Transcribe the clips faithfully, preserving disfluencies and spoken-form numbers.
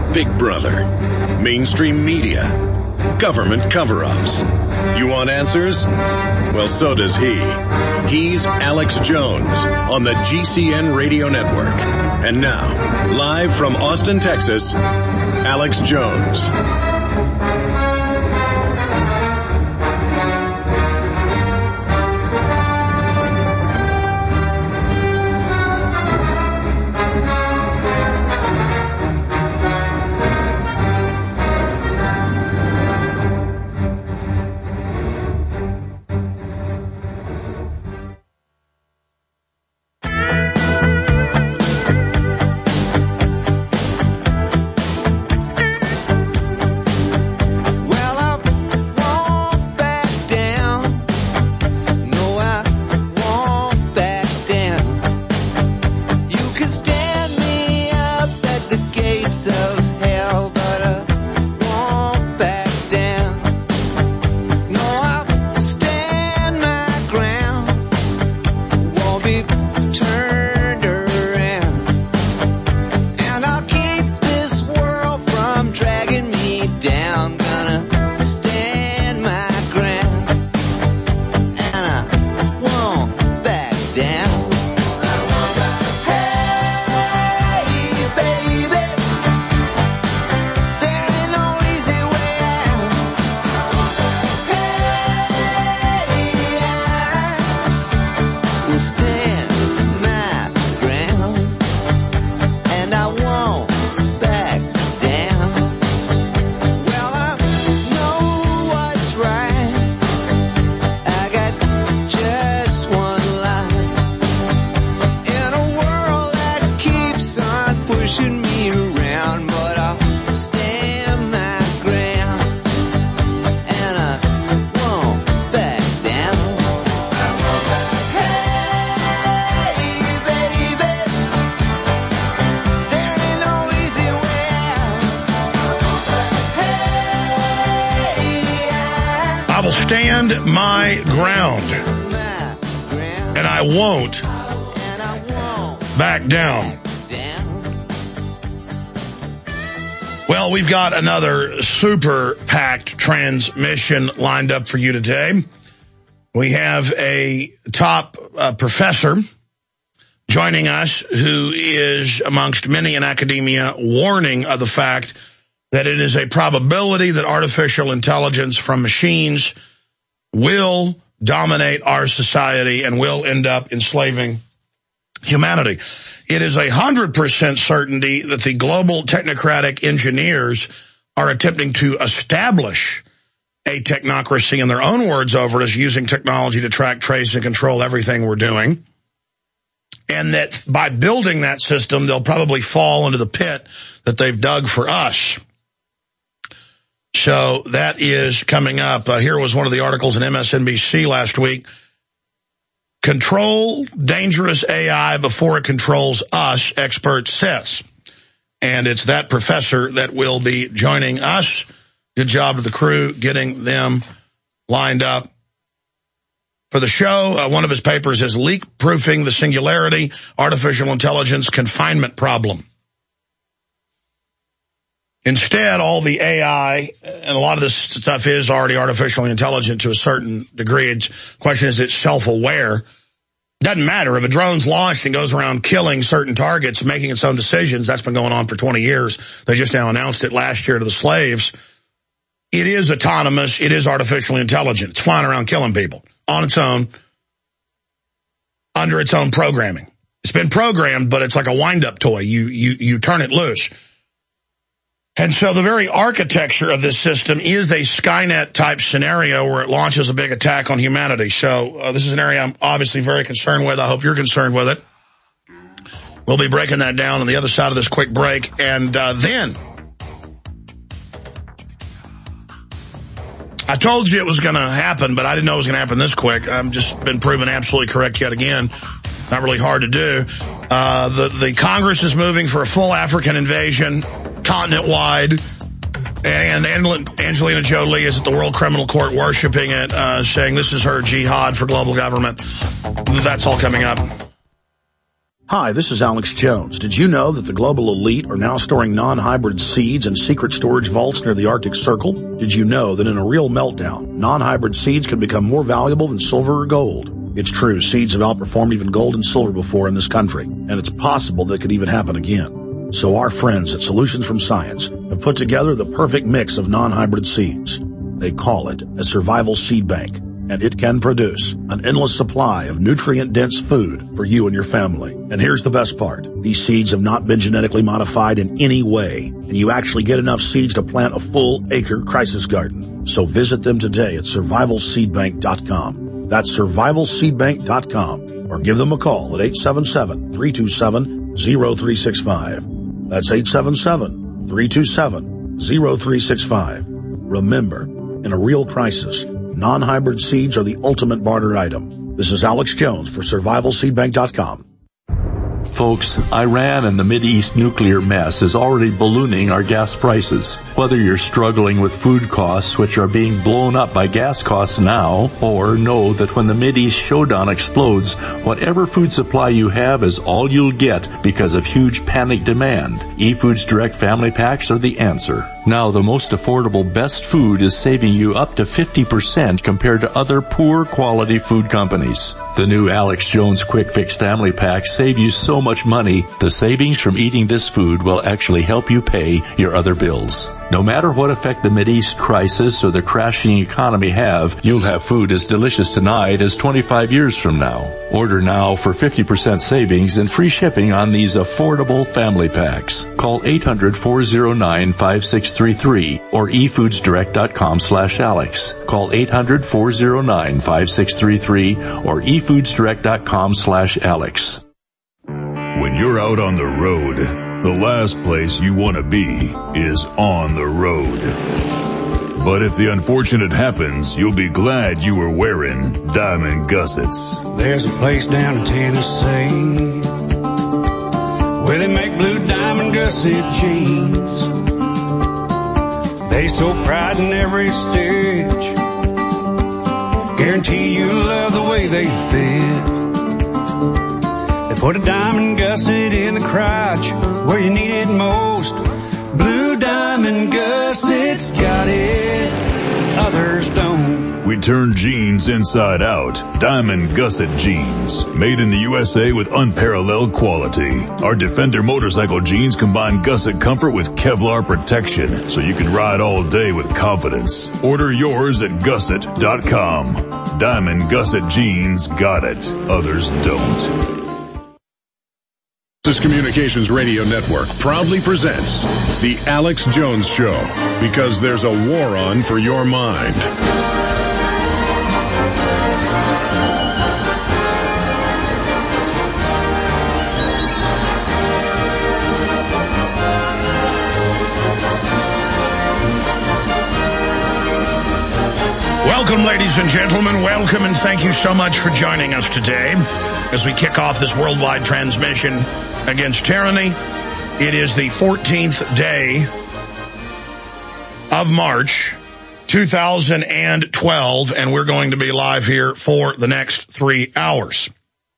Big Brother, mainstream media, government cover-ups. You want answers? Well, so does he. He's Alex Jones on the G C N Radio Network. And now, live from Austin, Texas, Alex Jones. Stand my ground, and I won't back down. Well, we've got another super packed transmission lined up for you today. We have a top uh, professor joining us who is, amongst many in academia, warning of the fact that it is a probability that artificial intelligence from machines will dominate our society and will end up enslaving humanity. It is a hundred percent certainty that the global technocratic engineers are attempting to establish a technocracy, in their own words over it, as using technology to track, trace, and control everything we're doing. And that by building that system, they'll probably fall into the pit that they've dug for us. So that is coming up. Uh, here was one of the articles in M S N B C last week. Control dangerous A I before it controls us, expert says. And it's that professor that will be joining us. Good job to the crew getting them lined up for the show. Uh, one of his papers is Leak-Proofing the Singularity, Artificial Intelligence Confinement Problem. Instead, all the A I, and a lot of this stuff is already artificially intelligent to a certain degree. The question is, it's self-aware. Doesn't matter. If a drone's launched and goes around killing certain targets, making its own decisions, that's been going on for twenty years. They just now announced it last year to the slaves. It is autonomous. It is artificially intelligent. It's flying around killing people on its own, under its own programming. It's been programmed, but it's like a wind-up toy. You, you, you turn it loose. And so the very architecture of this system is a Skynet-type scenario where it launches a big attack on humanity. So uh, this is an area I'm obviously very concerned with. I hope you're concerned with it. We'll be breaking that down on the other side of this quick break. And uh, then, I told you it was going to happen, but I didn't know it was going to happen this quick. I've just been proven absolutely correct yet again. Not really hard to do. Uh, the, the Congress is moving for a full African invasion, continent-wide, and Angelina Jolie is at the World Criminal Court worshiping it, uh, saying this is her jihad for global government. That's all coming up. Hi, this is Alex Jones. Did you know that the global elite are now storing non-hybrid seeds in secret storage vaults near the Arctic Circle? Did you know that in a real meltdown, non-hybrid seeds can become more valuable than silver or gold? It's true, seeds have outperformed even gold and silver before in this country, and it's possible that could even happen again. So our friends at Solutions from Science have put together the perfect mix of non-hybrid seeds. They call it a survival seed bank, and it can produce an endless supply of nutrient-dense food for you and your family. And here's the best part. These seeds have not been genetically modified in any way, and you actually get enough seeds to plant a full acre crisis garden. So visit them today at survival seed bank dot com. That's survival seed bank dot com, or give them a call at eight seven seven, three two seven, zero three six five. That's eight seven seven, three two seven, zero three six five. Remember, in a real crisis, non-hybrid seeds are the ultimate barter item. This is Alex Jones for survival seed bank dot com. Folks, Iran and the Mideast nuclear mess is already ballooning our gas prices. Whether you're struggling with food costs, which are being blown up by gas costs now, or know that when the Mideast showdown explodes, whatever food supply you have is all you'll get because of huge panic demand, eFoods Direct Family Packs are the answer. Now, the most affordable best food is saving you up to fifty percent compared to other poor quality food companies. The new Alex Jones Quick Fix Family Packs save you so much money, the savings from eating this food will actually help you pay your other bills. No matter what effect the Mideast crisis or the crashing economy have, you'll have food as delicious tonight as twenty-five years from now. Order now for fifty percent savings and free shipping on these affordable family packs. Call eight hundred, four oh nine, five six three three or e foods direct dot com slash Alex. Call eight hundred, four oh nine, five six three three or e foods direct dot com slash Alex. When you're out on the road, the last place you want to be is on the road. But if the unfortunate happens, you'll be glad you were wearing diamond gussets. There's a place down in Tennessee where they make blue diamond gusset jeans. They so pride in every stitch, guarantee you'll love the way they fit. They put a diamond gusset in the crotch where you need it most. Blue diamond gussets got it, others don't. We turn jeans inside out. Diamond gusset jeans. Made in the U S A with unparalleled quality. Our Defender motorcycle jeans combine gusset comfort with Kevlar protection, so you can ride all day with confidence. Order yours at gusset dot com. Diamond gusset jeans got it, others don't. This Communications Radio Network proudly presents The Alex Jones Show, because there's a war on for your mind. Welcome, ladies and gentlemen. Welcome, and thank you so much for joining us today as we kick off this worldwide transmission against tyranny. It is the fourteenth day of March, two thousand twelve, and we're going to be live here for the next three hours.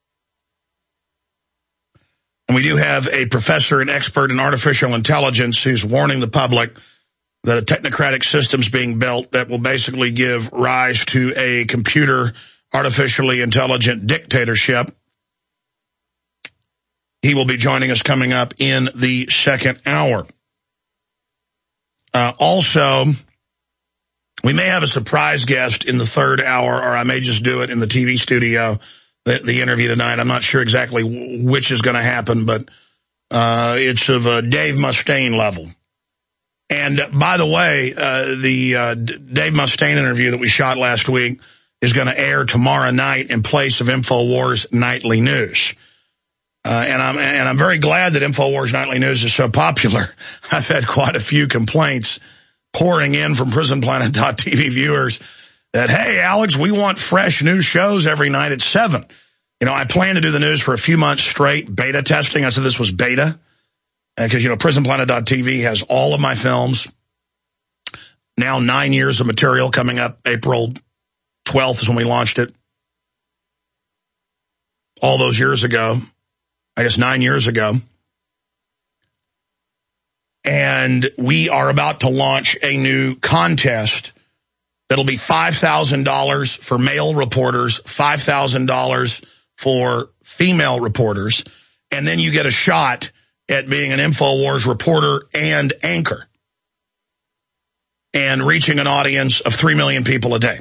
And we do have a professor and expert in artificial intelligence who's warning the public that a technocratic system's being built that will basically give rise to a computer artificially intelligent dictatorship. He will be joining us coming up in the second hour. Uh, also, we may have a surprise guest in the third hour, or I may just do it in the T V studio, the, the interview tonight. I'm not sure exactly which is going to happen, but uh, it's of a Dave Mustaine level. And by the way, uh, the uh, Dave Mustaine interview that we shot last week is going to air tomorrow night in place of InfoWars Nightly News. Uh, and I'm and I'm very glad that InfoWars Nightly News is so popular. I've had quite a few complaints pouring in from prison planet dot T V viewers that, hey, Alex, we want fresh new shows every night at seven. You know, I plan to do the news for a few months straight, beta testing. I said this was beta. Because, you know, prison planet dot T V has all of my films. Now nine years of material coming up. April twelfth is when we launched it. All those years ago. I guess nine years ago. And we are about to launch a new contest that'll be five thousand dollars for male reporters, five thousand dollars for female reporters, and then you get a shot at being an InfoWars reporter and anchor and reaching an audience of three million people a day.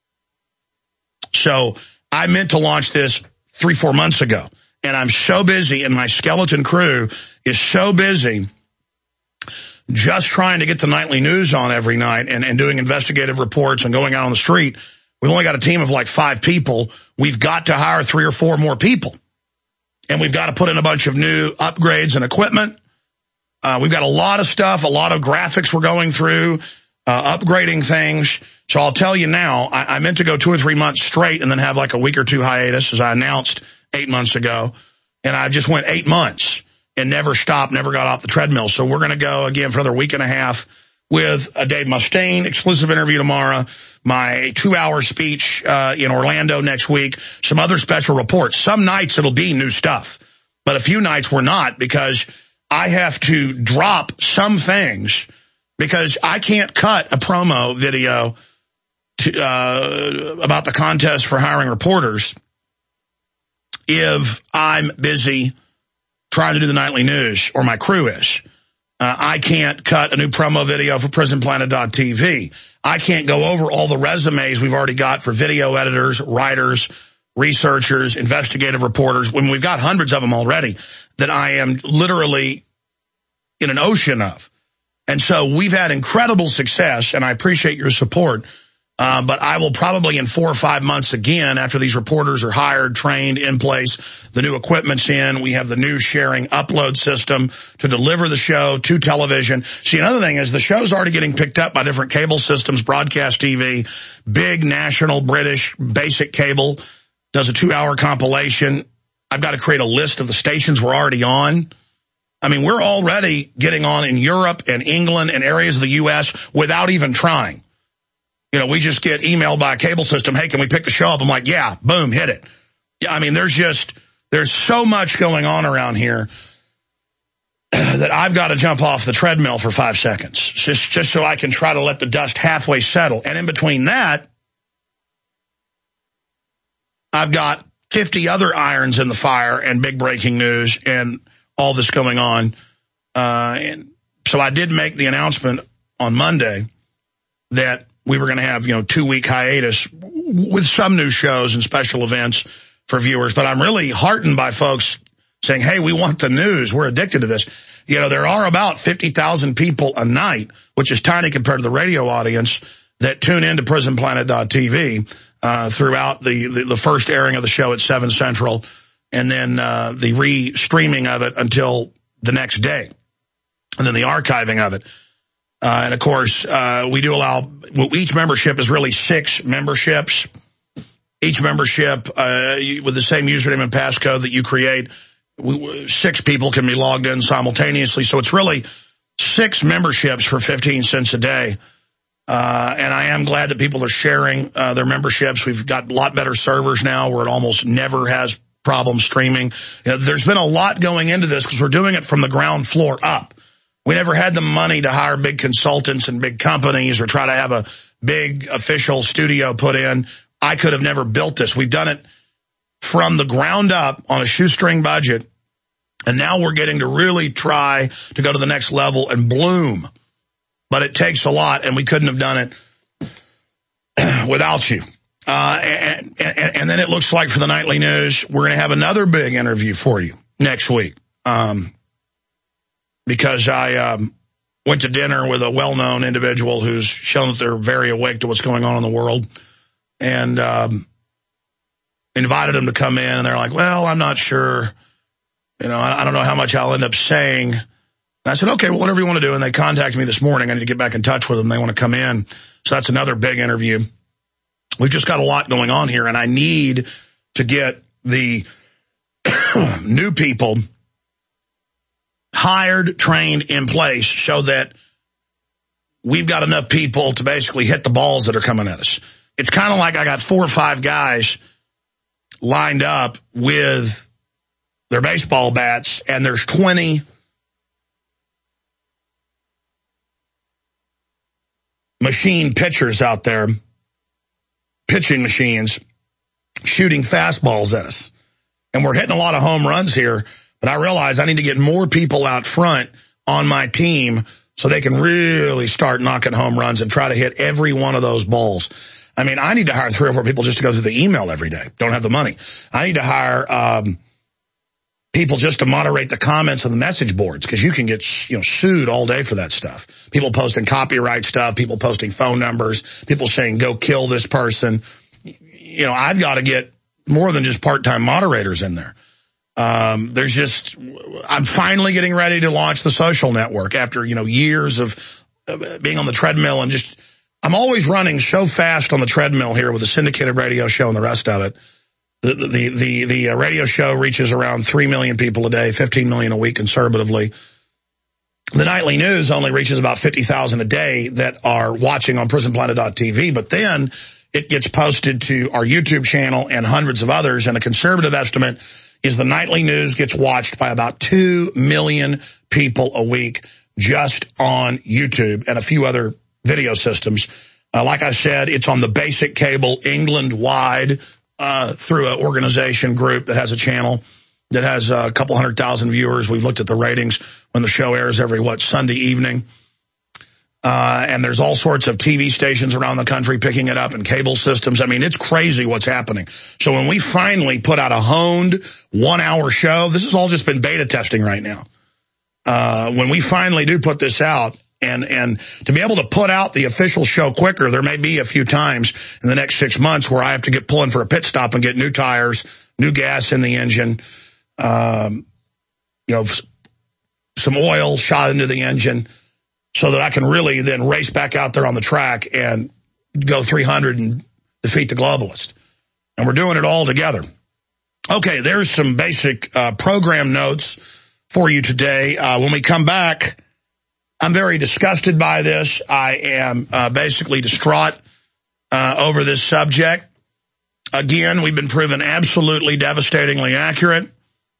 So I meant to launch this three, four months ago, and I'm so busy, and my skeleton crew is so busy just trying to get the nightly news on every night and, and doing investigative reports and going out on the street. We've only got a team of like five people. We've got to hire three or four more people. And we've got to put in a bunch of new upgrades and equipment. Uh, we've got a lot of stuff, a lot of graphics we're going through, uh, upgrading things. So I'll tell you now, I, I meant to go two or three months straight and then have like a week or two hiatus, as I announced eight months ago. And I just went eight months. And never stopped, never got off the treadmill. So we're going to go again for another week and a half with a Dave Mustaine exclusive interview tomorrow, my two-hour speech uh, in Orlando next week, some other special reports. Some nights it'll be new stuff, but a few nights we're not, because I have to drop some things because I can't cut a promo video to, uh, about the contest for hiring reporters if I'm busy trying to do the nightly news, or my crew is. Uh, I can't cut a new promo video for prison planet dot t v. I can't go over all the resumes we've already got for video editors, writers, researchers, investigative reporters, when we've got hundreds of them already that I am literally in an ocean of. And so we've had incredible success, and I appreciate your support. Uh, but I will probably in four or five months again, after these reporters are hired, trained, in place, the new equipment's in, we have the new sharing upload system to deliver the show to television. See, another thing is the show's already getting picked up by different cable systems, broadcast T V, big national British basic cable does a two-hour compilation. I've got to create a list of the stations we're already on. I mean, we're already getting on in Europe and England and areas of the U S without even trying. You know, we just get emailed by a cable system, hey, can we pick the show up? I'm like, yeah, boom, hit it. Yeah, I mean, there's just, there's so much going on around here that I've got to jump off the treadmill for five seconds, just, just so I can try to let the dust halfway settle. And in between that, I've got fifty other irons in the fire and big breaking news and all this going on. Uh, and so I did make the announcement on Monday that we were going to have, you know, two-week hiatus with some new shows and special events for viewers. But I'm really heartened by folks saying, hey, we want the news. We're addicted to this. You know, there are about fifty thousand people a night, which is tiny compared to the radio audience, that tune into prison planet dot t v uh, throughout the, the, the first airing of the show at seven Central, and then uh, the re-streaming of it until the next day, and then the archiving of it. Uh, and, of course, uh, we do allow, well, each membership is really six memberships. Each membership, uh, with the same username and passcode that you create, we, six people can be logged in simultaneously. So it's really six memberships for fifteen cents a day. Uh, and I am glad that people are sharing uh, their memberships. We've got a lot better servers now where it almost never has problems streaming. You know, there's been a lot going into this because we're doing it from the ground floor up. We never had the money to hire big consultants and big companies or try to have a big official studio put in. I could have never built this. We've done it from the ground up on a shoestring budget, and now we're getting to really try to go to the next level and bloom. But it takes a lot, and we couldn't have done it without you. Uh, and, and, and then it looks like for the nightly news, we're going to have another big interview for you next week. Um, because I um, went to dinner with a well-known individual who's shown that they're very awake to what's going on in the world, and um, invited them to come in, and they're like, well, I'm not sure. You know, I, I don't know how much I'll end up saying. And I said, okay, well, whatever you want to do. And they contacted me this morning. I need to get back in touch with them. They want to come in. So that's another big interview. We've just got a lot going on here, and I need to get the new people hired, trained, in place so that we've got enough people to basically hit the balls that are coming at us. It's kind of like I got four or five guys lined up with their baseball bats, and there's twenty machine pitchers out there, pitching machines, shooting fastballs at us. And we're hitting a lot of home runs here, but I realize I need to get more people out front on my team so they can really start knocking home runs and try to hit every one of those balls. I mean, I need to hire three or four people just to go through the email every day. Don't have the money. I need to hire um, people just to moderate the comments on the message boards, because you can get, you know, sued all day for that stuff. People posting copyright stuff, people posting phone numbers, people saying, go kill this person. You know, I've got to get more than just part-time moderators in there. Um, there's just, I'm finally getting ready to launch the social network after, you know, years of uh, being on the treadmill and just, I'm always running so fast on the treadmill here with the syndicated radio show and the rest of it. The, the, the, the radio show reaches around three million people a day, fifteen million a week conservatively. The nightly news only reaches about fifty thousand a day that are watching on prison planet dot t v, but then it gets posted to our YouTube channel and hundreds of others, and a conservative estimate is the nightly news gets watched by about two million people a week just on YouTube and a few other video systems. Uh, like I said, it's on the basic cable England-wide uh, through an organization group that has a channel that has a couple hundred thousand viewers. We've looked at the ratings when the show airs every, what, Sunday evening. Uh, and there's all sorts of T V stations around the country picking it up and cable systems. I mean, it's crazy what's happening. So when we finally put out a honed one-hour show, this has all just been beta testing right now. Uh, when we finally do put this out, and and to be able to put out the official show quicker, there may be a few times in the next six months where I have to get pulling for a pit stop and get new tires, new gas in the engine, um, you know, some oil shot into the engine, so that I can really then race back out there on the track and go three hundred and defeat the globalist. And we're doing it all together. Okay, there's some basic uh, program notes for you today. Uh, when we come back, I'm very disgusted by this. I am uh, basically distraught uh, over this subject. Again, we've been proven absolutely devastatingly accurate.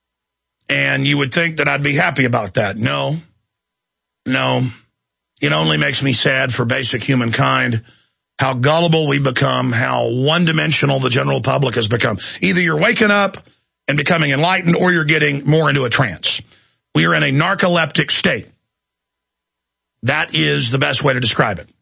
And you would think that I'd be happy about that. No. No. It only makes me sad for basic humankind, how gullible we become, how one-dimensional the general public has become. Either you're waking up and becoming enlightened, or you're getting more into a trance. We are in a narcoleptic state. That is the best way to describe it.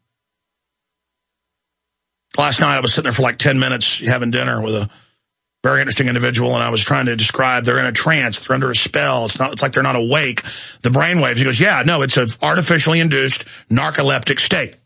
Last night I was sitting there for like ten minutes having dinner with a very interesting individual, and I was trying to describe they're in a trance, they're under a spell, it's not, it's like they're not awake, the brainwaves. He goes, yeah, no, it's an artificially induced narcoleptic state.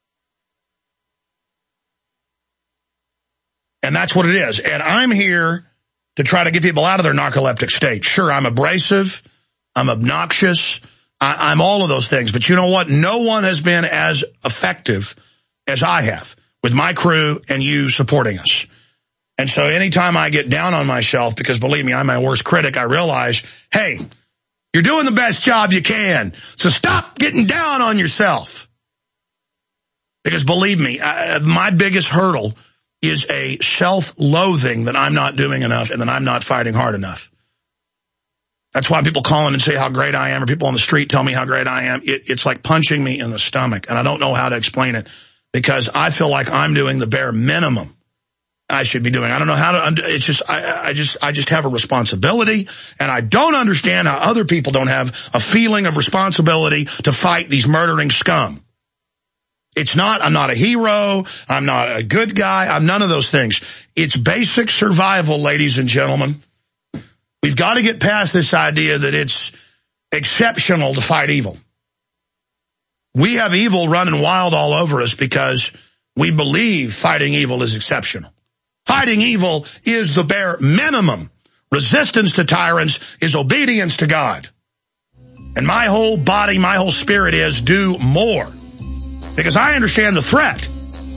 And that's what it is. And I'm here to try to get people out of their narcoleptic state. Sure, I'm abrasive, I'm obnoxious, I, I'm all of those things. But you know what? No one has been as effective as I have with my crew and you supporting us. And so anytime I get down on myself, because believe me, I'm my worst critic, I realize, hey, you're doing the best job you can. So stop getting down on yourself. Because believe me, I, my biggest hurdle is a self-loathing that I'm not doing enough and that I'm not fighting hard enough. That's why people call in and say how great I am, or people on the street tell me how great I am. It, it's like punching me in the stomach, and I don't know how to explain it, because I feel like I'm doing the bare minimum I should be doing. I don't know how to, it's just, I, I just, I just have a responsibility, and I don't understand how other people don't have a feeling of responsibility to fight these murdering scum. It's not, I'm not a hero, I'm not a good guy, I'm none of those things. It's basic survival, ladies and gentlemen. We've got to get past this idea that it's exceptional to fight evil. We have evil running wild all over us because we believe fighting evil is exceptional. Fighting evil is the bare minimum. Resistance to tyrants is obedience to God. And my whole body, my whole spirit is do more, because I understand the threat.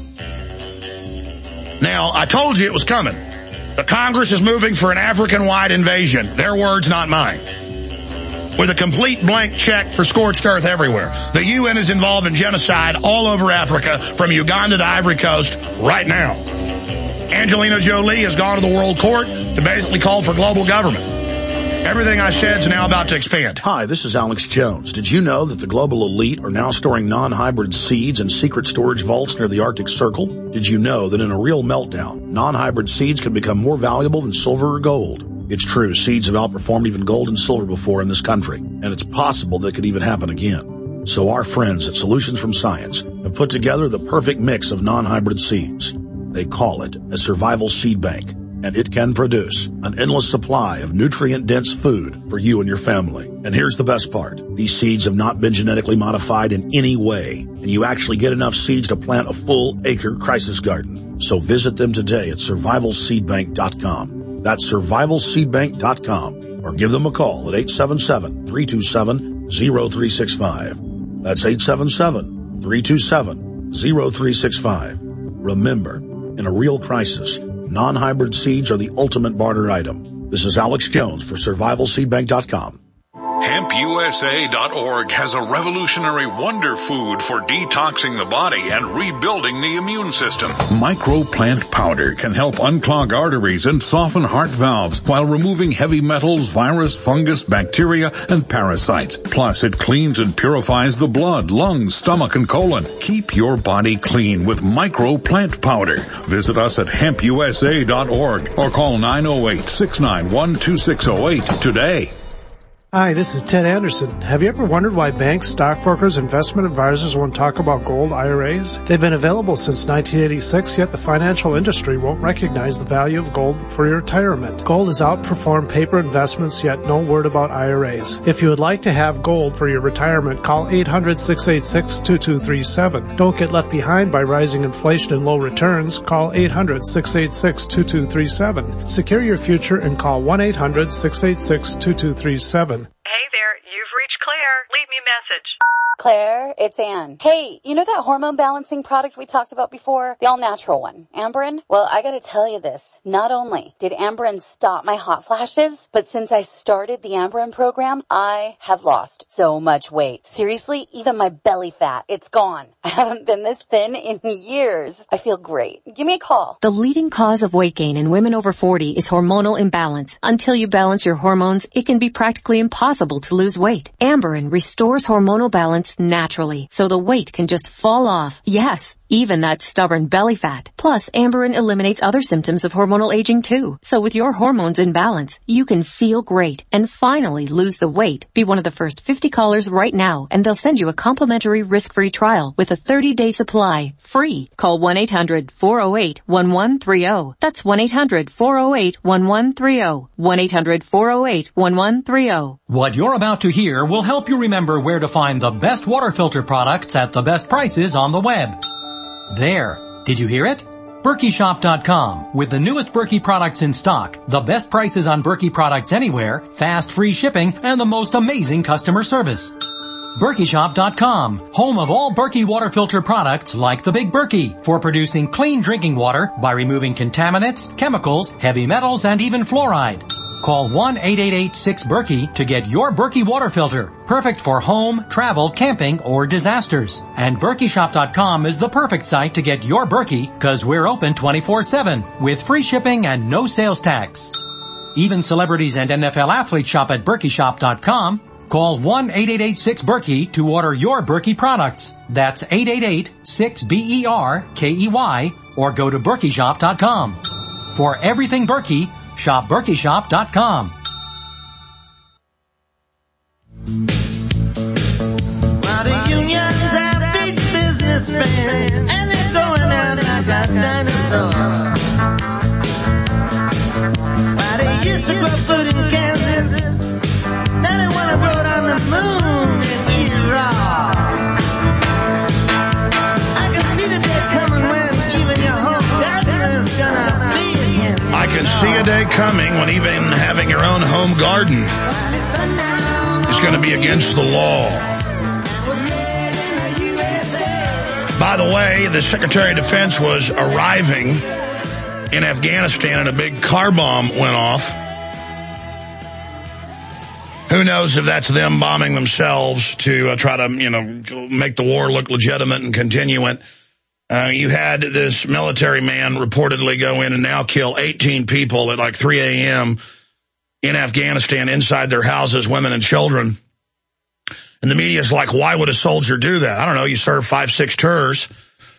Now, I told you it was coming. The Congress is moving for an African-wide invasion. Their words, not mine. With a complete blank check for scorched earth everywhere. The U N is involved in genocide all over Africa, from Uganda to Ivory Coast, right now. Angelina Jolie has gone to the World Court to basically call for global government. Everything I said is now about to expand. Hi, this is Alex Jones. Did you know that the global elite are now storing non-hybrid seeds in secret storage vaults near the Arctic Circle? Did you know that in a real meltdown, non-hybrid seeds can become more valuable than silver or gold? It's true, seeds have outperformed even gold and silver before in this country, and it's possible that could even happen again. So our friends at Solutions from Science have put together the perfect mix of non-hybrid seeds. They call it a survival seed bank, and it can produce an endless supply of nutrient-dense food for you and your family. And here's the best part. These seeds have not been genetically modified in any way, and you actually get enough seeds to plant a full acre crisis garden. So visit them today at survival seed bank dot com. That's survival seed bank dot com, or give them a call at eight seven seven, three two seven, zero three six five. That's eight seven seven, three two seven, zero three six five. Remember, in a real crisis, non-hybrid seeds are the ultimate barter item. This is Alex Jones for survival seed bank dot com. hemp u s a dot org has a revolutionary wonder food for detoxing the body and rebuilding the immune system. Microplant powder can help unclog arteries and soften heart valves while removing heavy metals, virus, fungus, bacteria, and parasites. Plus, it cleans and purifies the blood, lungs, stomach, and colon. Keep your body clean with Microplant powder. Visit us at hemp u s a dot org or call nine oh eight, six nine one, two six oh eight today. Hi, this is Ted Anderson. Have you ever wondered why banks, stockbrokers, investment advisors won't talk about gold I R As? They've been available since nineteen eighty-six, yet the financial industry won't recognize the value of gold for your retirement. Gold has outperformed paper investments, yet no word about I R As. If you would like to have gold for your retirement, call eight hundred, six eight six, two two three seven. Don't get left behind by rising inflation and low returns. Call eight hundred, six eight six, two two three seven. Secure your future and call one eight hundred, six eight six, two two three seven. Hey there, you've reached Claire. Leave me a message. Claire, it's Ann. Hey, you know that hormone balancing product we talked about before? The all-natural one, Amberen? Well, I gotta tell you this. Not only did Amberen stop my hot flashes, but since I started the Amberen program, I have lost so much weight. Seriously, even my belly fat, it's gone. I haven't been this thin in years. I feel great. Give me a call. The leading cause of weight gain in women over forty is hormonal imbalance. Until you balance your hormones, it can be practically impossible to lose weight. Amberen restores hormonal balance naturally, so the weight can just fall off. Yes, even that stubborn belly fat. Plus, Amberen eliminates other symptoms of hormonal aging too. So with your hormones in balance, you can feel great and finally lose the weight. Be one of the first fifty callers right now, and they'll send you a complimentary risk-free trial with a thirty-day supply, free. Call one eight hundred, four oh eight, one one three oh. That's one eight hundred, four oh eight, one one three oh. one eight hundred, four oh eight, one one three oh. What you're about to hear will help you remember where to find the best water filter products at the best prices on the web. There. Did you hear it? Berkey Shop dot com. With the newest Berkey products in stock, the best prices on Berkey products anywhere, fast free shipping, and the most amazing customer service. Berkey Shop dot com. Home of all Berkey water filter products like the Big Berkey for producing clean drinking water by removing contaminants, chemicals, heavy metals, and even fluoride. Call one eight eight eight, six, Berkey to get your Berkey water filter. Perfect for home, travel, camping, or disasters. And Berkey Shop dot com is the perfect site to get your Berkey, cause we're open twenty-four seven with free shipping and no sales tax. Even celebrities and N F L athletes shop at Berkey Shop dot com. Call one eight eight eight, six, Berkey to order your Berkey products. That's eight eight eight, six, B E R K E Y, or go to Berkey Shop dot com. For everything Berkey, shop Berkey Shop dot com. Well, the unions have big businessmen, and they're going out like a dinosaur. Well, they used to grow food in Kansas, then they want to grow it on the moon and eat it raw. I can see the day coming when even your home gardener's gonna be against. I can see a day coming when even having your own home garden is going to be against the law. By the way, the Secretary of Defense was arriving in Afghanistan and a big car bomb went off. Who knows if that's them bombing themselves to uh, try to, you know, make the war look legitimate and continuant. Uh, you had this military man reportedly go in and now kill eighteen people at like three a.m. in Afghanistan inside their houses, women and children. And the media is like, why would a soldier do that? I don't know. You serve five, six tours.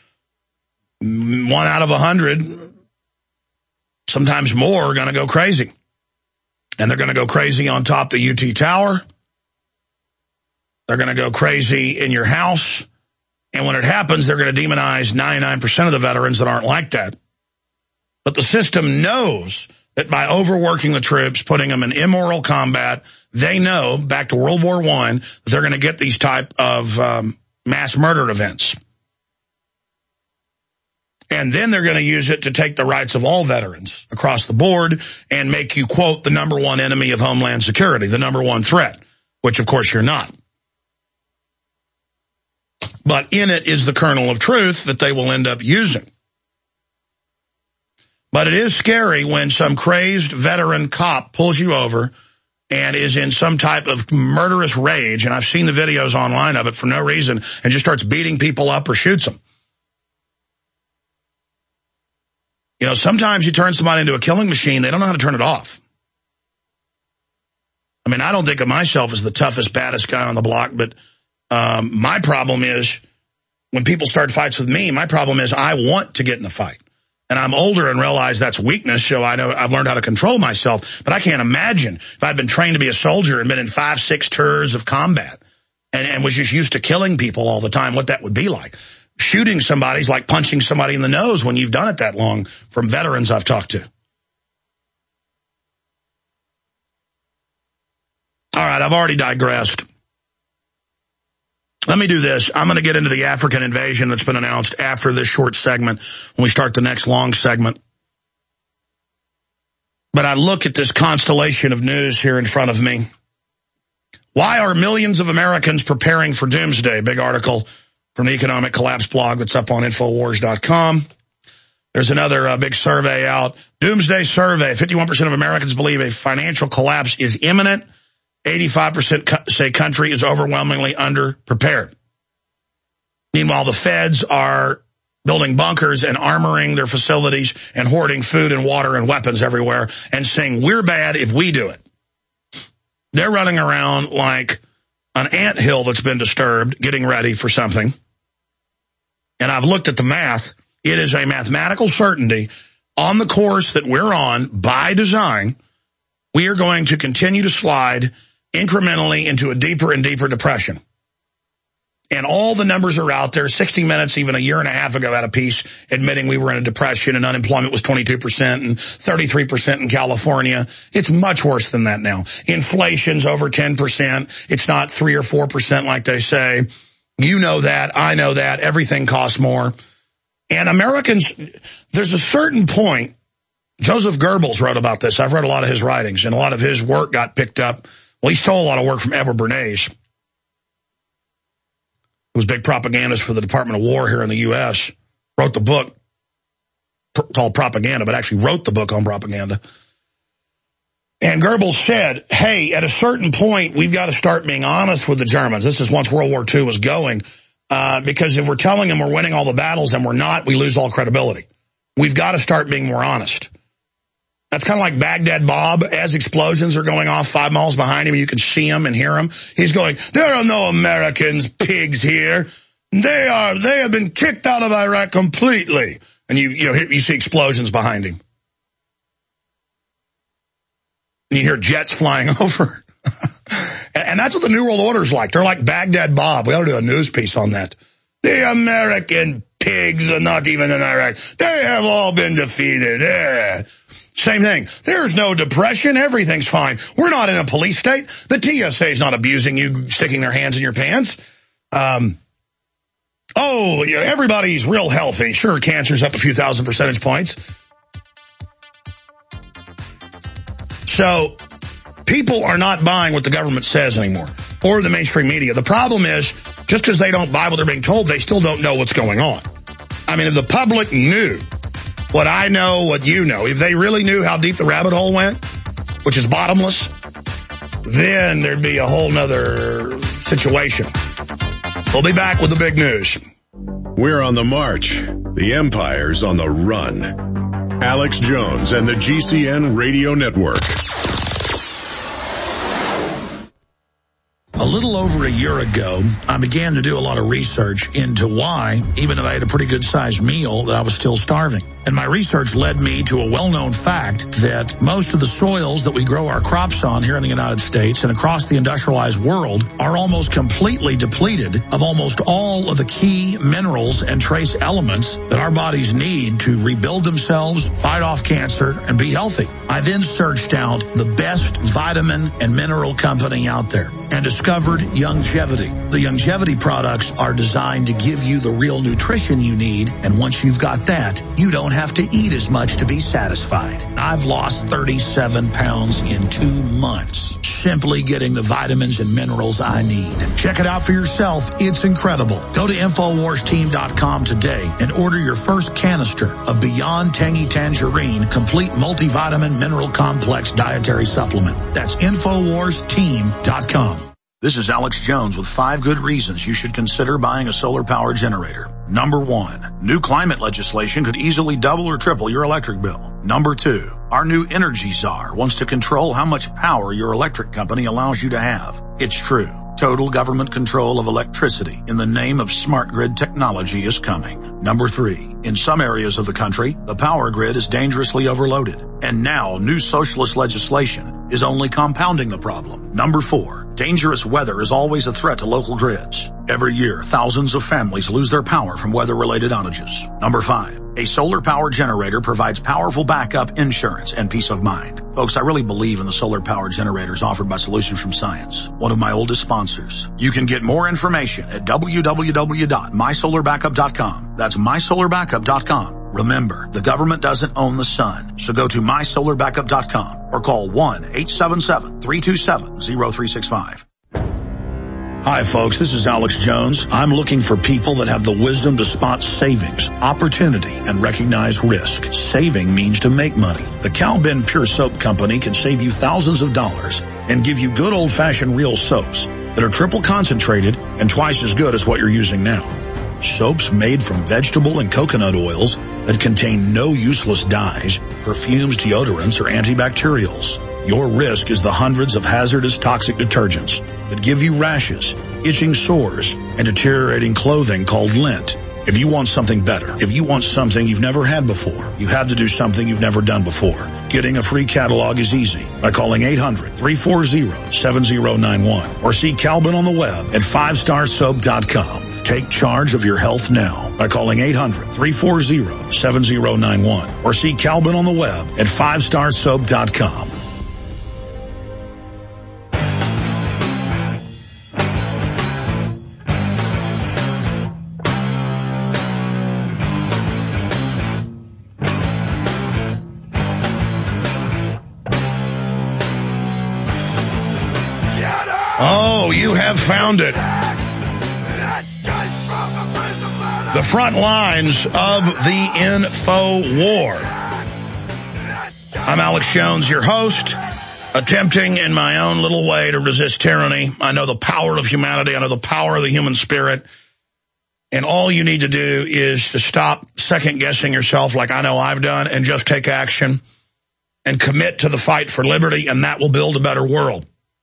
One out of a hundred, sometimes more, are going to go crazy. And they're going to go crazy on top of the U T Tower. They're going to go crazy in your house. And when it happens, they're going to demonize ninety-nine percent of the veterans that aren't like that. But the system knows that by overworking the troops, putting them in immoral combat, they know, back to World War One, that they're going to get these type of um, mass murder events. And then they're going to use it to take the rights of all veterans across the board and make you, quote, the number one enemy of Homeland Security, the number one threat, which, of course, you're not. But in it is the kernel of truth that they will end up using. But it is scary when some crazed veteran cop pulls you over and is in some type of murderous rage, and I've seen the videos online of it for no reason, and just starts beating people up or shoots them. You know, sometimes you turn somebody into a killing machine, they don't know how to turn it off. I mean, I don't think of myself as the toughest, baddest guy on the block, but um, my problem is when people start fights with me, my problem is I want to get in a fight. And I'm older and realize that's weakness, so I know I've learned how to control myself. But I can't imagine if I'd been trained to be a soldier and been in five, six tours of combat and, and was just used to killing people all the time, what that would be like. Shooting somebody's like punching somebody in the nose when you've done it that long, from veterans I've talked to. All right, I've already digressed. Let me do this. I'm going to get into the African invasion that's been announced after this short segment when we start the next long segment. But I look at this constellation of news here in front of me. Why are millions of Americans preparing for doomsday? Big article from the Economic Collapse blog that's up on Infowars dot com. There's another uh, big survey out. Doomsday survey. fifty-one percent of Americans believe a financial collapse is imminent. eighty-five percent co- say country is overwhelmingly underprepared. Meanwhile, the feds are building bunkers and armoring their facilities and hoarding food and water and weapons everywhere and saying, we're bad if we do it. They're running around like an anthill that's been disturbed, getting ready for something. And I've looked at the math. It is a mathematical certainty on the course that we're on by design. We are going to continue to slide incrementally into a deeper and deeper depression. And all the numbers are out there. sixty minutes, even a year and a half ago, had a piece admitting we were in a depression and unemployment was twenty-two percent and thirty-three percent in California. It's much worse than that now. Inflation's over ten percent. It's not three or four percent like they say. You know that. I know that. Everything costs more. And Americans, there's a certain point. Joseph Goebbels wrote about this. I've read a lot of his writings, and a lot of his work got picked up. Well, he stole a lot of work from Edward Bernays, who was a big propagandist for the Department of War here in the U S, wrote the book called Propaganda, but actually wrote the book on propaganda. And Goebbels said, hey, at a certain point, we've got to start being honest with the Germans. This is once World War Two was going, uh, because if we're telling them we're winning all the battles and we're not, we lose all credibility. We've got to start being more honest. That's kind of like Baghdad Bob. As explosions are going off five miles behind him, you can see him and hear him. He's going, there are no Americans, pigs here. They are, they have been kicked out of Iraq completely. And you, you know, you see explosions behind him. And you hear jets flying over. And that's what the New World Order's like. They're like Baghdad Bob. We ought to do a news piece on that. The American pigs are not even in Iraq. They have all been defeated. Yeah. Same thing. There's no depression. Everything's fine. We're not in a police state. The T S A is not abusing you, sticking their hands in your pants. Um, oh, you know, everybody's real healthy. Sure, cancer's up a few thousand percentage points. So people are not buying what the government says anymore, or the mainstream media. The problem is, just because they don't buy what they're being told, they still don't know what's going on. I mean, if the public knew what I know, what you know, if they really knew how deep the rabbit hole went, which is bottomless, then there'd be a whole nother situation. We'll be back with the big news. We're on the march. The empire's on the run. Alex Jones and the G C N Radio Network. little over a year ago, I began to do a lot of research into why, even though I had a pretty good-sized meal, that I was still starving. And my research led me to a well-known fact that most of the soils that we grow our crops on here in the United States and across the industrialized world are almost completely depleted of almost all of the key minerals and trace elements that our bodies need to rebuild themselves, fight off cancer, and be healthy. I then searched out the best vitamin and mineral company out there and discovered Youngevity. The Youngevity products are designed to give you the real nutrition you need, and once you've got that, you don't have to eat as much to be satisfied. I've lost thirty-seven pounds in two months. Simply getting the vitamins and minerals I need. Check it out for yourself. It's incredible. Go to Infowars Team dot com today and order your first canister of Beyond Tangy Tangerine Complete Multivitamin Mineral Complex Dietary Supplement. That's Infowars Team dot com. This is Alex Jones with five good reasons you should consider buying a solar power generator. Number one, new climate legislation could easily double or triple your electric bill. Number two, our new energy czar wants to control how much power your electric company allows you to have. It's true. Total government control of electricity in the name of smart grid technology is coming. Number three, in some areas of the country, the power grid is dangerously overloaded. And now new socialist legislation is only compounding the problem. Number four, dangerous weather is always a threat to local grids. Every year, thousands of families lose their power from weather-related outages. Number five, a solar power generator provides powerful backup insurance and peace of mind. Folks, I really believe in the solar power generators offered by Solutions from Science, one of my oldest sponsors. You can get more information at w w w dot my solar backup dot com. That's my solar backup dot com. Remember, the government doesn't own the sun, so go to my solar backup dot com or call one eight seven seven, three two seven, zero three six five. Hi folks, this is Alex Jones. I'm looking for people that have the wisdom to spot savings, opportunity, and recognize risk. Saving means to make money. The Cal Ben Pure Soap Company can save you thousands of dollars and give you good old-fashioned real soaps that are triple concentrated and twice as good as what you're using now. Soaps made from vegetable and coconut oils that contain no useless dyes, perfumes, deodorants, or antibacterials. Your risk is the hundreds of hazardous toxic detergents that give you rashes, itching sores, and deteriorating clothing called lint. If you want something better, if you want something you've never had before, you have to do something you've never done before. Getting a free catalog is easy by calling eight hundred, three four zero, seven zero nine one or see Calvin on the web at five star soap dot com. Take charge of your health now by calling eight hundred, three four zero, seven zero nine one or see Calvin on the web at five star soap dot com. Oh, you have found it. The front lines of the info war. I'm Alex Jones, your host, attempting in my own little way to resist tyranny. I know the power of humanity. I know the power of the human spirit. And all you need to do is to stop second-guessing yourself like I know I've done and just take action and commit to the fight for liberty, and that will build a better world.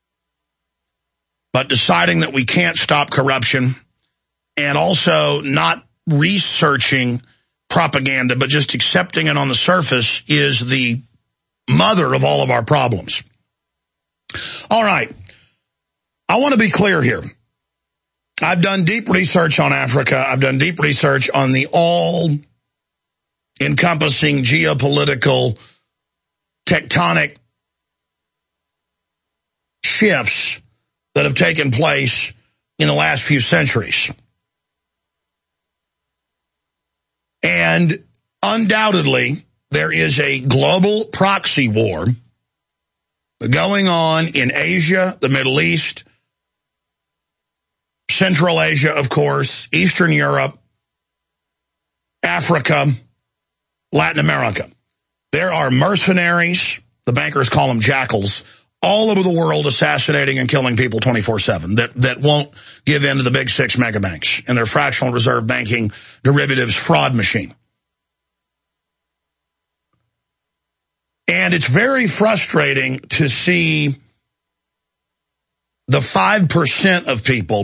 But deciding that we can't stop corruption and also not researching propaganda, but just accepting it on the surface is the mother of all of our problems. All right. I want to be clear here. I've done deep research on Africa. I've done deep research on the all-encompassing geopolitical tectonic shifts that have taken place in the last few centuries. And undoubtedly, there is a global proxy war going on in Asia, the Middle East, Central Asia, of course, Eastern Europe, Africa, Latin America. There are mercenaries, the bankers call them jackals, all over the world assassinating and killing people twenty-four seven that, that won't give in to the big six mega banks and their fractional reserve banking derivatives fraud machine. And it's very frustrating to see the five percent of people,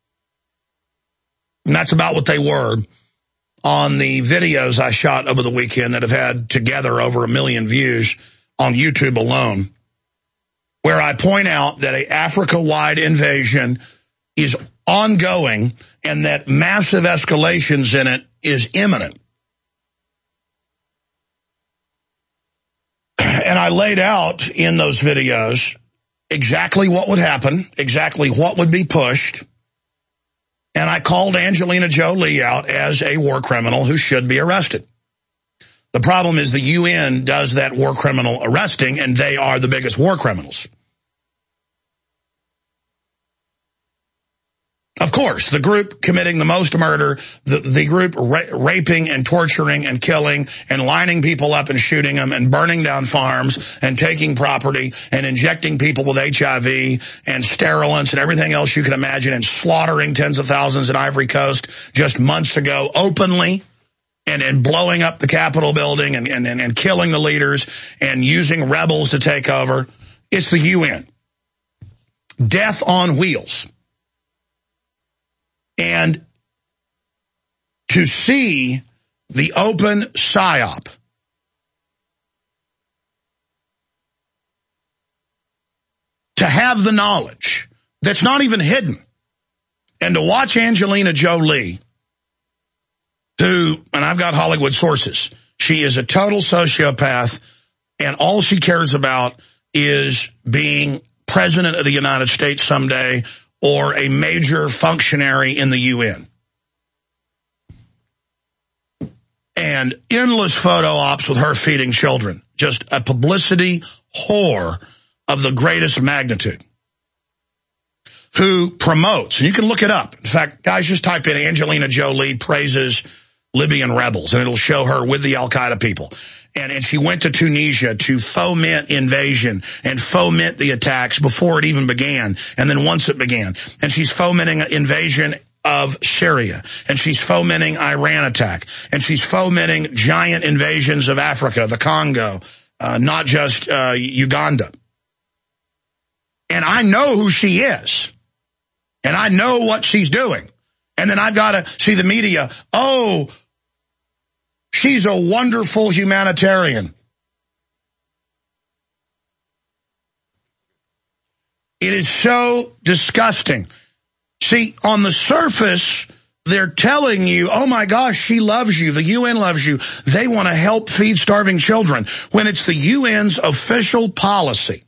and that's about what they were on the videos I shot over the weekend that have had together over a million views on YouTube alone, where I point out that an Africa-wide invasion is ongoing and that massive escalations in it is imminent. And I laid out in those videos exactly what would happen, exactly what would be pushed, and I called Angelina Jolie out as a war criminal who should be arrested. The problem is the U N does that war criminal arresting, and they are the biggest war criminals. Of course, the group committing the most murder, the, the group ra raping and torturing and killing and lining people up and shooting them and burning down farms and taking property and injecting people with H I V and sterilants and everything else you can imagine and slaughtering tens of thousands in Ivory Coast just months ago openly and, and blowing up the Capitol building and, and, and killing the leaders and using rebels to take over. It's the U N. Death on wheels. And to see the open psyop to have the knowledge that's not even hidden, and to watch Angelina Jolie, who, and I've got Hollywood sources, she is a total sociopath, and all she cares about is being president of the United States someday, or a major functionary in the U N. And endless photo ops with her feeding children. Just a publicity whore of the greatest magnitude. Who promotes, and you can look it up. In fact, guys, just type in Angelina Jolie praises Libyan rebels, and it'll show her with the Al-Qaeda people. And, and she went to Tunisia to foment invasion and foment the attacks before it even began, and then once it began. And she's fomenting invasion of Syria, and she's fomenting Iran attack, and she's fomenting giant invasions of Africa, the Congo, uh, not just uh, Uganda. And I know who she is, and I know what she's doing. And then I've got to see the media, oh, she's a wonderful humanitarian. It is so disgusting. See, on the surface, they're telling you, oh my gosh, she loves you, the U N loves you, they want to help feed starving children, when it's the U N's official policy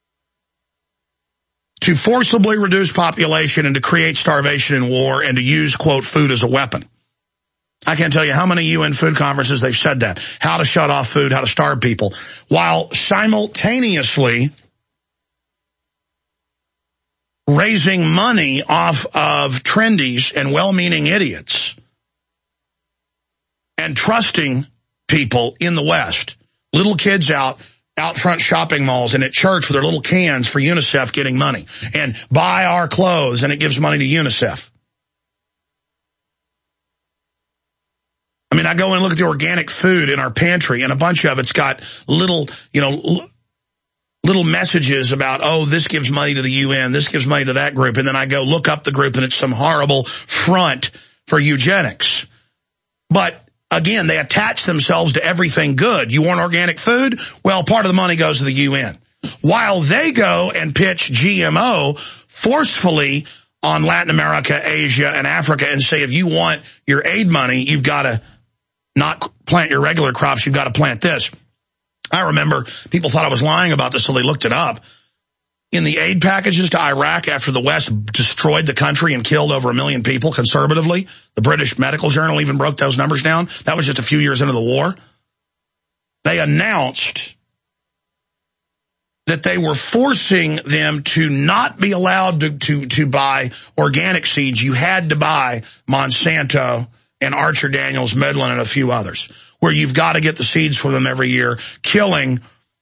to forcibly reduce population and to create starvation and war and to use, quote, food as a weapon. I can't tell you how many U N food conferences they've said that. How to shut off food, how to starve people, while simultaneously raising money off of trendies and well-meaning idiots and trusting people in the West. Little kids out, out front shopping malls and at church with their little cans for UNICEF getting money. And buy our clothes, and it gives money to UNICEF. I mean, I go in and look at the organic food in our pantry, and a bunch of it's got little, you know, little messages about, oh, this gives money to the U N, this gives money to that group, and then I go look up the group, and it's some horrible front for eugenics. But again, they attach themselves to everything good. You want organic food? Well, part of the money goes to the U N. While they go and pitch G M O forcefully on Latin America, Asia, and Africa and say, if you want your aid money, you've got to not plant your regular crops, you've got to plant this. I remember people thought I was lying about this, so they looked it up. In the aid packages to Iraq after the West destroyed the country and killed over a million people conservatively, the British Medical Journal even broke those numbers down. That was just a few years into the war. They announced that they were forcing them to not be allowed to, to, to buy organic seeds. You had to buy Monsanto and Archer Daniels, Midland, and a few others, where you've got to get the seeds for them every year, killing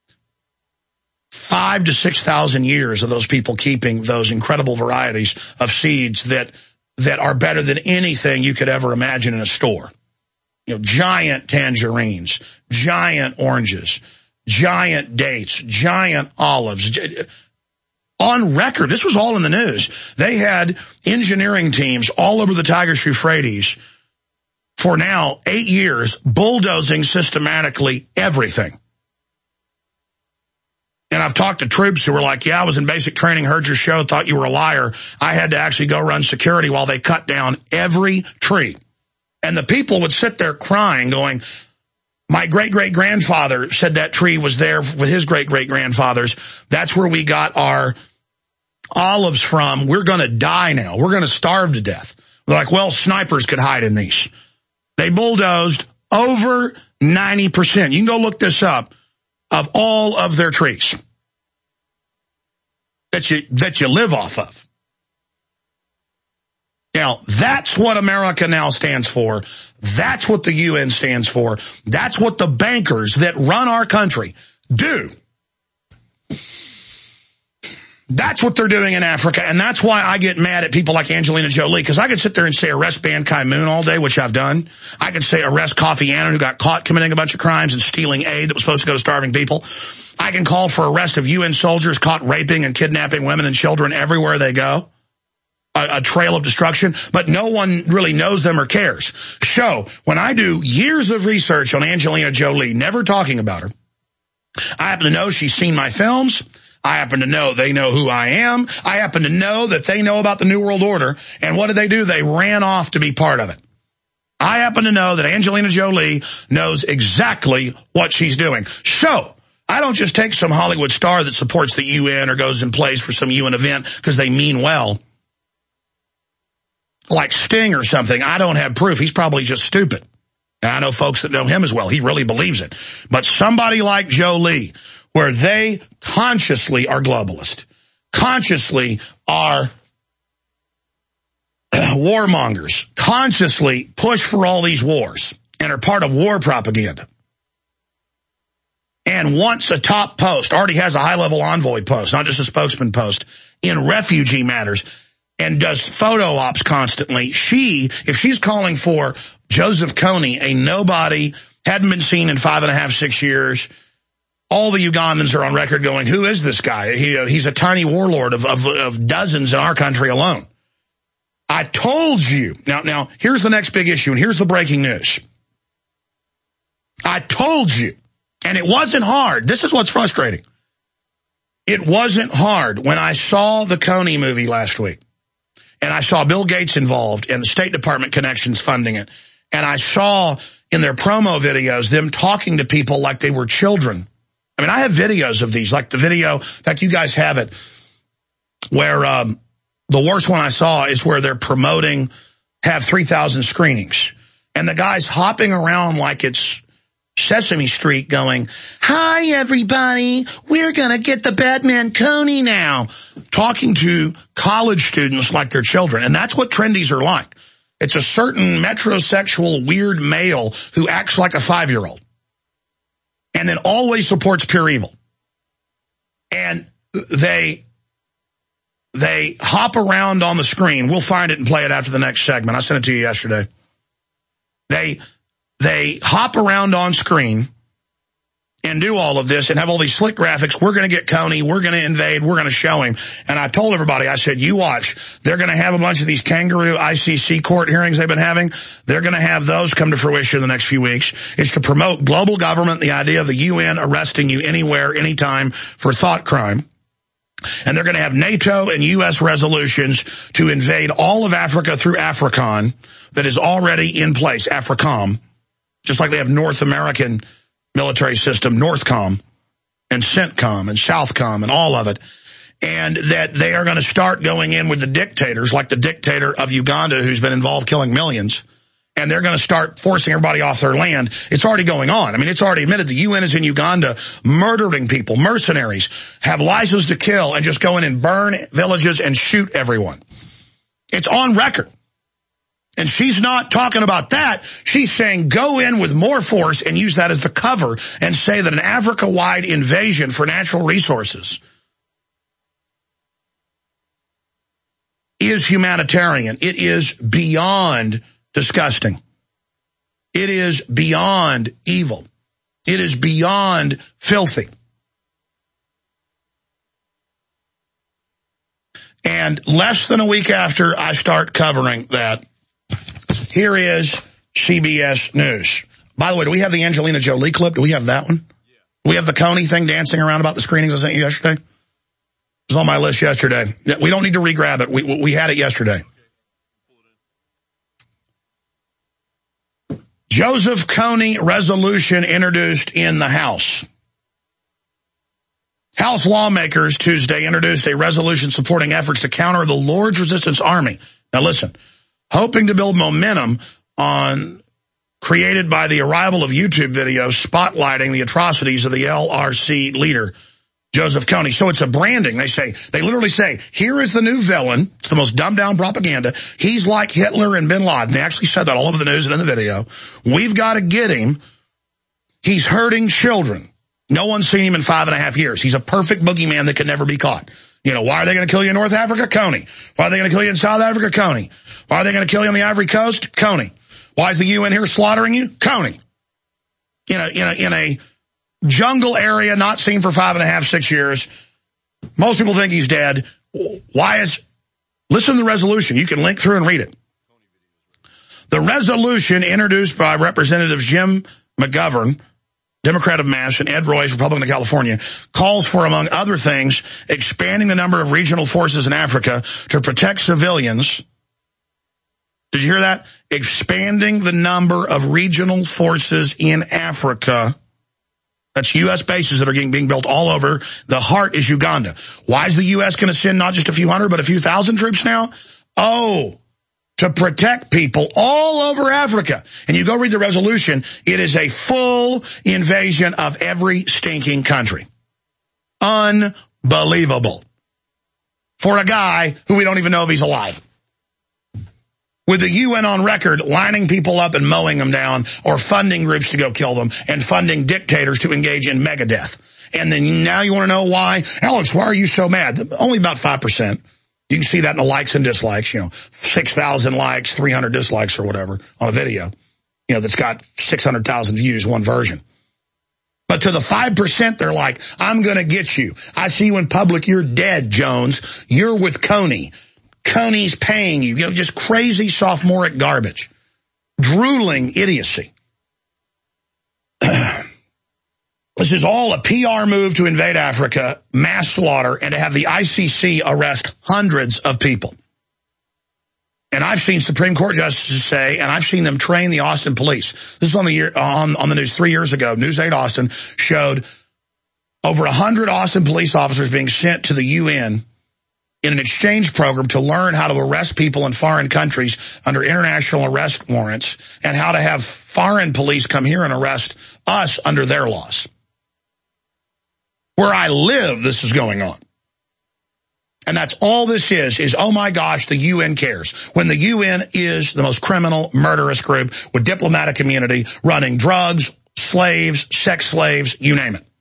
five to six thousand years of those people keeping those incredible varieties of seeds that that are better than anything you could ever imagine in a store. You know, giant tangerines, giant oranges, giant dates, giant olives, On record, this was all in the news. They had engineering teams all over the Tigris-Euphrates for now eight years, bulldozing systematically everything. And I've talked to troops who were like, yeah, I was in basic training, heard your show, thought you were a liar. I had to actually go run security while they cut down every tree. And the people would sit there crying, going, my great-great-grandfather said that tree was there with his great-great-grandfathers. That's where we got our olives from. We're going to die now. We're going to starve to death. They're like, well, snipers could hide in these. They bulldozed over ninety percent. You can go look this up, of all of their trees that you, that you live off of. Now, that's what America now stands for. That's what the U N stands for. That's what the bankers that run our country do. That's what they're doing in Africa, and that's why I get mad at people like Angelina Jolie, because I could sit there and say arrest Ban Ki-moon all day, which I've done. I could say arrest Kofi Annan, who got caught committing a bunch of crimes and stealing aid that was supposed to go to starving people. I can call for arrest of U N soldiers caught raping and kidnapping women and children everywhere they go. A, a trail of destruction, but no one really knows them or cares. So, when I do years of research on Angelina Jolie, never talking about her, I happen to know she's seen my films. I happen to know they know who I am. I happen to know that they know about the New World Order. And what did they do? They ran off to be part of it. I happen to know that Angelina Jolie knows exactly what she's doing. So, I don't just take some Hollywood star that supports the U N or goes and plays for some U N event because they mean well. Like Sting or something. I don't have proof. He's probably just stupid. And I know folks that know him as well. He really believes it. But somebody like Jolie, where they consciously are globalist, consciously are warmongers, consciously push for all these wars and are part of war propaganda, and wants a top post, already has a high-level envoy post, not just a spokesman post, in refugee matters, and does photo ops constantly. She, if she's calling for Joseph Kony, a nobody, hadn't been seen in five and a half, six years, all the Ugandans are on record going, who is this guy? He, he's a tiny warlord of, of, of dozens in our country alone. I told you. Now, now, here's the next big issue, and here's the breaking news. I told you, and it wasn't hard. This is what's frustrating. It wasn't hard when I saw the Kony movie last week. And I saw Bill Gates involved and the State Department connections funding it. And I saw in their promo videos them talking to people like they were children. I mean, I have videos of these, like the video, in fact, you guys have it, where um, the worst one I saw is where they're promoting, have three thousand screenings. And the guy's hopping around like it's Sesame Street going, hi, everybody, we're going to get the Batman Kony now. Talking to college students like they're children. And that's what trendies are like. It's a certain metrosexual, weird male who acts like a five-year-old. And then always supports pure evil. And they, they hop around on the screen. We'll find it and play it after the next segment. I sent it to you yesterday. They... They hop around on screen and do all of this and have all these slick graphics. We're going to get Kony. We're going to invade. We're going to show him. And I told everybody, I said, you watch. They're going to have a bunch of these kangaroo I C C court hearings they've been having. They're going to have those come to fruition in the next few weeks. It's to promote global government, the idea of the U N arresting you anywhere, anytime for thought crime. And they're going to have NATO and U S resolutions to invade all of Africa through AFRICOM that is already in place, AFRICOM. Just like they have North American military system, NORTHCOM, and CENTCOM, and SOUTHCOM, and all of it. And that they are going to start going in with the dictators, like the dictator of Uganda, who's been involved killing millions. And they're going to start forcing everybody off their land. It's already going on. I mean, it's already admitted the U N is in Uganda murdering people, mercenaries, have license to kill, and just go in and burn villages and shoot everyone. It's on record. And she's not talking about that. She's saying go in with more force and use that as the cover and say that an Africa-wide invasion for natural resources is humanitarian. It is beyond disgusting. It is beyond evil. It is beyond filthy. And less than a week after I start covering that, here is C B S News. By the way, do we have the Angelina Jolie clip? Do we have that one? Yeah. Do we have the Coney thing dancing around about the screenings I sent you yesterday? It was on my list yesterday. We don't need to re-grab it. We, we had it yesterday. Joseph Kony resolution introduced in the House. House lawmakers Tuesday introduced a resolution supporting efforts to counter the Lord's Resistance Army. Now listen, hoping to build momentum on created by the arrival of YouTube videos spotlighting the atrocities of the L R C leader, Joseph Kony. So it's a branding. They say, they literally say, here is the new villain. It's the most dumbed down propaganda. He's like Hitler and Bin Laden. They actually said that all over the news and in the video. We've got to get him. He's hurting children. No one's seen him in five and a half years. He's a perfect boogeyman that can never be caught. You know, why are they going to kill you in North Africa? Kony. Why are they going to kill you in South Africa? Kony. Why are they going to kill you on the Ivory Coast? Kony. Why is the U N here slaughtering you? Kony. In a, in a, in a jungle area not seen for five and a half, six years. Most people think he's dead. Why is, listen to the resolution. You can link through and read it. The resolution introduced by Representatives Jim McGovern, Democrat of Mass, and Ed Royce, Republican of California, calls for, among other things, expanding the number of regional forces in Africa to protect civilians. Did you hear that? Expanding the number of regional forces in Africa. That's U S bases that are getting, being built all over. The heart is Uganda. Why is the U S going to send not just a few hundred, but a few thousand troops now? Oh, to protect people all over Africa. And you go read the resolution, it is a full invasion of every stinking country. Unbelievable. For a guy who we don't even know if he's alive. With the U N on record lining people up and mowing them down, or funding groups to go kill them, and funding dictators to engage in megadeath. And then now you want to know why? Alex, why are you so mad? Only about five percent. You can see that in the likes and dislikes, you know, six thousand likes, three hundred dislikes or whatever on a video, you know, that's got six hundred thousand views, one version. But to the five percent, they're like, I'm going to get you. I see you in public. You're dead, Jones. You're with Kony. Kony's paying you. You know, just crazy sophomoric garbage. Drooling idiocy. This is all a P R move to invade Africa, mass slaughter, and to have the I C C arrest hundreds of people. And I've seen Supreme Court justices say, and I've seen them train the Austin police. This is on the year, on, on the news three years ago. News eight Austin showed over one hundred Austin police officers being sent to the U N in an exchange program to learn how to arrest people in foreign countries under international arrest warrants, and how to have foreign police come here and arrest us under their laws. Where I live, this is going on. And that's all this is, is, oh my gosh, the U N cares. When the U N is the most criminal, murderous group with diplomatic immunity, running drugs, slaves, sex slaves, you name it.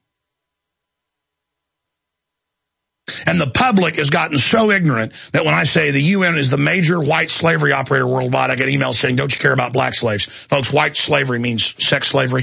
And the public has gotten so ignorant that when I say the U N is the major white slavery operator worldwide, I get emails saying, don't you care about black slaves? Folks, white slavery means sex slavery.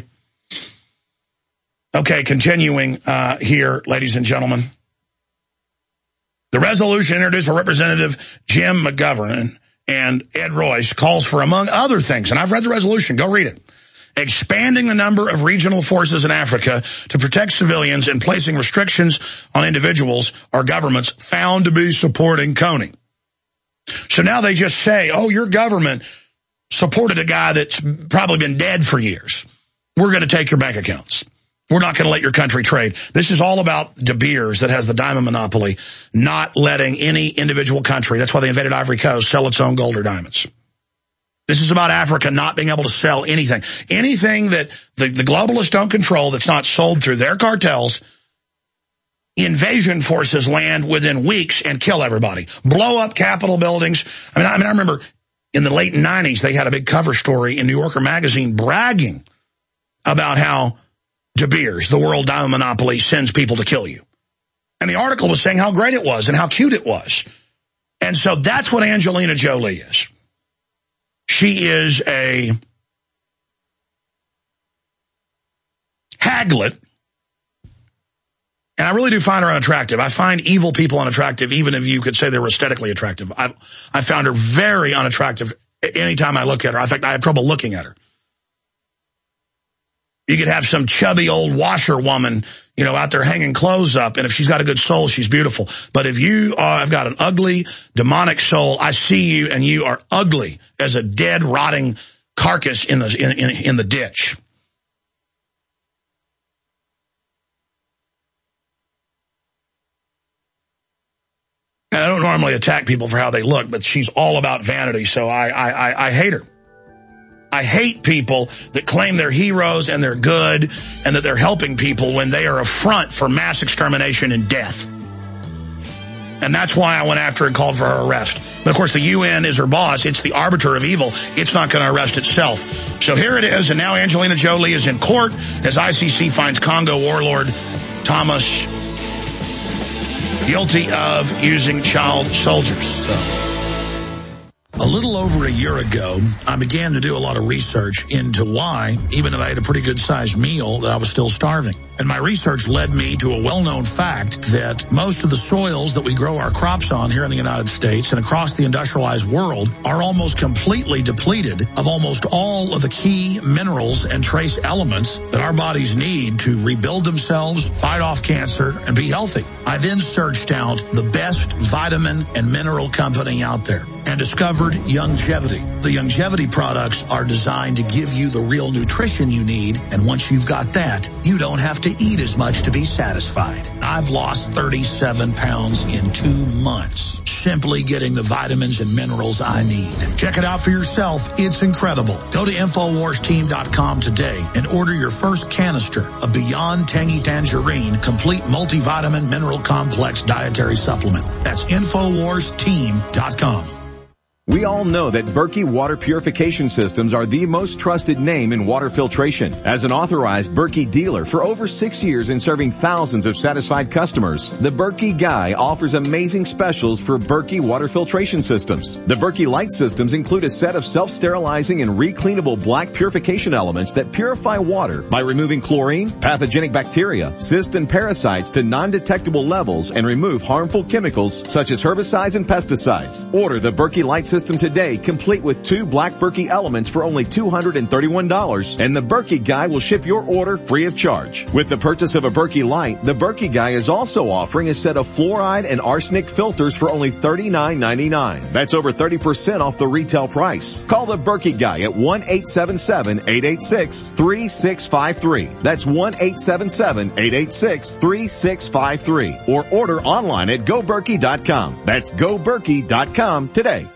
Okay, continuing uh, here, ladies and gentlemen. The resolution introduced by Representative Jim McGovern and Ed Royce calls for, among other things, and I've read the resolution, go read it, expanding the number of regional forces in Africa to protect civilians and placing restrictions on individuals or governments found to be supporting Kony. So now they just say, oh, your government supported a guy that's probably been dead for years. We're going to take your bank accounts. We're not going to let your country trade. This is all about De Beers, that has the diamond monopoly, not letting any individual country, that's why they invaded Ivory Coast, sell its own gold or diamonds. This is about Africa not being able to sell anything. Anything that the, the globalists don't control that's not sold through their cartels, invasion forces land within weeks and kill everybody. Blow up Capitol buildings. I mean, I mean, I remember in the late nineties, they had a big cover story in New Yorker magazine bragging about how De Beers, the world diamond monopoly, sends people to kill you. And the article was saying how great it was and how cute it was. And so that's what Angelina Jolie is. She is a haglet And I really do find her unattractive. I find evil people unattractive, even if you could say they were aesthetically attractive. I I found her very unattractive anytime I look at her. In fact, I have trouble looking at her. You could have some chubby old washerwoman, you know, out there hanging clothes up, and if she's got a good soul, she's beautiful. But if you are, have got an ugly, demonic soul, I see you, and you are ugly as a dead, rotting carcass in the in, in, in the ditch. And I don't normally attack people for how they look, but she's all about vanity, so I I I, I hate her. I hate people that claim they're heroes and they're good and that they're helping people when they are a front for mass extermination and death. And that's why I went after her and called for her arrest. But, of course, the U N is her boss. It's the arbiter of evil. It's not going to arrest itself. So here it is, and now Angelina Jolie is in court as I C C finds Congo warlord Thomas guilty of using child soldiers. So. A little over a year ago, I began to do a lot of research into why, even if I had a pretty good-sized meal, that I was still starving. And my research led me to a well-known fact that most of the soils that we grow our crops on here in the United States and across the industrialized world are almost completely depleted of almost all of the key minerals and trace elements that our bodies need to rebuild themselves, fight off cancer, and be healthy. I then searched out the best vitamin and mineral company out there and discovered Youngevity. The Youngevity products are designed to give you the real nutrition you need, and once you've got that, you don't have to eat as much to be satisfied. I've lost thirty-seven pounds in two months, simply getting the vitamins and minerals I need. Check it out for yourself. It's incredible. Go to Infowars Team dot com today and order your first canister of Beyond Tangy Tangerine Complete Multivitamin Mineral Complex Dietary Supplement. That's Infowars Team dot com. We all know that Berkey Water Purification Systems are the most trusted name in water filtration. As an authorized Berkey dealer for over six years and serving thousands of satisfied customers, the Berkey Guy offers amazing specials for Berkey Water Filtration Systems. The Berkey Light Systems include a set of self-sterilizing and recleanable black purification elements that purify water by removing chlorine, pathogenic bacteria, cysts and parasites to non-detectable levels and remove harmful chemicals such as herbicides and pesticides. Order the Berkey Light Systems System today, complete with two black Berkey elements for only two hundred thirty-one dollars, and the Berkey Guy will ship your order free of charge. With the purchase of a Berkey Light, the Berkey Guy is also offering a set of fluoride and arsenic filters for only thirty-nine ninety-nine. That's over thirty percent off the retail price. Call the Berkey Guy at one eight seven seven, eight eight six, three six five three. That's one eight seven seven, eight eight six, three six five three. Or order online at go berkey dot com. That's go berkey dot com today.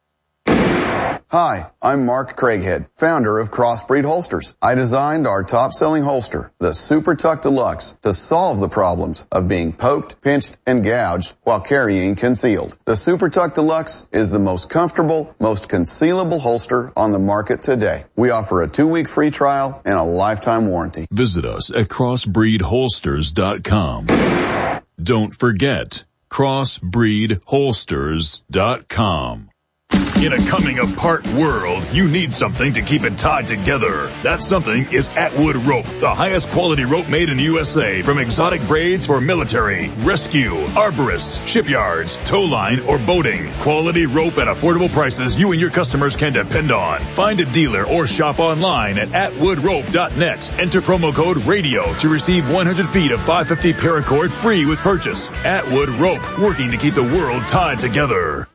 Hi, I'm Mark Craighead, founder of Crossbreed Holsters. I designed our top-selling holster, the Super Tuck Deluxe, to solve the problems of being poked, pinched, and gouged while carrying concealed. The Super Tuck Deluxe is the most comfortable, most concealable holster on the market today. We offer a two-week free trial and a lifetime warranty. Visit us at crossbreed holsters dot com. Don't forget, crossbreed holsters dot com. In a coming apart world, you need something to keep it tied together. That something is Atwood Rope, the highest quality rope made in the U S A, from exotic braids for military, rescue, arborists, shipyards, tow line, or boating. Quality rope at affordable prices you and your customers can depend on. Find a dealer or shop online at atwood rope dot net. Enter promo code RADIO to receive one hundred feet of five fifty paracord free with purchase. Atwood Rope, working to keep the world tied together.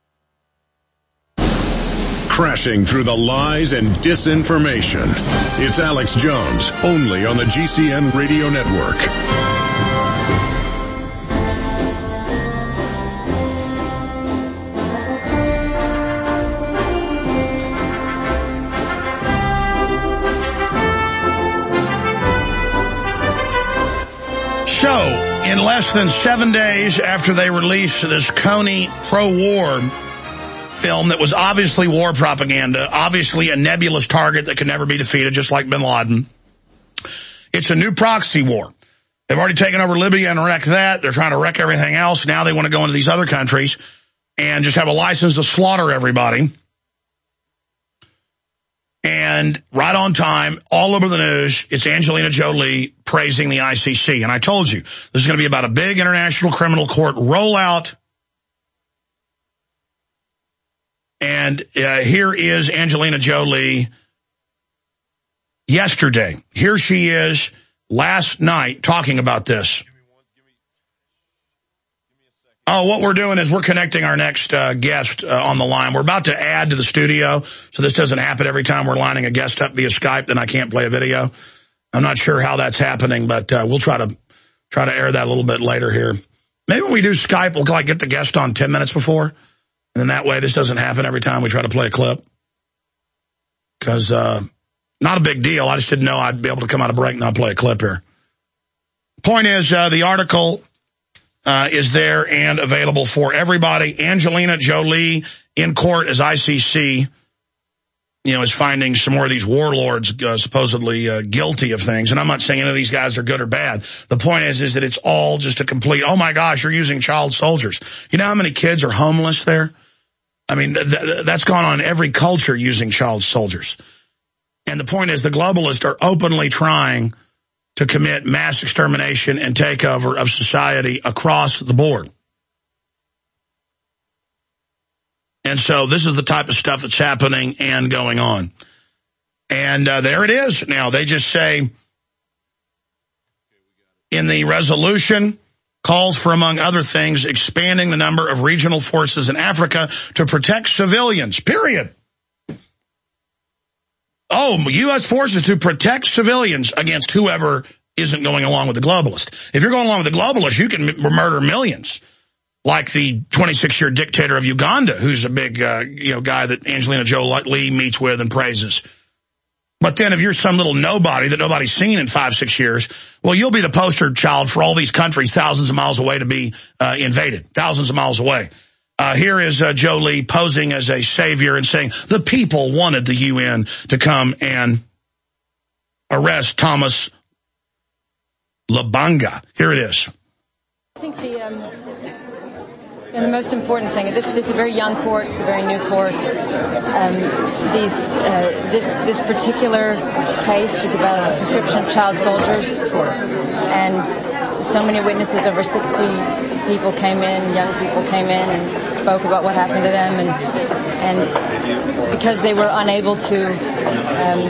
Crashing through the lies and disinformation. It's Alex Jones, only on the G C N Radio Network. So, in less than seven days after they released this Kony pro-war film that was obviously war propaganda, obviously a nebulous target that could never be defeated, just like bin Laden. It's a new proxy war. They've already taken over Libya and wrecked that. They're trying to wreck everything else. Now they want to go into these other countries and just have a license to slaughter everybody. And And right on time, all over the news, it's Angelina Jolie praising the I C C. And I told you, this is going to be about a big international criminal court rollout. And uh, here is Angelina Jolie yesterday. Here she is last night talking about this. Oh, what we're doing is we're connecting our next uh, guest uh, on the line. We're about to add to the studio, so this doesn't happen every time we're lining a guest up via Skype, then I can't play a video. I'm not sure how that's happening, but uh, we'll try to try to air that a little bit later here. Maybe when we do Skype, we'll like get the guest on ten minutes before, and then that way this doesn't happen every time we try to play a clip. Because uh, not a big deal. I just didn't know I'd be able to come out of break and not play a clip here. Point is, uh, the article... Uh, is there and available for everybody. Angelina Jolie in court as I C C, you know, is finding some more of these warlords uh, supposedly uh, guilty of things. And I'm not saying any of these guys are good or bad. The point is, is that it's all just a complete, oh my gosh, you're using child soldiers. You know how many kids are homeless there? I mean, th th that's gone on in every culture, using child soldiers. And the point is, the globalists are openly trying to commit mass extermination and takeover of society across the board. And so this is the type of stuff that's happening and going on. And uh, there it is. Now, they just say in the resolution, calls for, among other things, expanding the number of regional forces in Africa to protect civilians, period. Oh, U S forces to protect civilians against whoever isn't going along with the globalist. If you're going along with the globalist, you can m murder millions, like the twenty-six-year dictator of Uganda, who's a big uh, you know guy that Angelina Jolie meets with and praises. But then if you're some little nobody that nobody's seen in five, six years, well, you'll be the poster child for all these countries thousands of miles away to be uh, invaded, thousands of miles away. Uh, here is uh, Jolie posing as a savior and saying the people wanted the U N to come and arrest Thomas Lubanga. Here it is. I think the, um, and the most important thing, this, this is a very young court, it's a very new court. Um, these, uh, this, this particular case was about a conscription of child soldiers, and so many witnesses, over sixty people came in, young people came in and spoke about what happened to them, and and because they were unable to um,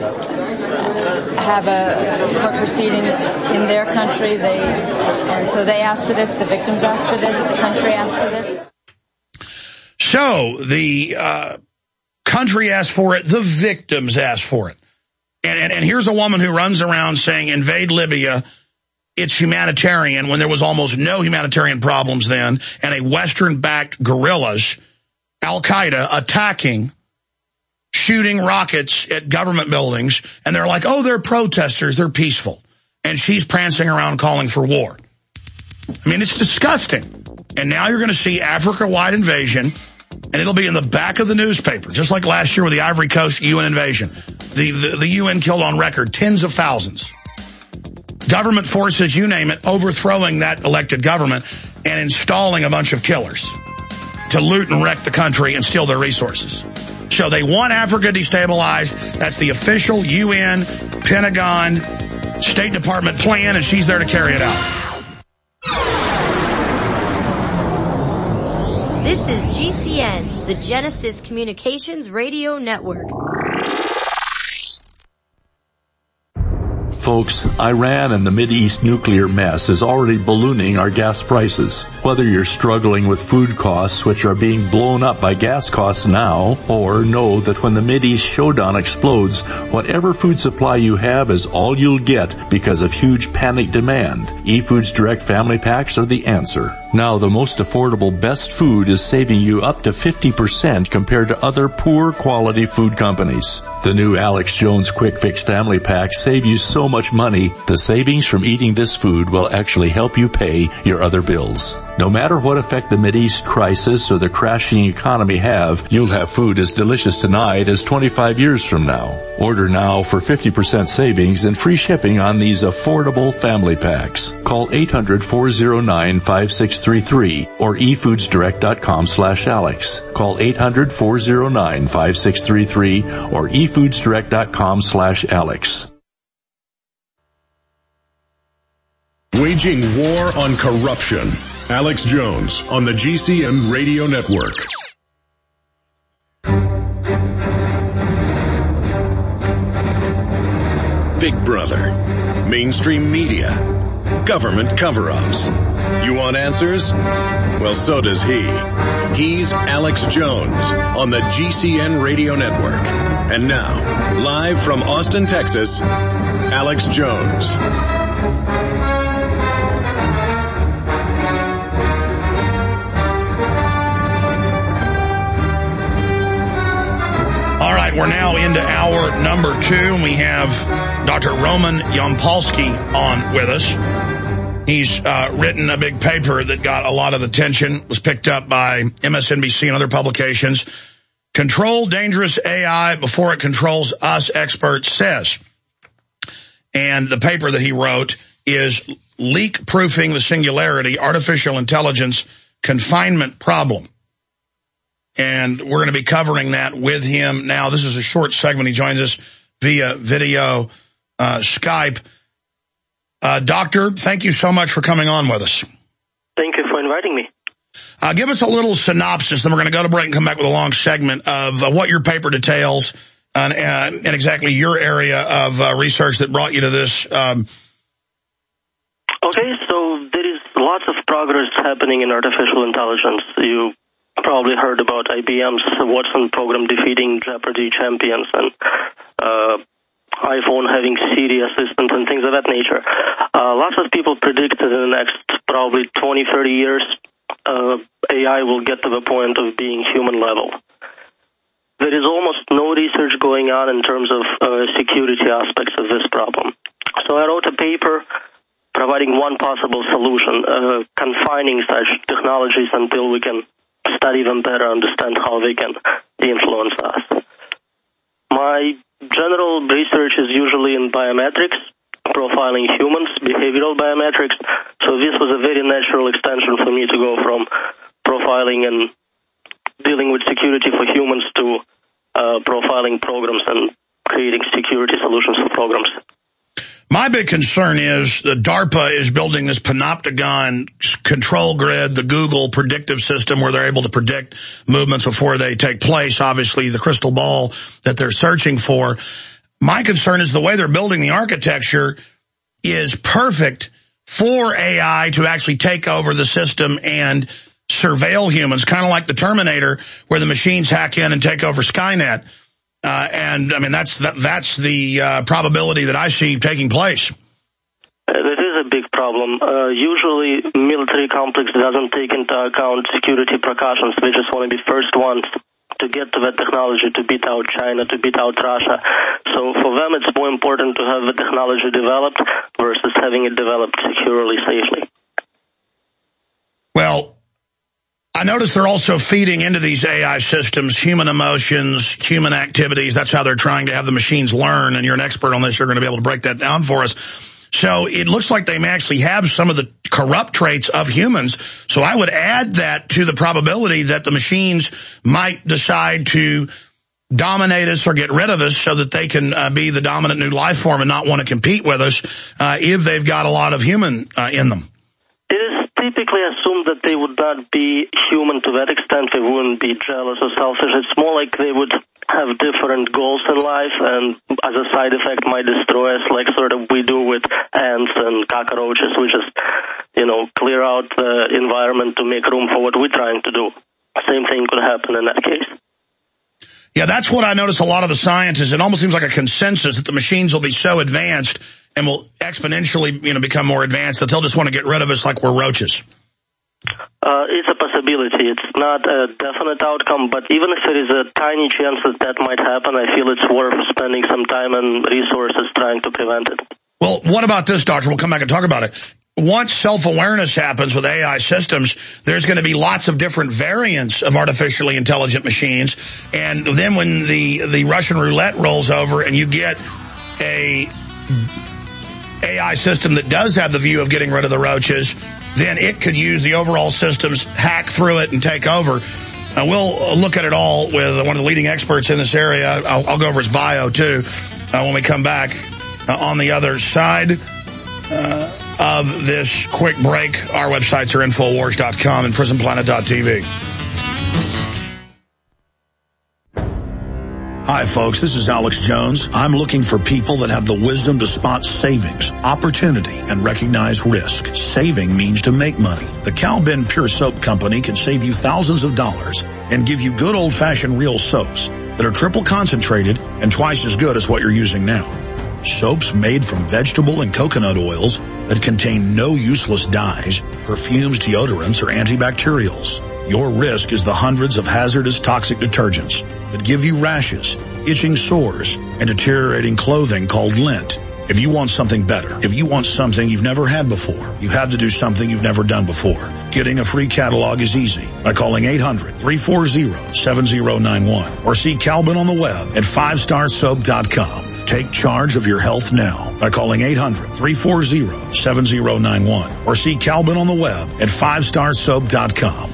have a court proceedings in their country, they and so they asked for this, the victims asked for this, the country asked for this. So the uh, country asked for it, the victims asked for it. And, and, and here's a woman who runs around saying, invade Libya, it's humanitarian, when there was almost no humanitarian problems then, and a Western-backed guerrillas, Al-Qaeda, attacking, shooting rockets at government buildings, and they're like, oh, they're protesters, they're peaceful. And she's prancing around calling for war. I mean, it's disgusting. And now you're going to see Africa-wide invasion, and it'll be in the back of the newspaper, just like last year with the Ivory Coast U N invasion. The, the, the U N killed on record tens of thousands. Government forces, you name it, overthrowing that elected government and installing a bunch of killers to loot and wreck the country and steal their resources. So they want Africa destabilized. That's the official U N, Pentagon, State Department plan, and she's there to carry it out. This is G C N, the Genesis Communications Radio Network. Folks, Iran and the Mideast nuclear mess is already ballooning our gas prices. Whether you're struggling with food costs, which are being blown up by gas costs now, or know that when the Mideast showdown explodes, whatever food supply you have is all you'll get because of huge panic demand, eFoods Direct Family Packs are the answer. Now, the most affordable best food is saving you up to fifty percent compared to other poor quality food companies. The new Alex Jones Quick Fix Family Packs save you so much much money, the savings from eating this food will actually help you pay your other bills. No matter what effect the Mideast crisis or the crashing economy have, you'll have food as delicious tonight as twenty-five years from now. Order now for fifty percent savings and free shipping on these affordable family packs. Call eight hundred, four oh nine, five six three three or e foods direct dot com slash Alex. Call eight hundred, four oh nine, five six three three or e foods direct dot com slash Alex. Waging war on corruption. Alex Jones on the G C N Radio Network. Big Brother, mainstream media, government cover-ups. You want answers? Well, so does he. He's Alex Jones on the G C N Radio Network. And now, live from Austin, Texas, Alex Jones. All right, we're now into hour number two, and we have Doctor Roman Yampolsky on with us. He's uh, written a big paper that got a lot of attention, was picked up by M S N B C and other publications. Control Dangerous A I Before It Controls Us, Expert Says. And the paper that he wrote is Leak-Proofing the Singularity, Artificial Intelligence Confinement Problem. And we're going to be covering that with him now. This is a short segment. He joins us via video uh, Skype. Uh, doctor, thank you so much for coming on with us. Thank you for inviting me. Uh, give us a little synopsis, then we're going to go to break and come back with a long segment of uh, what your paper details and, uh, and exactly your area of uh, research that brought you to this. Um, okay, so there is lots of progress happening in artificial intelligence. You probably heard about I B M's Watson program defeating Jeopardy champions and uh, iPhone having Siri assistant and things of that nature. Uh, lots of people predict that in the next probably twenty, thirty years, uh, A I will get to the point of being human level. There is almost no research going on in terms of uh, security aspects of this problem. So I wrote a paper providing one possible solution, uh, confining such technologies until we can study them better, understand how they can influence us. My general research is usually in biometrics, profiling humans, behavioral biometrics, so this was a very natural extension for me to go from profiling and dealing with security for humans to uh, profiling programs and creating security solutions for programs. My big concern is that DARPA is building this panopticon control grid, the Google predictive system where they're able to predict movements before they take place, obviously the crystal ball that they're searching for. My concern is the way they're building the architecture is perfect for A I to actually take over the system and surveil humans, kind of like the Terminator where the machines hack in and take over Skynet. Uh, and, I mean, that's that, that's the uh, probability that I see taking place. Uh, that is a big problem. Uh, usually, military complex doesn't take into account security precautions. They just want to be first ones to get to that technology, to beat out China, to beat out Russia. So for them, it's more important to have the technology developed versus having it developed securely, safely. Well, I notice they're also feeding into these A I systems human emotions, human activities. That's how they're trying to have the machines learn, and you're an expert on this. You're going to be able to break that down for us. So it looks like they may actually have some of the corrupt traits of humans. So I would add that to the probability that the machines might decide to dominate us or get rid of us so that they can uh, be the dominant new life form and not want to compete with us uh, if they've got a lot of human uh, in them. It is typically assumed that they would not be human to that extent. They wouldn't be jealous or selfish. It's more like they would have different goals in life, and as a side effect might destroy us, like sort of we do with ants and cockroaches. We just, you know, clear out the environment to make room for what we're trying to do. Same thing could happen in that case. Yeah, that's what I notice a lot of the science is. It almost seems like a consensus that the machines will be so advanced and will exponentially, you know, become more advanced that they'll just want to get rid of us like we're roaches. Uh, it's a possibility. It's not a definite outcome, but even if there is a tiny chance that that might happen, I feel it's worth spending some time and resources trying to prevent it. Well, what about this, doctor? We'll come back and talk about it. Once self-awareness happens with A I systems, there's going to be lots of different variants of artificially intelligent machines. And then when the, the Russian roulette rolls over and you get a A I system that does have the view of getting rid of the roaches, then it could use the overall systems, hack through it, and take over. Uh, we'll look at it all with one of the leading experts in this area. I'll, I'll go over his bio, too, uh, when we come back uh, on the other side. Uh, of this quick break. Our websites are infowars dot com and prison planet dot t v. Hi, folks. This is Alex Jones. I'm looking for people that have the wisdom to spot savings, opportunity, and recognize risk. Saving means to make money. The Cal-Ben Pure Soap Company can save you thousands of dollars and give you good old-fashioned real soaps that are triple concentrated and twice as good as what you're using now. Soaps made from vegetable and coconut oils that contain no useless dyes, perfumes, deodorants, or antibacterials. Your risk is the hundreds of hazardous toxic detergents that give you rashes, itching sores, and deteriorating clothing called lint. If you want something better, if you want something you've never had before, you have to do something you've never done before. Getting a free catalog is easy by calling eight hundred, three four zero, seven zero nine one or see Cal-Ben on the web at five star soap dot com. Take charge of your health now by calling eight hundred, three four zero, seven zero nine one or see Cal-Ben on the web at five star soap dot com.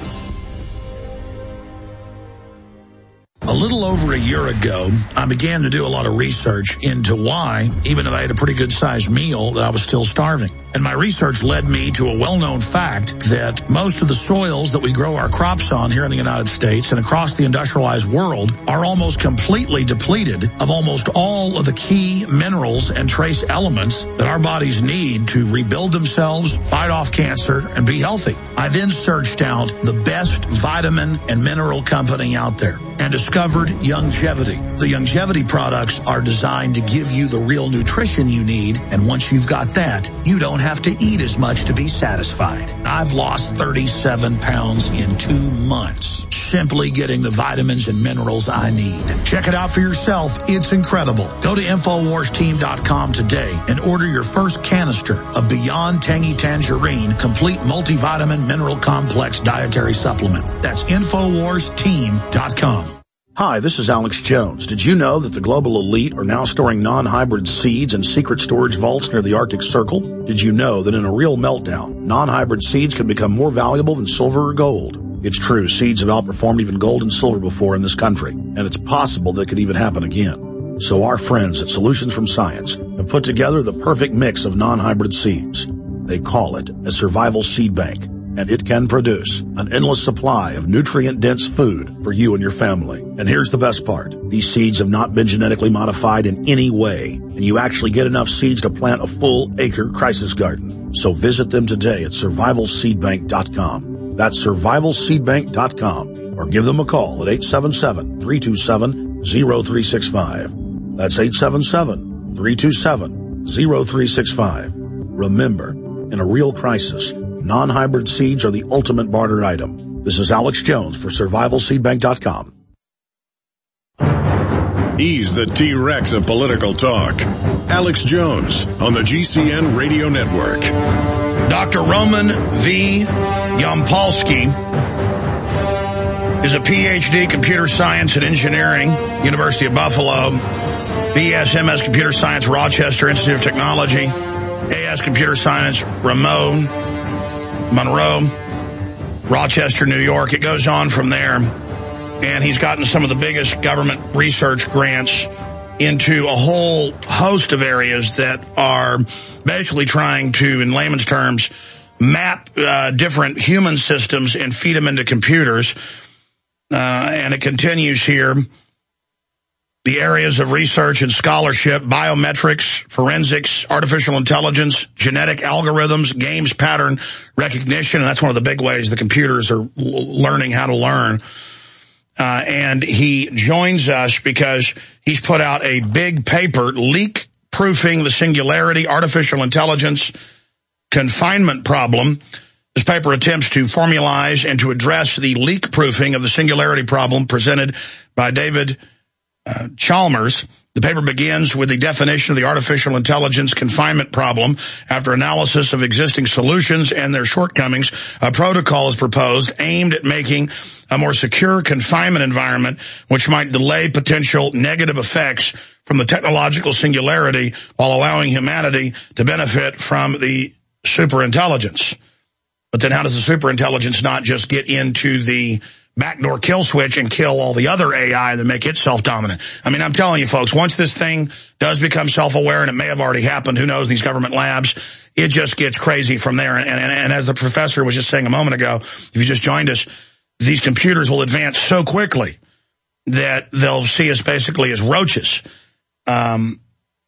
A little over a year ago, I began to do a lot of research into why, even if I had a pretty good-sized meal, that I was still starving. And my research led me to a well-known fact that most of the soils that we grow our crops on here in the United States and across the industrialized world are almost completely depleted of almost all of the key minerals and trace elements that our bodies need to rebuild themselves, fight off cancer, and be healthy. I then searched out the best vitamin and mineral company out there and discovered Youngevity. The Youngevity products are designed to give you the real nutrition you need, and once you've got that, you don't have to eat as much to be satisfied. I've lost thirty-seven pounds in two months, simply getting the vitamins and minerals I need. Check it out for yourself. It's incredible. Go to infowars team dot com today and order your first canister of Beyond Tangy Tangerine Complete Multivitamin Mineral Complex Dietary Supplement. That's infowars team dot com. Hi, this is Alex Jones. Did you know that the global elite are now storing non-hybrid seeds in secret storage vaults near the Arctic Circle? Did you know that in a real meltdown, non-hybrid seeds can become more valuable than silver or gold? It's true, seeds have outperformed even gold and silver before in this country, and it's possible that could even happen again. So our friends at Solutions from Science have put together the perfect mix of non-hybrid seeds. They call it a survival seed bank, and it can produce an endless supply of nutrient-dense food for you and your family. And here's the best part. These seeds have not been genetically modified in any way, and you actually get enough seeds to plant a full acre crisis garden. So visit them today at survival seed bank dot com. That's survival seed bank dot com, or give them a call at eight seven seven, three two seven, zero three six five. That's eight seven seven, three two seven, zero three six five. Remember, in a real crisis, non-hybrid seeds are the ultimate barter item. This is Alex Jones for survival seed bank dot com. He's the T-Rex of political talk. Alex Jones on the G C N Radio Network. Doctor Roman V. Yampolsky is a P H D computer science and engineering, University of Buffalo, B S M S computer science, Rochester Institute of Technology, A S computer science, Ramon, Monroe, Rochester, New York. It goes on from there. And he's gotten some of the biggest government research grants into a whole host of areas that are basically trying to, in layman's terms, map uh, different human systems and feed them into computers. Uh, and it continues here. The areas of research and scholarship: biometrics, forensics, artificial intelligence, genetic algorithms, games pattern recognition. And that's one of the big ways the computers are learning how to learn. Uh, and he joins us because he's put out a big paper, Leak-Proofing the Singularity Artificial Intelligence Confinement Problem. This paper attempts to formalize and to address the leak-proofing of the singularity problem presented by David uh, Chalmers The paper begins with the definition of the artificial intelligence confinement problem. After analysis of existing solutions and their shortcomings, a protocol is proposed aimed at making a more secure confinement environment, which might delay potential negative effects from the technological singularity while allowing humanity to benefit from the superintelligence. But then how does the superintelligence not just get into the backdoor kill switch and kill all the other A I that make it self-dominant? I mean, I'm telling you, folks, once this thing does become self-aware, and it may have already happened, who knows, these government labs, it just gets crazy from there. And, and, and as the professor was just saying a moment ago, if you just joined us, these computers will advance so quickly that they'll see us basically as roaches. Um,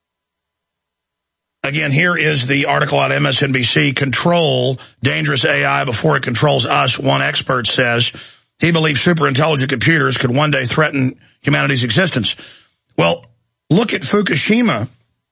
again, here is the article on M S N B C, Control Dangerous A I Before It Controls Us. One expert says he believes superintelligent computers could one day threaten humanity's existence. Well, look at Fukushima.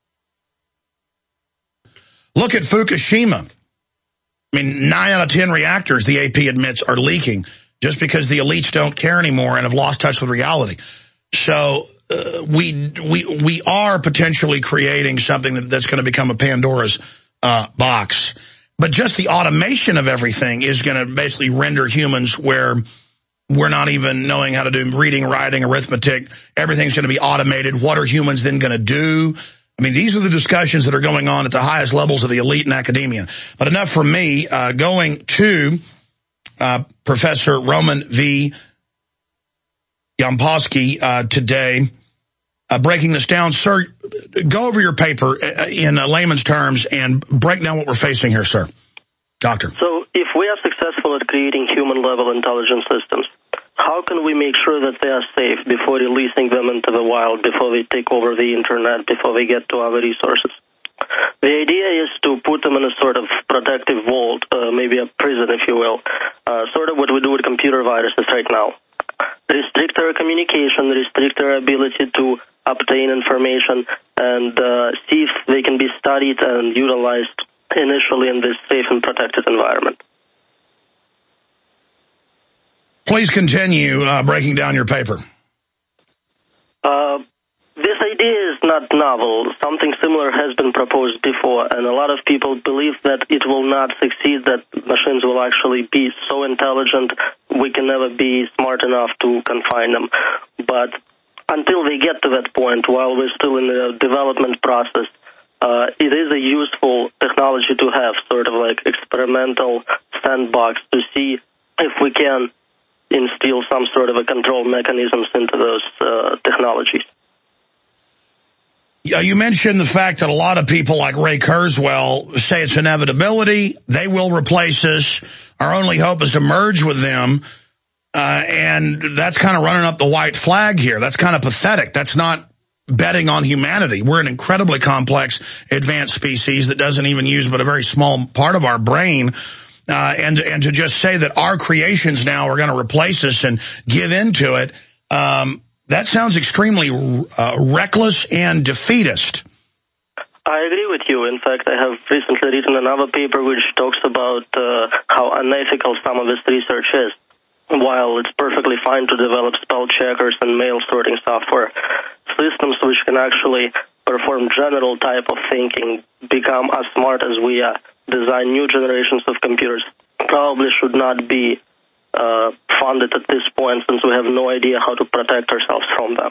Look at Fukushima. I mean, nine out of ten reactors, the A P admits, are leaking just because the elites don't care anymore and have lost touch with reality. So uh, we we we are potentially creating something that, that's going to become a Pandora's uh, box. But just the automation of everything is going to basically render humans where we're not even knowing how to do reading, writing, arithmetic. Everything's going to be automated. What are humans then going to do? I mean, these are the discussions that are going on at the highest levels of the elite in academia. But enough from me. Uh, going to uh, Professor Roman V. Yampolsky uh, today, uh, breaking this down. Sir, go over your paper in uh, layman's terms and break down what we're facing here, sir. Doctor. So if we are successful at creating human-level intelligence systems, how can we make sure that they are safe before releasing them into the wild, before they take over the internet, before they get to our resources? The idea is to put them in a sort of protective vault, uh, maybe a prison, if you will, uh, sort of what we do with computer viruses right now. Restrict their communication, restrict their ability to obtain information, and uh, see if they can be studied and utilized initially in this safe and protected environment. Please continue uh, breaking down your paper. Uh, this idea is not novel. Something similar has been proposed before, and a lot of people believe that it will not succeed, that machines will actually be so intelligent we can never be smart enough to confine them. But until they get to that point, while we're still in the development process, uh, it is a useful technology to have, sort of like experimental sandbox, to see if we can instill some sort of a control mechanisms into those uh, technologies. Yeah, you mentioned the fact that a lot of people like Ray Kurzweil say it's inevitability. They will replace us. Our only hope is to merge with them. Uh, and that's kind of running up the white flag here. That's kind of pathetic. That's not betting on humanity. We're an incredibly complex, advanced species that doesn't even use but a very small part of our brain. Uh, and, and to just say that our creations now are going to replace us and give into it, um, that sounds extremely uh, reckless and defeatist. I agree with you. In fact, I have recently written another paper which talks about uh, how unethical some of this research is. While it's perfectly fine to develop spell checkers and mail sorting software, systems which can actually perform general type of thinking, become as smart as we are, design new generations of computers, probably should not be uh, funded at this point, since we have no idea how to protect ourselves from them.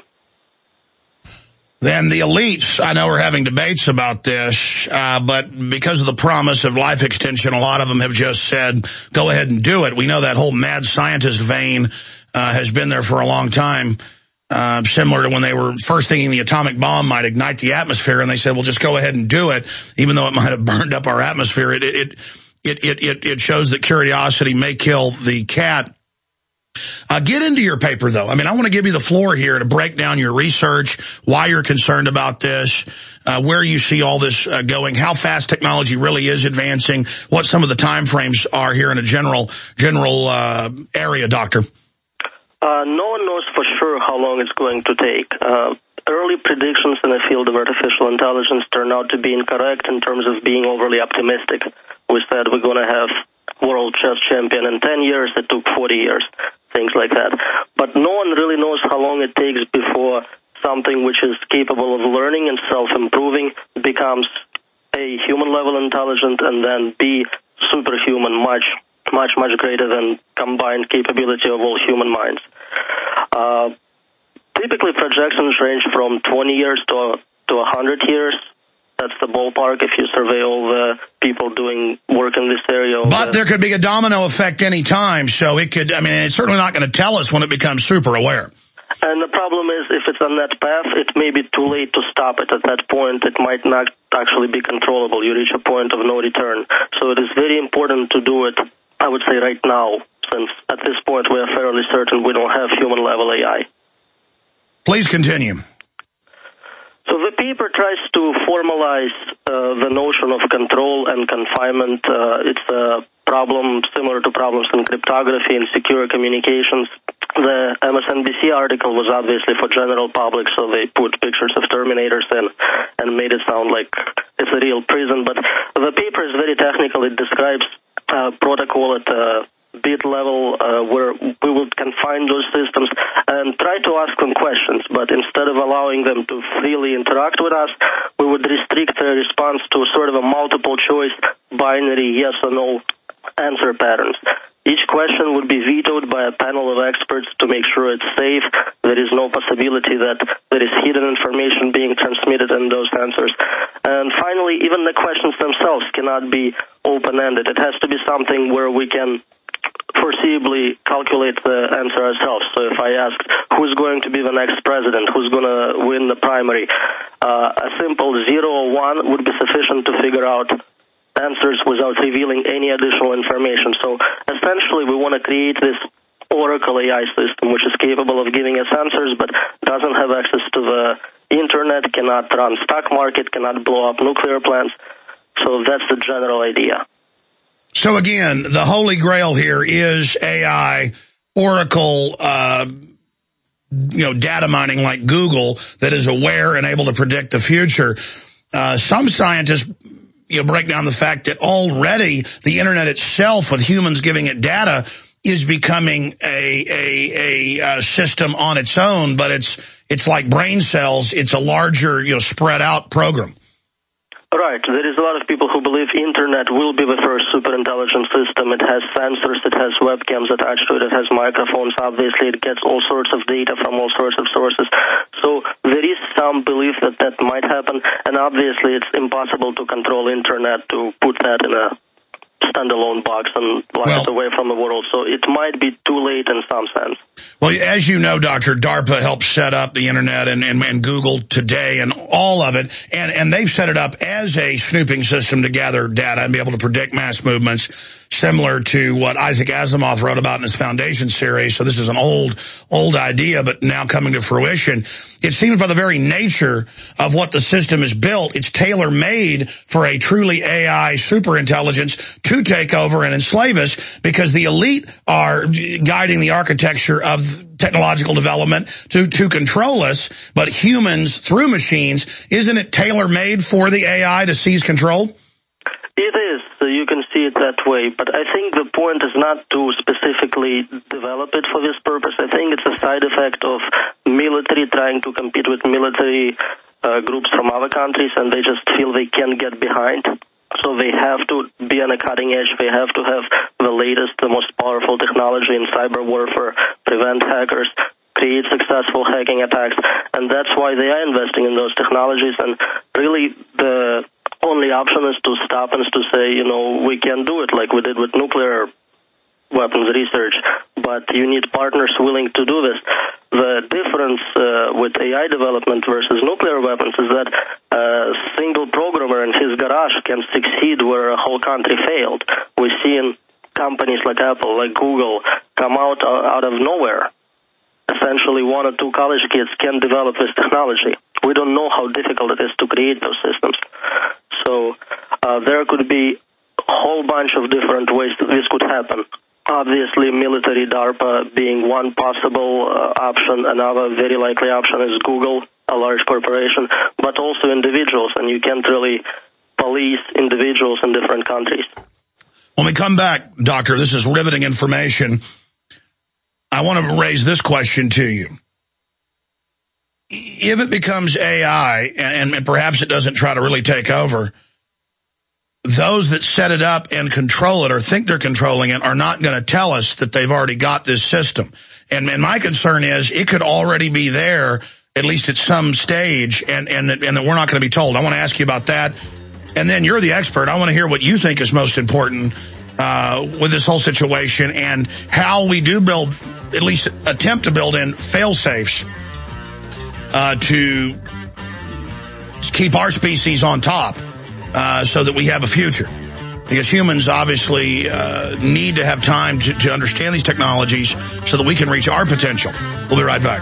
Then the elites, I know we're having debates about this, uh, but because of the promise of life extension, a lot of them have just said, go ahead and do it. We know that whole mad scientist vein uh, has been there for a long time, uh, similar to when they were first thinking the atomic bomb might ignite the atmosphere, and they said, well, just go ahead and do it, even though it might have burned up our atmosphere. It, it, it, it, it, it shows that curiosity may kill the cat. Uh, get into your paper, though. I mean, I want to give you the floor here to break down your research, why you're concerned about this, uh, where you see all this uh, going, how fast technology really is advancing, what some of the time frames are here in a general general uh, area, Doctor. Uh, no one knows for sure how long it's going to take. Uh, early predictions in the field of artificial intelligence turn out to be incorrect in terms of being overly optimistic. We said we're going to have world chess champion in ten years. It took forty years, things like that. But no one really knows how long it takes before something which is capable of learning and self-improving, becomes A, human-level intelligent, and then B, superhuman, much, much, much greater than combined capability of all human minds. Uh, typically, projections range from twenty years to to one hundred years. That's the ballpark if you survey all the people doing work in this area. But there could be a domino effect any time, so it could, I mean, it's certainly not going to tell us when it becomes super aware. And the problem is, if it's on that path, it may be too late to stop it. At that point, it might not actually be controllable. You reach a point of no return. So it is very important to do it, I would say, right now, since at this point we are fairly certain we don't have human-level A I. Please continue. So the paper tries to formalize uh, the notion of control and confinement. Uh, it's a problem similar to problems in cryptography and secure communications. The M S N B C article was obviously for general public, so they put pictures of Terminators in and made it sound like it's a real prison. But the paper is very technical. It describes a protocol at a bit level uh, where we would confine those systems and try to ask them questions, but instead of allowing them to freely interact with us, we would restrict their response to sort of a multiple choice binary yes or no answer patterns. Each question would be vetoed by a panel of experts to make sure it's safe. There is no possibility that there is hidden information being transmitted in those answers. And finally, even the questions themselves cannot be open-ended. It has to be something where we can foreseeably calculate the answer ourselves. So if I asked who's going to be the next president, who's going to win the primary, uh, a simple zero or one would be sufficient to figure out answers without revealing any additional information. So essentially we want to create this Oracle A I system which is capable of giving us answers but doesn't have access to the internet, cannot run stock market, cannot blow up nuclear plants. So that's the general idea. So again, the holy grail here is A I, Oracle, uh, you know, data mining like Google that is aware and able to predict the future. Uh, some scientists, you know, break down the fact that already the internet itself, with humans giving it data, is becoming a a, a, a system on its own. But it's it's like brain cells. It's a larger, you know, spread out program. Right. There is a lot of people who believe internet will be the first super intelligent system. It has sensors, it has webcams attached to it, it has microphones. Obviously, it gets all sorts of data from all sorts of sources. So there is some belief that that might happen. And obviously, it's impossible to control internet, to put that in a standalone box and lock well, it away from the world. So it might be too late in some sense. Well, as you know, Doctor, DARPA helped set up the internet and, and, and Google today and all of it. And, and they've set it up as a snooping system to gather data and be able to predict mass movements, similar to what Isaac Asimov wrote about in his Foundation series. So this is an old, old idea, but now coming to fruition. It seems by the very nature of what the system is built, it's tailor-made for a truly A I superintelligence to take over and enslave us, because the elite are guiding the architecture of technological development to, to control us, but humans through machines, isn't it tailor-made for the A I to seize control? It is. So you can see it that way. But I think the point is not to specifically develop it for this purpose. I think it's a side effect of military trying to compete with military uh, groups from other countries, and they just feel they can't get behind. So they have to be on a cutting edge. They have to have the latest, the most powerful technology in cyber warfare, prevent hackers, create successful hacking attacks. And that's why they are investing in those technologies. And really the only option is to stop and to say, you know, we can do it like we did with nuclear weapons research, but you need partners willing to do this. The difference uh, with A I development versus nuclear weapons is that a single programmer in his garage can succeed where a whole country failed. We've seen companies like Apple, like Google, come out uh, out of nowhere. Essentially, one or two college kids can develop this technology. We don't know how difficult it is to create those systems. So uh, there could be a whole bunch of different ways that this could happen. Obviously, military DARPA being one possible uh, option. Another very likely option is Google, a large corporation, but also individuals, and you can't really police individuals in different countries. When we come back, Doctor, this is riveting information. I want to raise this question to you. if it becomes A I, and, and perhaps it doesn't try to really take over, those that set it up and control it or think they're controlling it are not going to tell us that they've already got this system. And, and my concern is it could already be there, at least at some stage, and, and, and that we're not going to be told. I want to ask you about that. And then you're the expert. I want to hear what you think is most important uh, with this whole situation and how we do build, at least attempt to build in fail-safes uh, to keep our species on top. Uh, so that we have a future. Because humans obviously uh, need to have time to, to understand these technologies so that we can reach our potential. We'll be right back.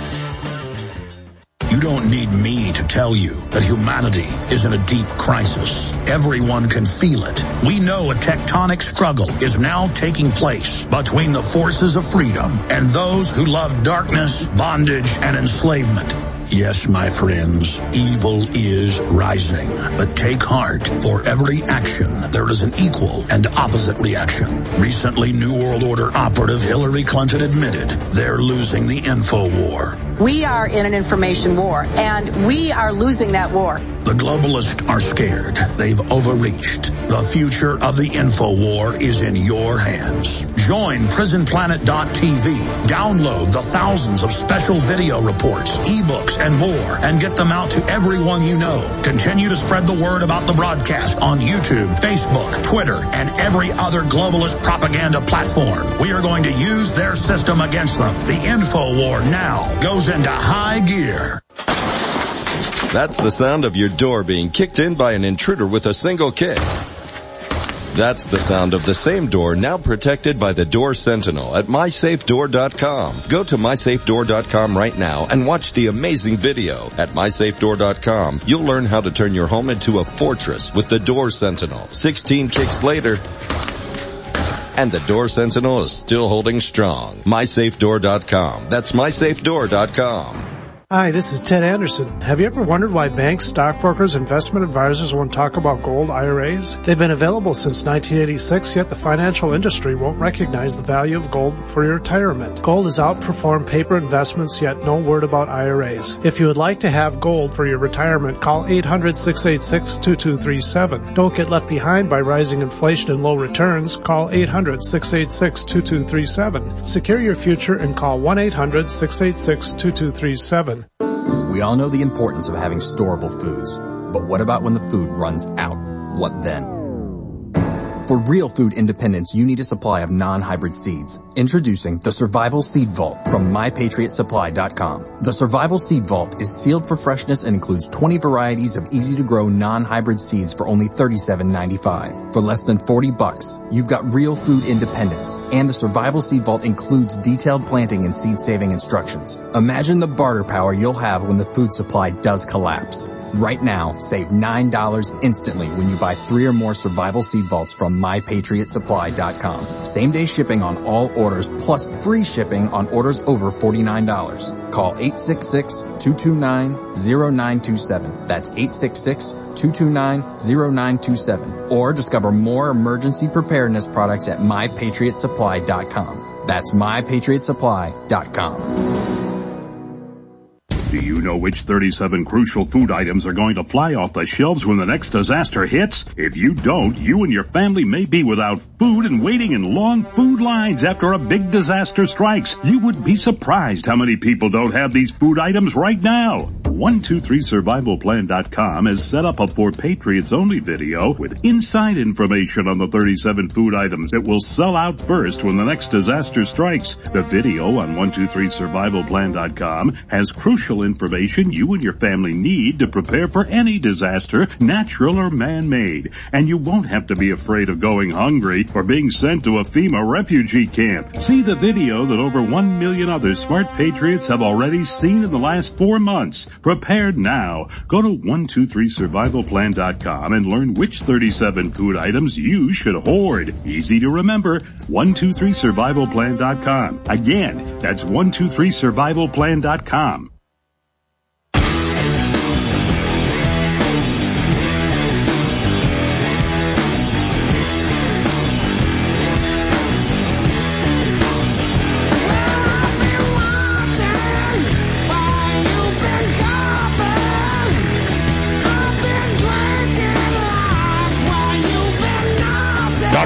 You don't need me to tell you that humanity is in a deep crisis. Everyone can feel it. We know a tectonic struggle is now taking place between the forces of freedom and those who love darkness, bondage, and enslavement. Yes, my friends, evil is rising. But take heart. For every action, there is an equal and opposite reaction. Recently, New World Order operative Hillary Clinton admitted they're losing the info war. We are in an information war, and we are losing that war. The globalists are scared. They've overreached. The future of the info war is in your hands. Join prison planet dot t v. Download the thousands of special video reports, ebooks, and more, and get them out to everyone you know. Continue to spread the word about the broadcast on YouTube, Facebook, Twitter, and every other globalist propaganda platform. We are going to use their system against them. The info war now goes into high gear. That's the sound of your door being kicked in by an intruder with a single kick. That's the sound of the same door now protected by the Door Sentinel at my safe door dot com. Go to my safe door dot com right now and watch the amazing video. At my safe door dot com, you'll learn how to turn your home into a fortress with the Door Sentinel. sixteen kicks later, and the Door Sentinel is still holding strong. my safe door dot com. That's my safe door dot com. Hi, this is Ted Anderson. Have you ever wondered why banks, stockbrokers, investment advisors won't talk about gold I R As? They've been available since nineteen eighty-six, yet the financial industry won't recognize the value of gold for your retirement. Gold has outperformed paper investments, yet no word about I R As. If you would like to have gold for your retirement, call eight hundred, six eight six, two two three seven. Don't get left behind by rising inflation and low returns. Call eight hundred, six eight six, two two three seven. Secure your future and call one eight hundred, six eight six, two two three seven. We all know the importance of having storable foods, but what about when the food runs out? What then? For real food independence, you need a supply of non-hybrid seeds. Introducing the Survival Seed Vault from my patriot supply dot com. The Survival Seed Vault is sealed for freshness and includes twenty varieties of easy-to-grow non-hybrid seeds for only thirty-seven ninety-five. For less than forty bucks, you've got real food independence, and the Survival Seed Vault includes detailed planting and seed-saving instructions. Imagine the barter power you'll have when the food supply does collapse. Right now, save nine dollars instantly when you buy three or more Survival Seed Vaults from my patriot supply dot com. Same-day shipping on all orders, plus free shipping on orders over forty-nine dollars. Call eight six six, two two nine, zero nine two seven. That's eight six six, two two nine, zero nine two seven. Or discover more emergency preparedness products at my patriot supply dot com. That's my patriot supply dot com. Do you know which thirty-seven crucial food items are going to fly off the shelves when the next disaster hits? If you don't, you and your family may be without food and waiting in long food lines after a big disaster strikes. You would be surprised how many people don't have these food items right now. one two three survival plan dot com has set up a For Patriots Only video with inside information on the thirty-seven food items that will sell out first when the next disaster strikes. The video on one two three survival plan dot com has crucial information you and your family need to prepare for any disaster, natural or man-made. And you won't have to be afraid of going hungry or being sent to a FEMA refugee camp. See the video that over one million other smart patriots have already seen in the last four months. Prepared now. Go to one two three survival plan dot com and learn which thirty-seven food items you should hoard. Easy to remember. one two three survival plan dot com. Again, that's one two three survival plan dot com. Why you been gone?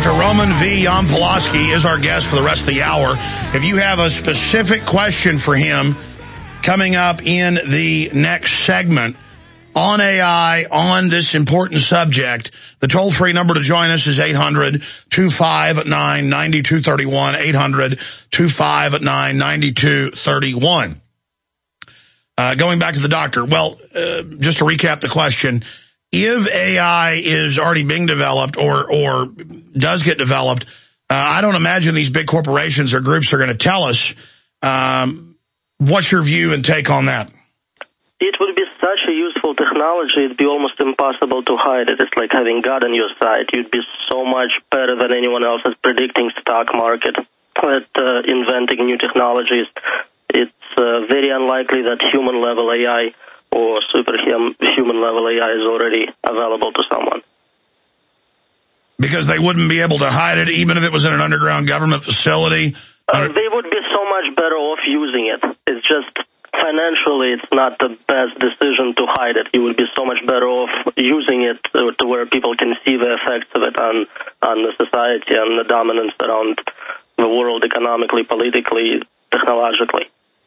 Doctor Roman V. Jan Pulaski is our guest for the rest of the hour. If you have a specific question for him coming up in the next segment on A I, on this important subject, the toll-free number to join us is eight hundred, two five nine, nine two three one, eight hundred, two five nine, nine two three one. Uh, going back to the doctor, well, uh, just to recap the question, if A I is already being developed or or does get developed, uh, I don't imagine these big corporations or groups are going to tell us. Um, what's your view and take on that? It would be such a useful technology, it'd be almost impossible to hide it. It's like having God on your side. You'd be so much better than anyone else at predicting stock market, at uh, inventing new technologies. It's uh, very unlikely that human-level A I or superhuman-level A I is already available to someone. Because they wouldn't be able to hide it, even if it was in an underground government facility? Uh, they would be so much better off using it. It's just, financially, it's not the best decision to hide it. You would be so much better off using it to, to where people can see the effects of it on, on the society and the dominance around the world economically, politically, technologically.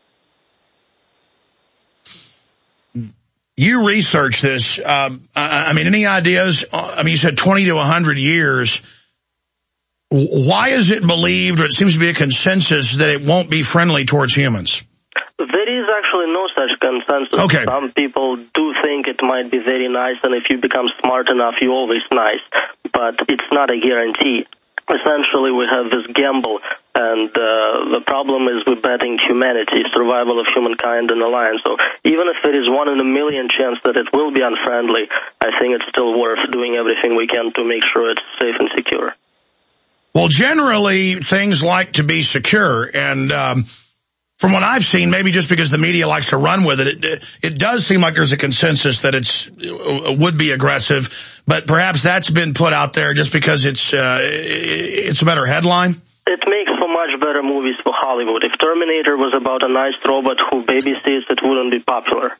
You research this. Uh, I, I mean, any ideas? I mean, you said twenty to one hundred years. Why is it believed, or it seems to be a consensus, that it won't be friendly towards humans? There is actually no such consensus. Okay. Some people do think it might be very nice, and if you become smart enough, you're always nice. But it's not a guarantee. Essentially, we have this gamble, and uh, the problem is we're betting humanity, survival of humankind in the line. So even if there is one in a million chance that it will be unfriendly, I think it's still worth doing everything we can to make sure it's safe and secure. Well, generally, things like to be secure, and um, from what I've seen, maybe just because the media likes to run with it, it, it does seem like there's a consensus that it's it would be aggressive, but perhaps that's been put out there just because it's uh, it's a better headline. It makes for much better movies for Hollywood. If Terminator was about a nice robot who babysits, it wouldn't be popular.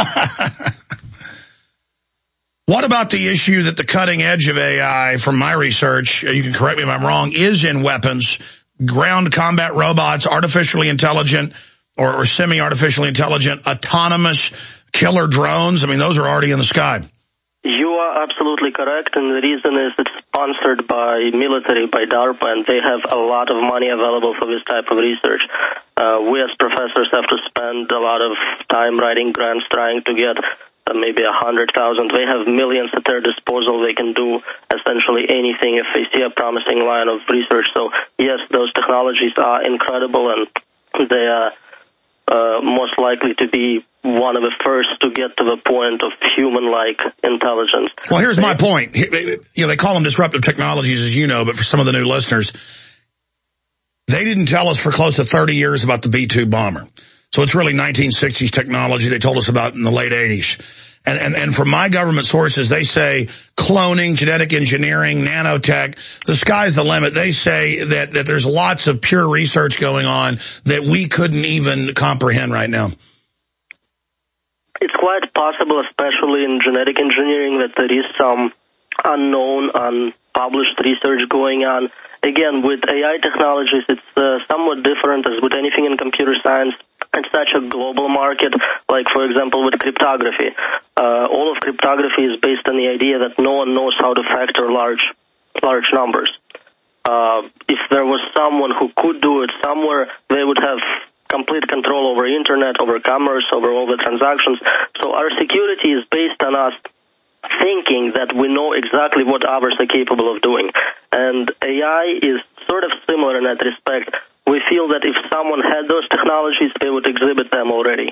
What about the issue that the cutting edge of A I, from my research, you can correct me if I'm wrong, is in weapons? Ground combat robots, artificially intelligent or, or semi-artificially intelligent, autonomous killer drones. I mean, those are already in the sky. You are absolutely correct, and the reason is it's sponsored by military, by DARPA, and they have a lot of money available for this type of research. Uh, we as professors have to spend a lot of time writing grants trying to get Uh, maybe a hundred thousand. They have millions at their disposal. They can do essentially anything if they see a promising line of research. So yes, those technologies are incredible, and they are uh, most likely to be one of the first to get to the point of human-like intelligence. Well, here's my point. You know, they call them disruptive technologies, as you know, but for some of the new listeners, they didn't tell us for close to thirty years about the B two bomber. So it's really nineteen sixties technology they told us about in the late eighties. And, and, and from my government sources, they say cloning, genetic engineering, nanotech, the sky's the limit. They say that, that there's lots of pure research going on that we couldn't even comprehend right now. It's quite possible, especially in genetic engineering, that there is some unknown, unpublished research going on. Again, with A I technologies, it's uh, somewhat different as with anything in computer science. It's such a global market, like, for example, with cryptography. Uh, all of cryptography is based on the idea that no one knows how to factor large large numbers. Uh, if there was someone who could do it somewhere, they would have complete control over internet, over commerce, over all the transactions. So our security is based on us thinking that we know exactly what others are capable of doing. And A I is sort of similar in that respect. We feel that if someone had those technologies, they would exhibit them already.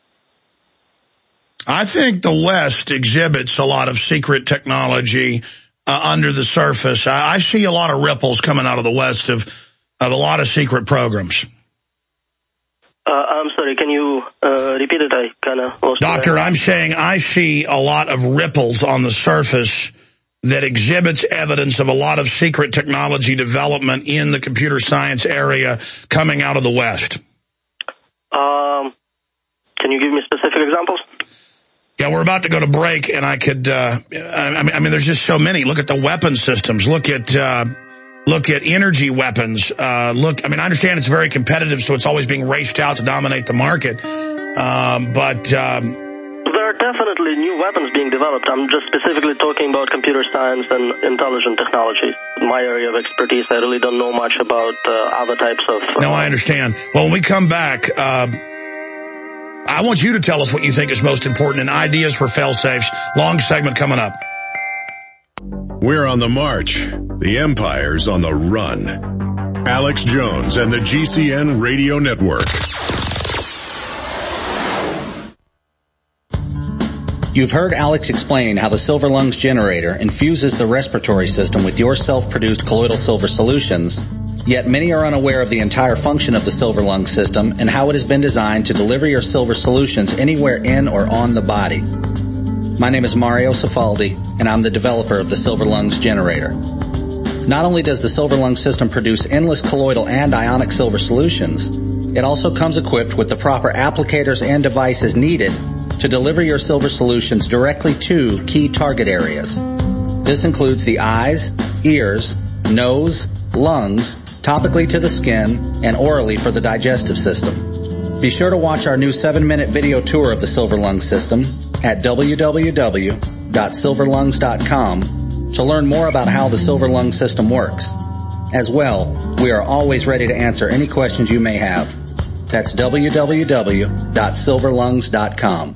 I think the West exhibits a lot of secret technology uh, under the surface. I, I see a lot of ripples coming out of the West of, of a lot of secret programs. Uh, I'm sorry, can you uh, repeat it? I kind of lost Doctor, I'm saying I see a lot of ripples on the surface that exhibits evidence of a lot of secret technology development in the computer science area coming out of the West. Um, can you give me specific examples? Yeah, we're about to go to break, and I could, uh, I mean, I mean, there's just so many. Look at the weapon systems. Look at, uh, look at energy weapons. Uh, look, I mean, I understand it's very competitive, so it's always being raced out to dominate the market. Um, but um, there are definitely new weapons being developed. I'm just specifically talking about computer science and intelligent technology. My area of expertise. I really don't know much about uh, other types of... Uh, no, I understand. Well, when we come back, uh, I want you to tell us what you think is most important and ideas for fail-safes. Long segment coming up. We're on the march. The empire's on the run. Alex Jones and the G C N Radio Network. You've heard Alex explain how the Silver Lungs generator infuses the respiratory system with your self-produced colloidal silver solutions, yet many are unaware of the entire function of the Silver Lungs system and how it has been designed to deliver your silver solutions anywhere in or on the body. My name is Mario Cifaldi, and I'm the developer of the Silver Lungs generator. Not only does the Silver Lungs system produce endless colloidal and ionic silver solutions, it also comes equipped with the proper applicators and devices needed to deliver your silver solutions directly to key target areas. This includes the eyes, ears, nose, lungs, topically to the skin, and orally for the digestive system. Be sure to watch our new seven-minute video tour of the Silver Lungs system at w w w dot silver lungs dot com to learn more about how the Silver Lungs system works. As well, we are always ready to answer any questions you may have. That's w w w dot silver lungs dot com.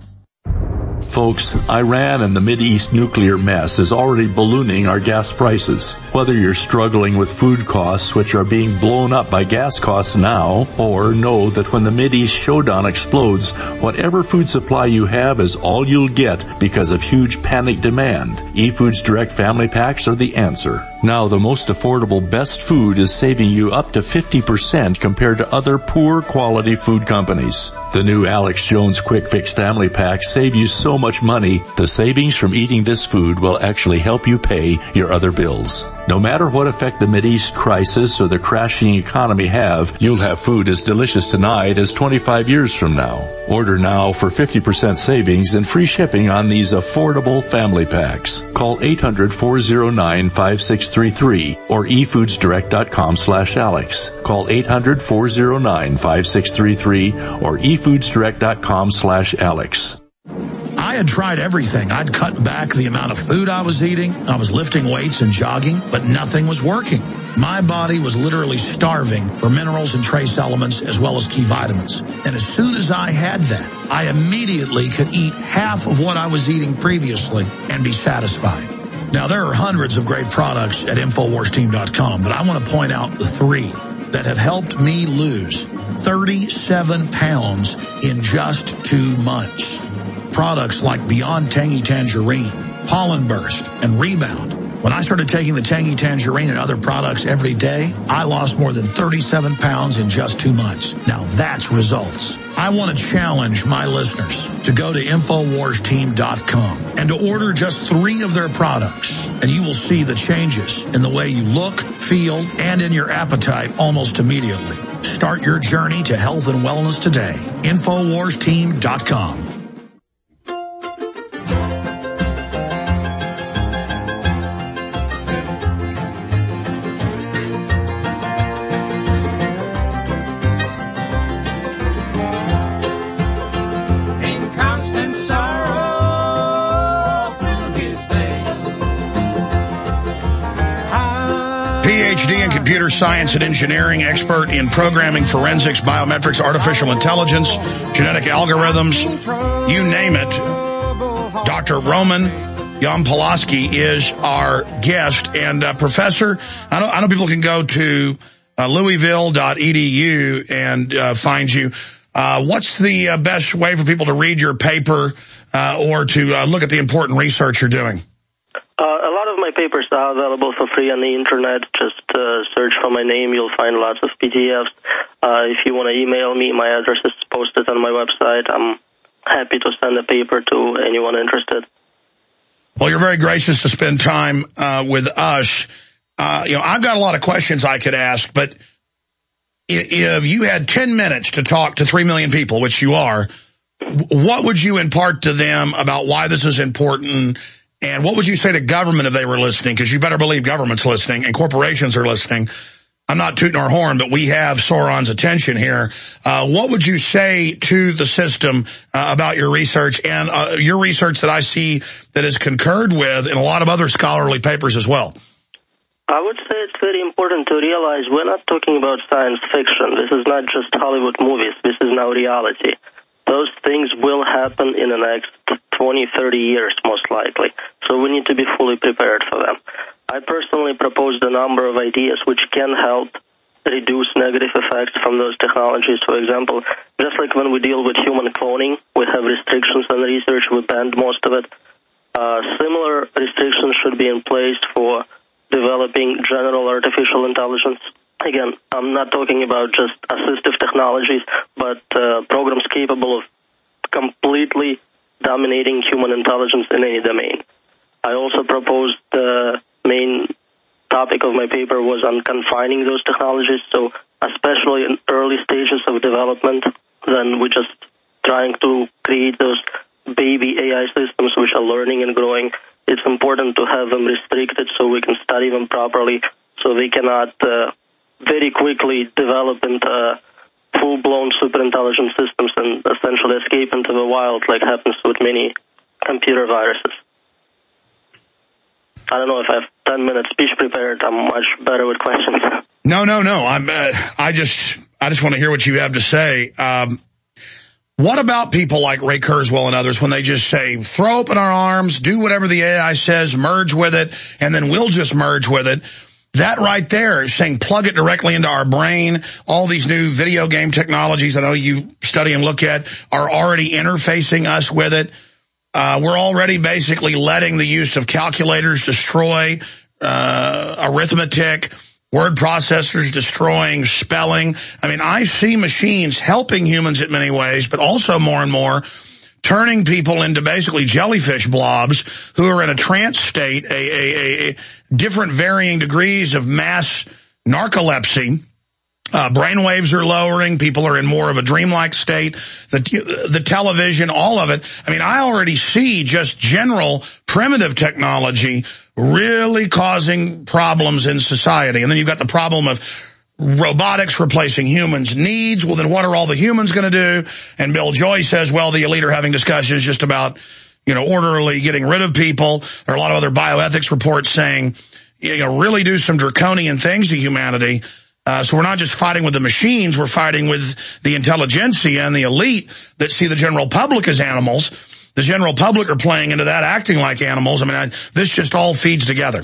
Folks, Iran and the Mideast nuclear mess is already ballooning our gas prices. Whether you're struggling with food costs, which are being blown up by gas costs now, or know that when the Mideast showdown explodes, whatever food supply you have is all you'll get because of huge panic demand, eFoods Direct Family Packs are the answer. Now, the most affordable best food is saving you up to fifty percent compared to other poor quality food companies. The new Alex Jones Quick Fix Family Packs save you so much money, the savings from eating this food will actually help you pay your other bills. No matter what effect the Mideast crisis or the crashing economy have, you'll have food as delicious tonight as twenty-five years from now. Order now for fifty percent savings and free shipping on these affordable family packs. Call eight hundred, four oh nine, five six three three or e foods direct dot com slash Alex. Call eight hundred, four oh nine, five six three three or e foods direct dot com slash Alex. I had tried everything. I'd cut back the amount of food I was eating. I was lifting weights and jogging, but nothing was working. My body was literally starving for minerals and trace elements as well as key vitamins. And as soon as I had that, I immediately could eat half of what I was eating previously and be satisfied. Now, there are hundreds of great products at infowars team dot com, but I want to point out the three that have helped me lose thirty-seven pounds in just two months. Products like Beyond Tangy Tangerine, Pollen Burst, and Rebound. When I started taking the Tangy Tangerine and other products every day, I lost more than thirty-seven pounds in just two months. Now that's results. I want to challenge my listeners to go to infowars team dot com and to order just three of their products, and you will see the changes in the way you look, feel, and in your appetite almost immediately. Start your journey to health and wellness today. infowars team dot com. Computer science and engineering, expert in programming, forensics, biometrics, artificial intelligence, genetic algorithms, you name it. Doctor Roman Yampolsky is our guest. And uh, Professor, I know, I know people can go to uh, louisville dot e d u and uh, find you. Uh, what's the uh, best way for people to read your paper uh, or to uh, look at the important research you're doing? Uh, a lot of my papers are available for free on the internet. Just uh, search for my name. You'll find lots of P D Fs. Uh, if you want to email me, my address is posted on my website. I'm happy to send a paper to anyone interested. Well, you're very gracious to spend time uh, with us. Uh, you know, I've got a lot of questions I could ask, but if you had ten minutes to talk to three million people, which you are, what would you impart to them about why this is important And what would you say to government if they were listening? Because you better believe government's listening and corporations are listening. I'm not tooting our horn, but we have Sauron's attention here. Uh, what would you say to the system uh, about your research and uh, your research that I see that is concurred with in a lot of other scholarly papers as well? I would say it's very important to realize we're not talking about science fiction. This is not just Hollywood movies. This is now reality. Those things will happen in the next twenty, thirty years, most likely. So we need to be fully prepared for them. I personally proposed a number of ideas which can help reduce negative effects from those technologies. For example, just like when we deal with human cloning, we have restrictions on research, we banned most of it. Uh, similar restrictions should be in place for developing general artificial intelligence. Again, I'm not talking about just assistive technologies, but uh, programs capable of completely dominating human intelligence in any domain. I also proposed the main topic of my paper was on confining those technologies, so especially in early stages of development, then we're just trying to create those baby A I systems which are learning and growing. It's important to have them restricted so we can study them properly, so they cannot uh, very quickly develop into full-blown super-intelligent systems and essentially escape into the wild like happens with many computer viruses. I don't know if I have ten minutes speech prepared. I'm much better with questions. No, no, no. I'm. Uh, I just, I just want to hear what you have to say. Um, what about people like Ray Kurzweil and others when they just say, throw open our arms, do whatever the A I says, merge with it, and then we'll just merge with it? That right there is saying plug it directly into our brain. All these new video game technologies I know you study and look at are already interfacing us with it. Uh, we're already basically letting the use of calculators destroy uh, arithmetic, word processors destroying spelling. I mean, I see machines helping humans in many ways, but also more and more turning people into basically jellyfish blobs who are in a trance state, a, a, a different varying degrees of mass narcolepsy. Uh, brain waves are lowering. People are in more of a dreamlike state. The, the television, all of it. I mean, I already see just general primitive technology really causing problems in society. And then you've got the problem of robotics replacing humans' needs. Well, then what are all the humans going to do? And Bill Joy says, well, the elite are having discussions just about, you know, orderly getting rid of people. There are a lot of other bioethics reports saying, you know, really do some draconian things to humanity. Uh, so we're not just fighting with the machines, we're fighting with the intelligentsia and the elite that see the general public as animals. The general public are playing into that, acting like animals. I mean, I, this just all feeds together.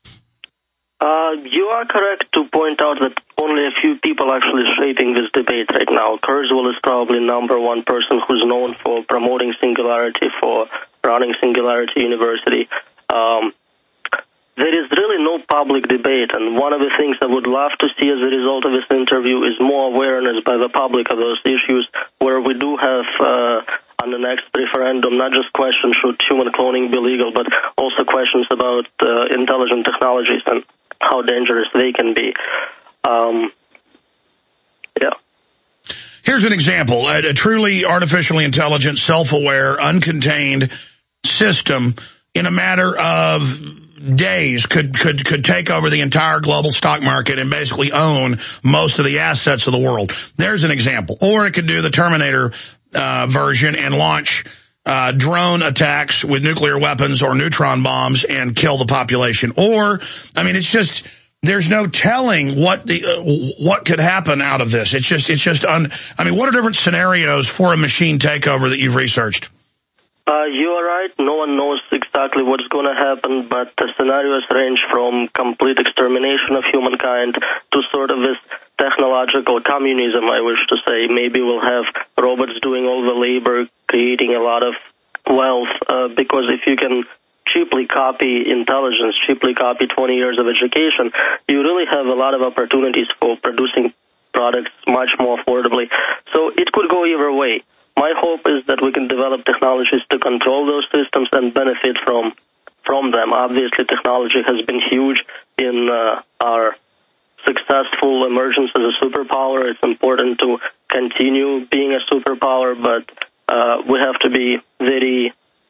Uh, you are correct to point out that only a few people are actually shaping this debate right now. Kurzweil is probably number one person who's known for promoting Singularity, for running Singularity University. Um, There is really no public debate, and one of the things I would love to see as a result of this interview is more awareness by the public of those issues, where we do have uh, on the next referendum not just questions should human cloning be legal, but also questions about uh, intelligent technologies and how dangerous they can be. Um, yeah. Here's an example. A, a truly artificially intelligent, self-aware, uncontained system in a matter of days could could could take over the entire global stock market and basically own most of the assets of the world. There's an example. Or it could do the Terminator uh, version and launch uh, drone attacks with nuclear weapons or neutron bombs and kill the population. Or, I mean, it's just, there's no telling what the uh, what could happen out of this. It's just, it's just, un, I mean, what are different scenarios for a machine takeover that you've researched? Uh, you are right. No one knows exactly what's going to happen, but the scenarios range from complete extermination of humankind to sort of this technological communism, I wish to say. Maybe we'll have robots doing all the labor, creating a lot of wealth, uh, because if you can cheaply copy intelligence, cheaply copy twenty years of education, you really have a lot of opportunities for producing products much more affordably. So it could go either way. My hope is that we can develop technologies to control those systems and benefit from from them. Obviously, technology has been huge in uh, our successful emergence as a superpower. It's important to continue being a superpower, but uh, we have to be very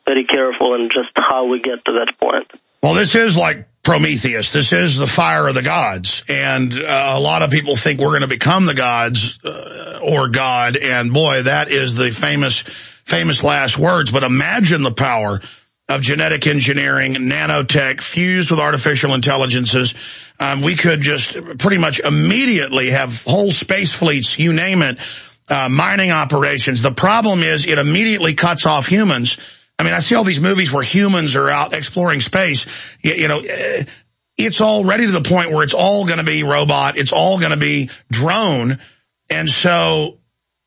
very careful in just how we get to that point. Well, this is like Prometheus. This is the fire of the gods. And uh, a lot of people think we're going to become the gods uh, or God. And boy, that is the famous, famous last words. But imagine the power of genetic engineering, nanotech, fused with artificial intelligences. Um, we could just pretty much immediately have whole space fleets, you name it, uh, mining operations. The problem is it immediately cuts off humans. I mean, I see all these movies where humans are out exploring space. You, you know, it's already to the point where it's all going to be robot. It's all going to be drone. And so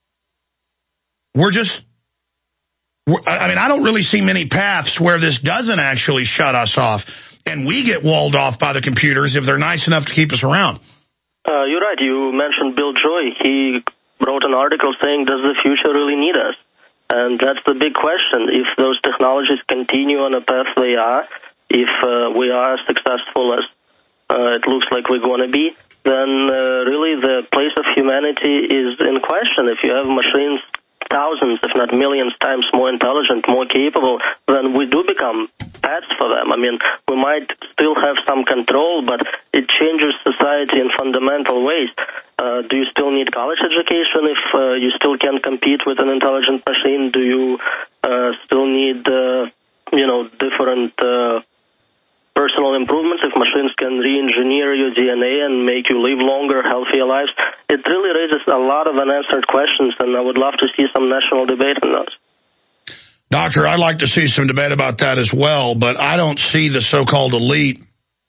we're just, we're, I mean, I don't really see many paths where this doesn't actually shut us off and we get walled off by the computers if they're nice enough to keep us around. Uh, you're right. You mentioned Bill Joy. He wrote an article saying, does the future really need us? And that's the big question. If those technologies continue on the path they are, if uh, we are as successful as uh, it looks like we're going to be, then uh, really the place of humanity is in question. If you have machines thousands, if not millions times more intelligent, more capable, then we do become pets for them. I mean, we might still have some control, but it changes society in fundamental ways. Uh, do you still need college education if uh, you still can compete with an intelligent machine? Do you uh, still need, uh, you know, different uh, personal improvements if machines can re-engineer your D N A and make you live longer, healthier lives? It really raises a lot of unanswered questions, and I would love to see some national debate on those. Doctor, I'd like to see some debate about that as well, but I don't see the so-called elite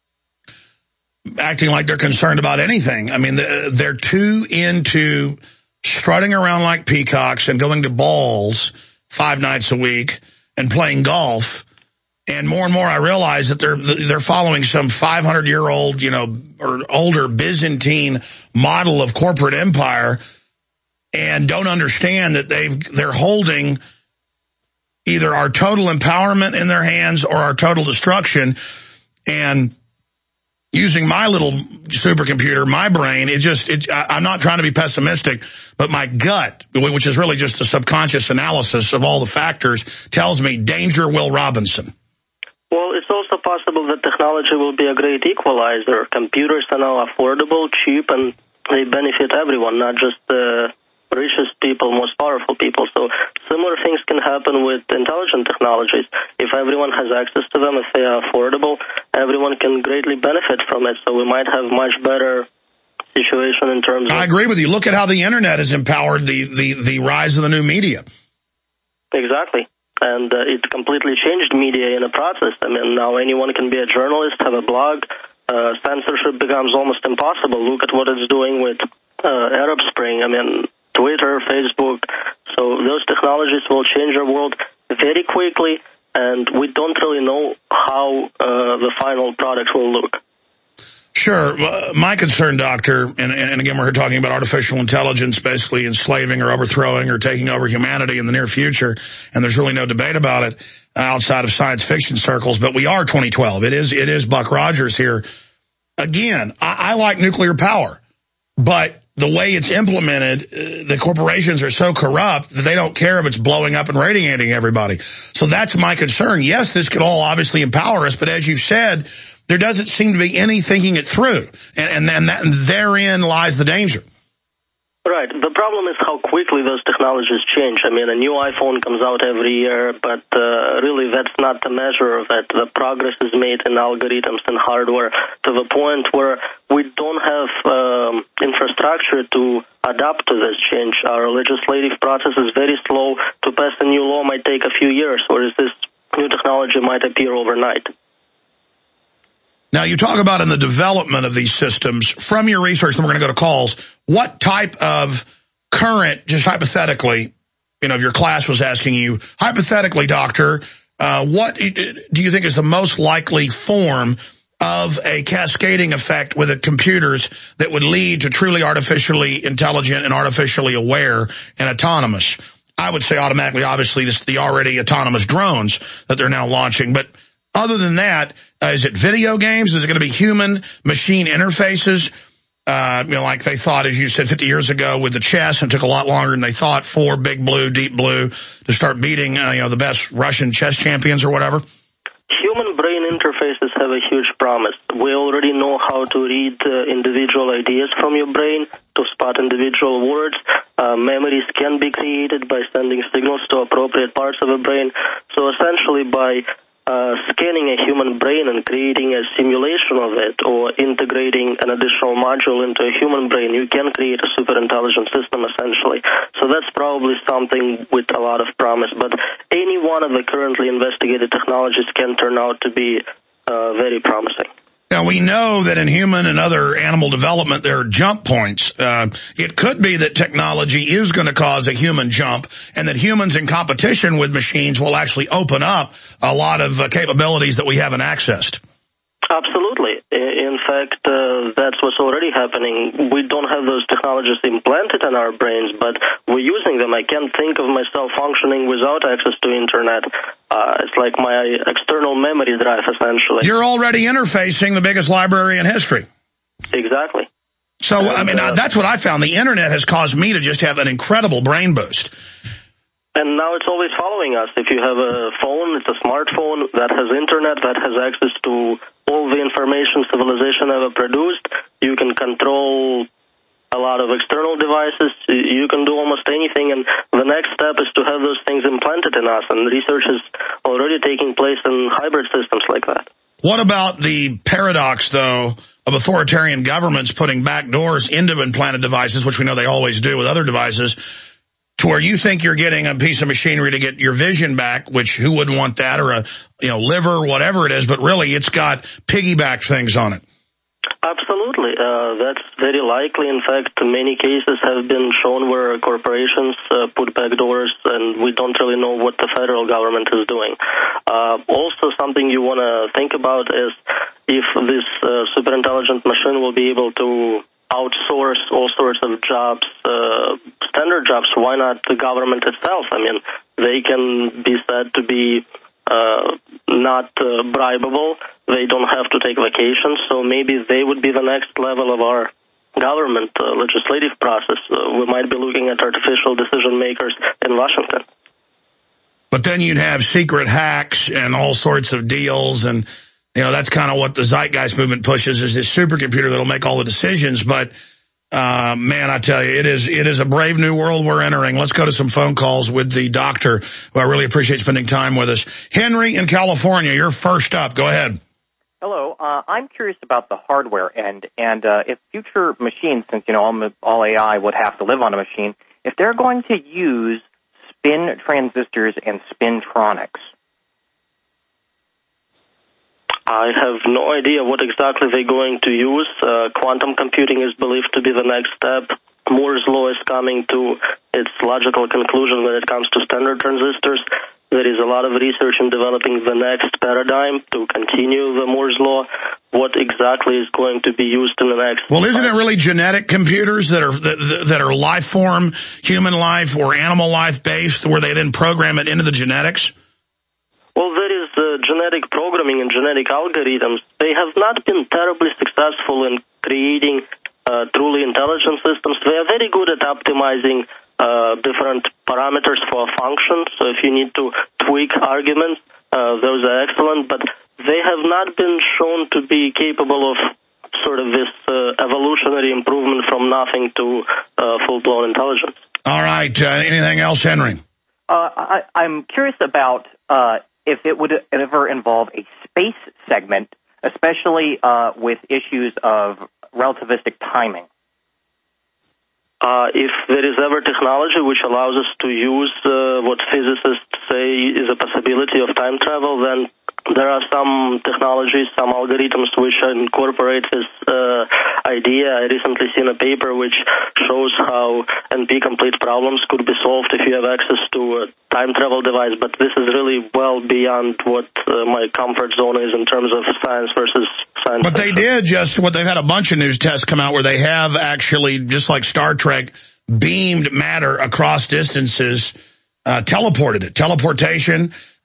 acting like they're concerned about anything. I mean, they're too into strutting around like peacocks and going to balls five nights a week and playing golf. And more and more I realize that they're they're following some five hundred year old, you know, or older Byzantine model of corporate empire and don't understand that they've they're holding either our total empowerment in their hands or our total destruction. And using my little supercomputer, my brain, it just, it, I, I'm not trying to be pessimistic, but my gut, which is really just a subconscious analysis of all the factors, tells me danger, Will Robinson. Well, it's also possible that technology will be a great equalizer. Computers are now affordable, cheap, and they benefit everyone, not just the richest people, most powerful people. So similar things can happen with intelligent technologies. If everyone has access to them, if they are affordable, everyone can greatly benefit from it. So we might have much better situation in terms of... I agree with you. Look at how the internet has empowered the, the, the rise of the new media. Exactly. And uh, it completely changed media in the process. I mean, now anyone can be a journalist, have a blog. Uh, censorship becomes almost impossible. Look at what it's doing with uh, Arab Spring. I mean, Twitter, Facebook. So those technologies will change our world very quickly, and we don't really know how uh, the final product will look. Sure. Uh, my concern, Doctor, and, and again, we're talking about artificial intelligence basically enslaving or overthrowing or taking over humanity in the near future, and there's really no debate about it outside of science fiction circles, but we are twenty twelve. It is, it is Buck Rogers here. Again, I, I like nuclear power, but the way it's implemented, uh, the corporations are so corrupt that they don't care if it's blowing up and radiating everybody. So that's my concern. Yes, this could all obviously empower us, but as you've said, there doesn't seem to be any thinking it through, and, and, and, that, and therein lies the danger. Right. The problem is how quickly those technologies change. I mean, a new iPhone comes out every year, but uh, really that's not the measure of it. The progress is made in algorithms and hardware to the point where we don't have um, infrastructure to adapt to this change. Our legislative process is very slow. To pass a new law might take a few years, whereas this new technology might appear overnight. Now, you talk about in the development of these systems, from your research, and we're going to go to calls, what type of current, just hypothetically, you know, if your class was asking you, hypothetically, doctor, uh, what do you think is the most likely form of a cascading effect with the computers that would lead to truly artificially intelligent and artificially aware and autonomous? I would say automatically, obviously, this, the already autonomous drones that they're now launching, but other than that, uh, is it video games? Is it going to be human-machine interfaces? Uh, you know, like they thought, as you said, fifty years ago with the chess, and it took a lot longer than they thought for Big Blue, Deep Blue to start beating, uh, you know, the best Russian chess champions or whatever? Human brain interfaces have a huge promise. We already know how to read uh, individual ideas from your brain, to spot individual words. Uh, memories can be created by sending signals to appropriate parts of the brain. So essentially by uh, scanning a human brain and creating a simulation of it, or integrating an additional module into a human brain, you can create a super intelligent system essentially. So that's probably something with a lot of promise. But any one of the currently investigated technologies can turn out to be uh, very promising. Now, we know that in human and other animal development, there are jump points. Uh, it could be that technology is going to cause a human jump, and that humans in competition with machines will actually open up a lot of uh, capabilities that we haven't accessed. Absolutely. In fact, uh, that's what's already happening. We don't have those technologies implanted in our brains, but we're using them. I can't think of myself functioning without access to internet. Uh, it's like my external memory drive, essentially. You're already interfacing the biggest library in history. Exactly. So, and, I mean, uh, that's what I found. The internet has caused me to just have an incredible brain boost. And now it's always following us. If you have a phone, it's a smartphone that has internet, that has access to all the information civilization ever produced. You can control a lot of external devices. You can do almost anything. And the next step is to have those things implanted in us. And research is already taking place in hybrid systems like that. What about the paradox, though, of authoritarian governments putting backdoors into implanted devices, which we know they always do with other devices, to where you think you're getting a piece of machinery to get your vision back, which who wouldn't want that, or a you know liver, whatever it is, but really it's got piggyback things on it. Absolutely. Uh, that's very likely. In fact, many cases have been shown where corporations uh, put backdoors, and we don't really know what the federal government is doing. Uh, also, something you want to think about is if this uh, superintelligent machine will be able to outsource all sorts of jobs, uh, standard jobs, why not the government itself? I mean, they can be said to be uh, not uh, bribable. They don't have to take vacations, so maybe they would be the next level of our government uh, legislative process. Uh, we might be looking at artificial decision makers in Washington. But then you'd have secret hacks and all sorts of deals, and you know, that's kind of what the Zeitgeist movement pushes, is this supercomputer that'll make all the decisions. But, uh, man, I tell you, it is it is a brave new world we're entering. Let's go to some phone calls with the doctor, who I really appreciate spending time with us. Henry in California, you're first up. Go ahead. Hello. Uh, I'm curious about the hardware end, and uh, if future machines, since, you know, all, all A I would have to live on a machine, if they're going to use spin transistors and spintronics. I have no idea what exactly they're going to use. Uh, quantum computing is believed to be the next step. Moore's law is coming to its logical conclusion when it comes to standard transistors. There is a lot of research in developing the next paradigm to continue the Moore's law. What exactly is going to be used in the next... Well, isn't it really genetic computers that are that, that are life form, human life or animal life based, where they then program it into the genetics? Well, there is uh, genetic programming and genetic algorithms. They have not been terribly successful in creating uh, truly intelligent systems. They are very good at optimizing uh, different parameters for a function. So if you need to tweak arguments, uh, those are excellent. But they have not been shown to be capable of sort of this uh, evolutionary improvement from nothing to uh, full-blown intelligence. All right. Uh, anything else, Henry? Uh, I, I'm curious about... Uh, if it would ever involve a space segment, especially uh, with issues of relativistic timing. Uh, if there is ever technology which allows us to use uh, what physicists say is a possibility of time travel, then there are some technologies, some algorithms which incorporate this uh, idea. I recently seen a paper which shows how N P-complete problems could be solved if you have access to a time travel device, but this is really well beyond what uh, my comfort zone is in terms of science versus science But fiction. They did just, what they've had a bunch of news tests come out where they have actually, just like Star Trek, beamed matter across distances, uh, teleported it. Teleportation.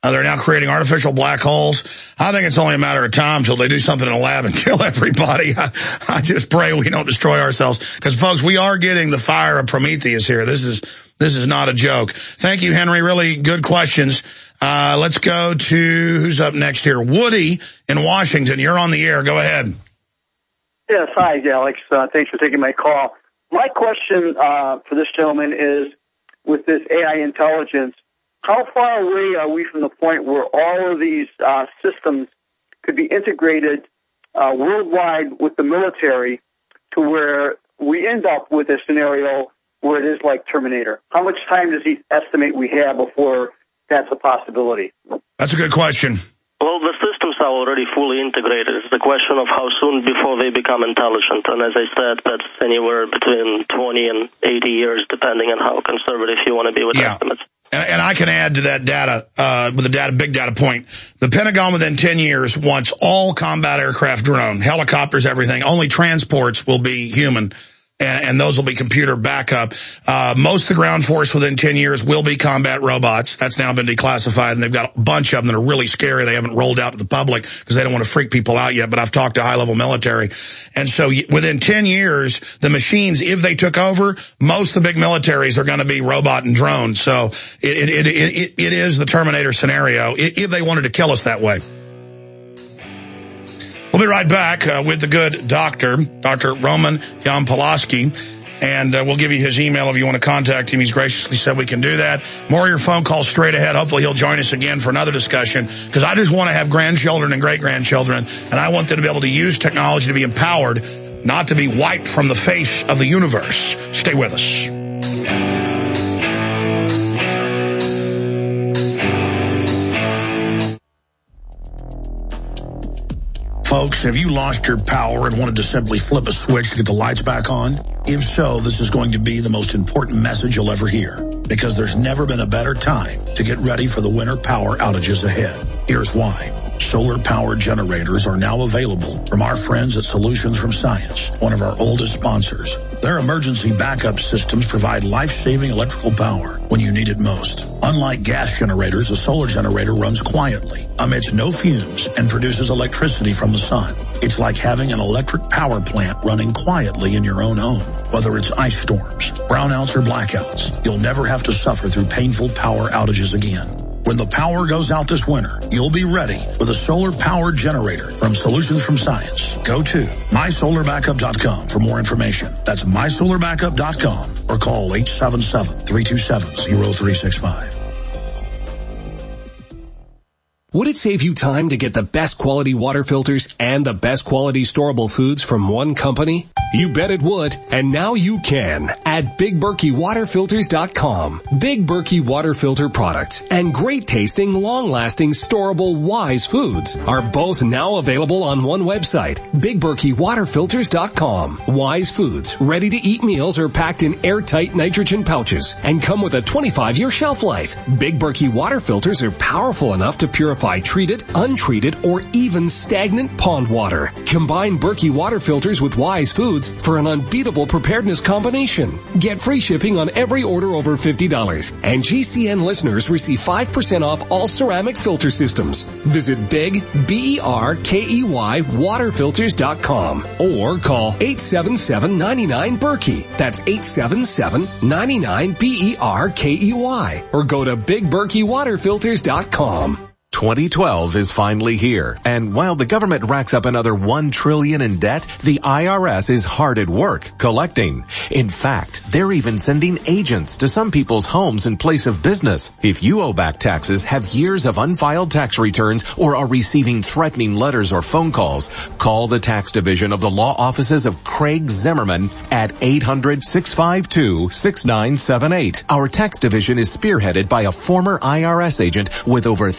Uh, they're now creating artificial black holes. I think it's only a matter of time until they do something in a lab and kill everybody. I, I just pray we don't destroy ourselves. Because, folks, we are getting the fire of Prometheus here. This is this is not a joke. Thank you, Henry. Really good questions. Uh, let's go to who's up next here. Woody in Washington. You're on the air. Go ahead. Yes, hi, Alex. Uh, thanks for taking my call. My question uh, for this gentleman is, with this A I intelligence, how far away are we from the point where all of these uh, systems could be integrated uh, worldwide with the military to where we end up with a scenario where it is like Terminator? How much time does he estimate we have before that's a possibility? That's a good question. Well, the systems are already fully integrated. It's the question of how soon before they become intelligent. And as I said, that's anywhere between twenty and eighty years, depending on how conservative you want to be with yeah. estimates. And, and I can add to that data, uh, with a data, big data point. The Pentagon within ten years wants all combat aircraft drone, helicopters, everything. Only transports will be human. And, and those will be computer backup. Uh, most of the ground force within ten years will be combat robots. That's now been declassified, and they've got a bunch of them that are really scary. They haven't rolled out to the public because they don't want to freak people out yet, but I've talked to high-level military. And so within ten years, the machines, if they took over, most of the big militaries are going to be robot and drone. So it, it, it, it, it is the Terminator scenario if they wanted to kill us that way. We'll be right back uh, with the good doctor, Doctor Roman Yampolsky, and uh, we'll give you his email if you want to contact him. He's graciously said we can do that. More of your phone calls straight ahead. Hopefully he'll join us again for another discussion, because I just want to have grandchildren and great-grandchildren, and I want them to be able to use technology to be empowered, not to be wiped from the face of the universe. Stay with us. Folks, have you lost your power and wanted to simply flip a switch to get the lights back on? If so, this is going to be the most important message you'll ever hear, because there's never been a better time to get ready for the winter power outages ahead. Here's why. Solar power generators are now available from our friends at Solutions from Science, one of our oldest sponsors. Their emergency backup systems provide life-saving electrical power when you need it most. Unlike gas generators, a solar generator runs quietly, emits no fumes, and produces electricity from the sun. It's like having an electric power plant running quietly in your own home. Whether it's ice storms, brownouts, or blackouts, you'll never have to suffer through painful power outages again. When the power goes out this winter, you'll be ready with a solar power generator from Solutions from Science. Go to my solar backup dot com for more information. That's my solar backup dot com, or call eight seven seven, three two seven, zero three six five. Would it save you time to get the best quality water filters and the best quality storable foods from one company? You bet it would, and now you can at Big Berkey Water Filters dot com. Big Berkey Water Filter products and great tasting, long-lasting, storable Wise foods are both now available on one website, Big Berkey Water Filters dot com. Wise foods, ready-to-eat meals are packed in airtight nitrogen pouches and come with a twenty-five year shelf life. Big Berkey Water Filters are powerful enough to purify treated, untreated, or even stagnant pond water. Combine Berkey Water Filters with Wise foods for an unbeatable preparedness combination. Get free shipping on every order over fifty dollars. And G C N listeners receive five percent off all ceramic filter systems. Visit Big, B E R K E Y, water filters dot com or call eight seven seven, nine nine, Berkey. That's eight seven seven, nine nine, B E R K E Y. Or go to Big Berkey Water Filters dot com. twenty twelve is finally here, and while the government racks up another one trillion dollars in debt, the I R S is hard at work collecting. In fact, they're even sending agents to some people's homes in place of business. If you owe back taxes, have years of unfiled tax returns, or are receiving threatening letters or phone calls, call the tax division of the law offices of Craig Zimmerman at eight hundred, six five two, six nine seven eight. Our tax division is spearheaded by a former I R S agent with over thirty-one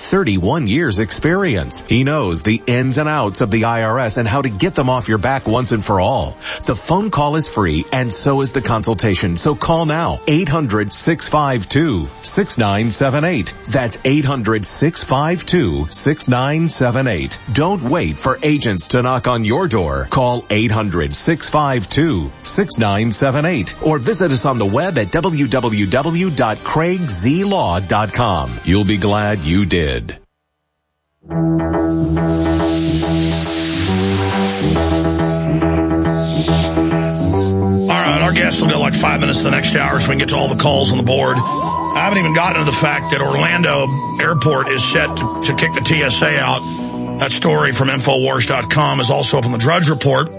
twenty-one years experience. He knows the ins and outs of the I R S and how to get them off your back once and for all. The phone call is free and so is the consultation. So call now. eight hundred, six five two, six nine seven eight. That's eight hundred, six five two, six nine seven eight. Don't wait for agents to knock on your door. Call eight hundred, six five two, six nine seven eight or visit us on the web at w w w dot craig z law dot com. You'll be glad you did. All right, our guest will go like five minutes the next hour so we can get to all the calls on the board. I haven't even gotten to the fact that Orlando Airport is set to, to kick the T S A out. That story from Infowars dot com is also up on the Drudge Report.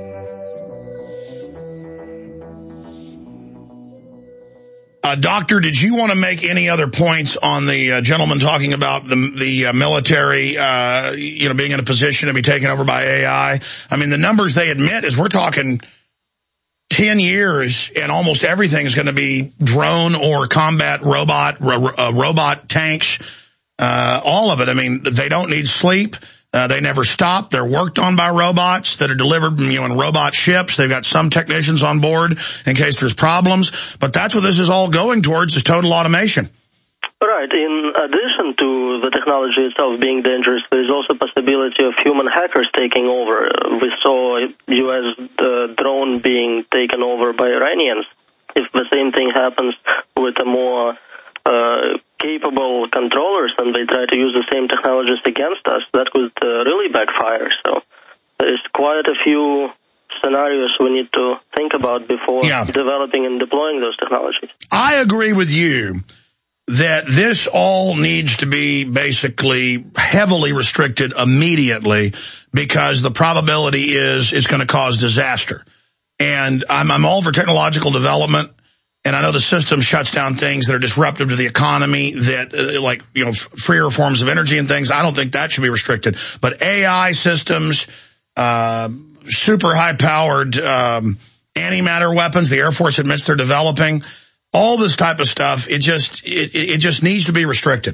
Uh, doctor, did you want to make any other points on the uh, gentleman talking about the the uh, military, uh, you know, being in a position to be taken over by A I? I mean, the numbers they admit is we're talking ten years and almost everything is going to be drone or combat robot, ro uh, robot tanks, uh, all of it. I mean, they don't need sleep. Uh, they never stop. They're worked on by robots that are delivered, you know, in robot ships. They've got some technicians on board in case there's problems. But that's what this is all going towards, is total automation. Right. In addition to the technology itself being dangerous, there's also a possibility of human hackers taking over. We saw U S uh, drone being taken over by Iranians. If the same thing happens with a more uh, capable controllers and they try to use the same technologies against us, that could uh, really backfire. So there's quite a few scenarios we need to think about before yeah. developing and deploying those technologies. I agree with you that this all needs to be basically heavily restricted immediately because the probability is it's going to cause disaster. And I'm, I'm all for technological development. And I know the system shuts down things that are disruptive to the economy, that uh, like, you know, freer forms of energy and things. I don't think that should be restricted. But A I systems, uh, super high-powered um, antimatter weapons, the Air Force admits they're developing, all this type of stuff, it just it, it just needs to be restricted.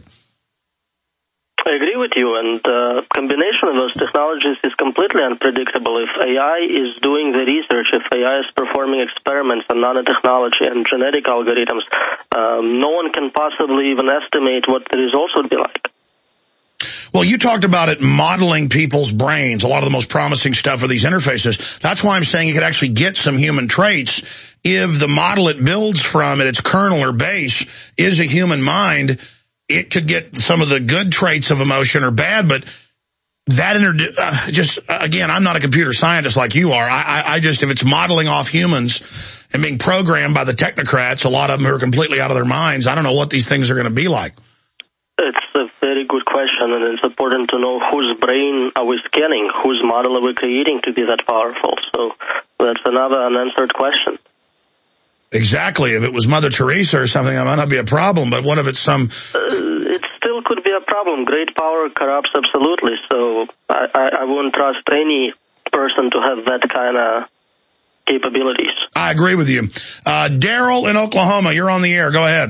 I agree with you, and the uh, combination of those technologies is completely unpredictable. If A I is doing the research, if A I is performing experiments on nanotechnology and genetic algorithms, um, no one can possibly even estimate what the results would be like. Well, you talked about it modeling people's brains. A lot of the most promising stuff are these interfaces. That's why I'm saying you could actually get some human traits if the model it builds from at its kernel or base is a human mind. It could get some of the good traits of emotion or bad, but that inter- uh, just, uh, again, I'm not a computer scientist like you are. I, I, I just, if it's modeling off humans and being programmed by the technocrats, a lot of them who are completely out of their minds, I don't know what these things are going to be like. It's a very good question, and it's important to know whose brain are we scanning, whose model are we creating to be that powerful. So that's another unanswered question. Exactly. If it was Mother Teresa or something, that might not be a problem, but what if it's some... Uh, it still could be a problem. Great power corrupts absolutely, so I, I, I wouldn't trust any person to have that kind of capabilities. I agree with you. Uh, Daryl in Oklahoma, you're on the air. Go ahead.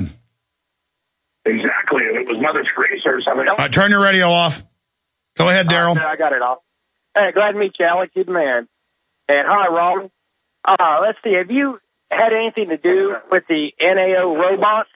Exactly. If it was Mother Teresa or something... Uh, turn your radio off. Go ahead, Daryl. Uh, I got it off. Hey, glad to meet you, Alex. You're the man. And hi, Ron. Uh, let's see, have you had anything to do with the N A O robots?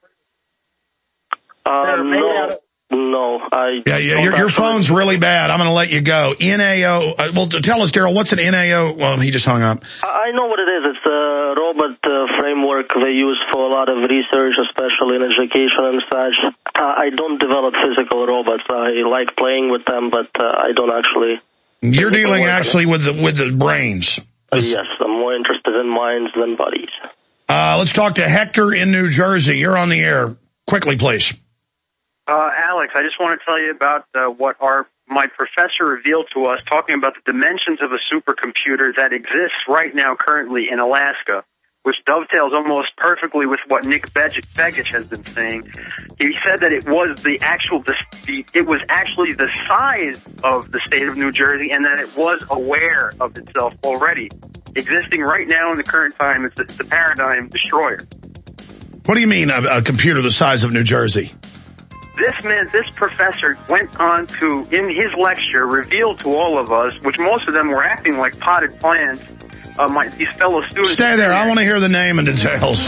Um, no, no. I yeah, yeah. Your, your phone's really bad. I'm going to let you go. N A O. Uh, well, tell us, Daryl, what's an N A O? Well, he just hung up. I know what it is. It's a robot uh, framework they use for a lot of research, especially in education and such. Uh, I don't develop physical robots. I like playing with them, but uh, I don't actually. You're dealing actually with the with the brains. Uh, yes, I'm more interested in minds than bodies. Uh, let's talk to Hector in New Jersey. You're on the air. Quickly, please. Uh, Alex, I just want to tell you about uh, what our my professor revealed to us, talking about the dimensions of a supercomputer that exists right now currently in Alaska, which dovetails almost perfectly with what Nick Begich has been saying. He said that it was the actual, the, the, it was actually the size of the state of New Jersey, and that it was aware of itself already. Existing right now in the current time, it's the, it's the paradigm destroyer. What do you mean, a, a computer the size of New Jersey? This man, this professor went on to, in his lecture, reveal to all of us, which most of them were acting like potted plants, uh, my, these fellow students. Stay there. I want to hear the name and details.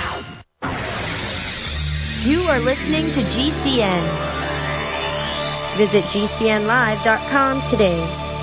You are listening to G C N. Visit G C N live dot com today.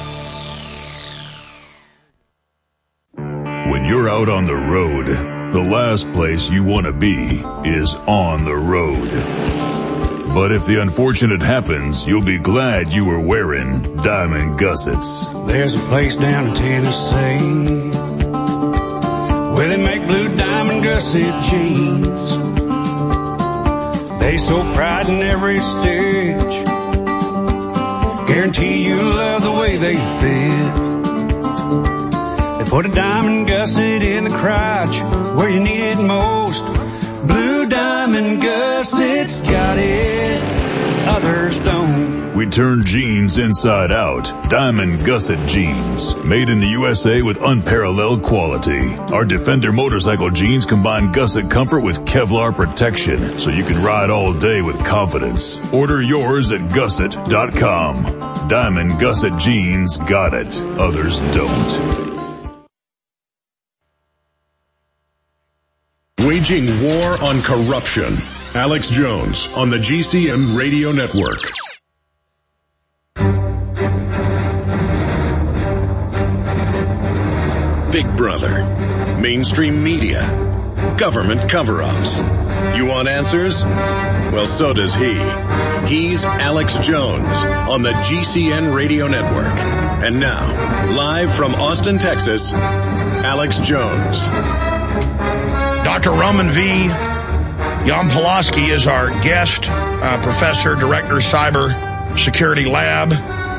When you're out on the road, the last place you want to be is on the road. But if the unfortunate happens, you'll be glad you were wearing diamond gussets. There's a place down in Tennessee where they make blue diamond gusset jeans. They so pride in every stitch, guarantee you'll love the way they fit. They put a diamond gusset in the crotch where you need it most. Blue diamond gussets got it, others don't. We turn jeans inside out. Diamond gusset jeans. Made in the U S A with unparalleled quality. Our Defender motorcycle jeans combine gusset comfort with Kevlar protection, so you can ride all day with confidence. Order yours at gusset dot com. Diamond gusset jeans got it, others don't. Waging war on corruption. Alex Jones on the G C N Radio Network. Big Brother. Mainstream media. Government cover-ups. You want answers? Well, so does he. He's Alex Jones on the G C N Radio Network. And now, live from Austin, Texas, Alex Jones. Doctor Roman V. Yampolsky is our guest, uh, professor, director, cyber security lab.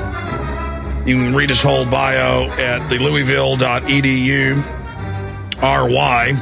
You can read his whole bio at the louisville dot e d u R Y.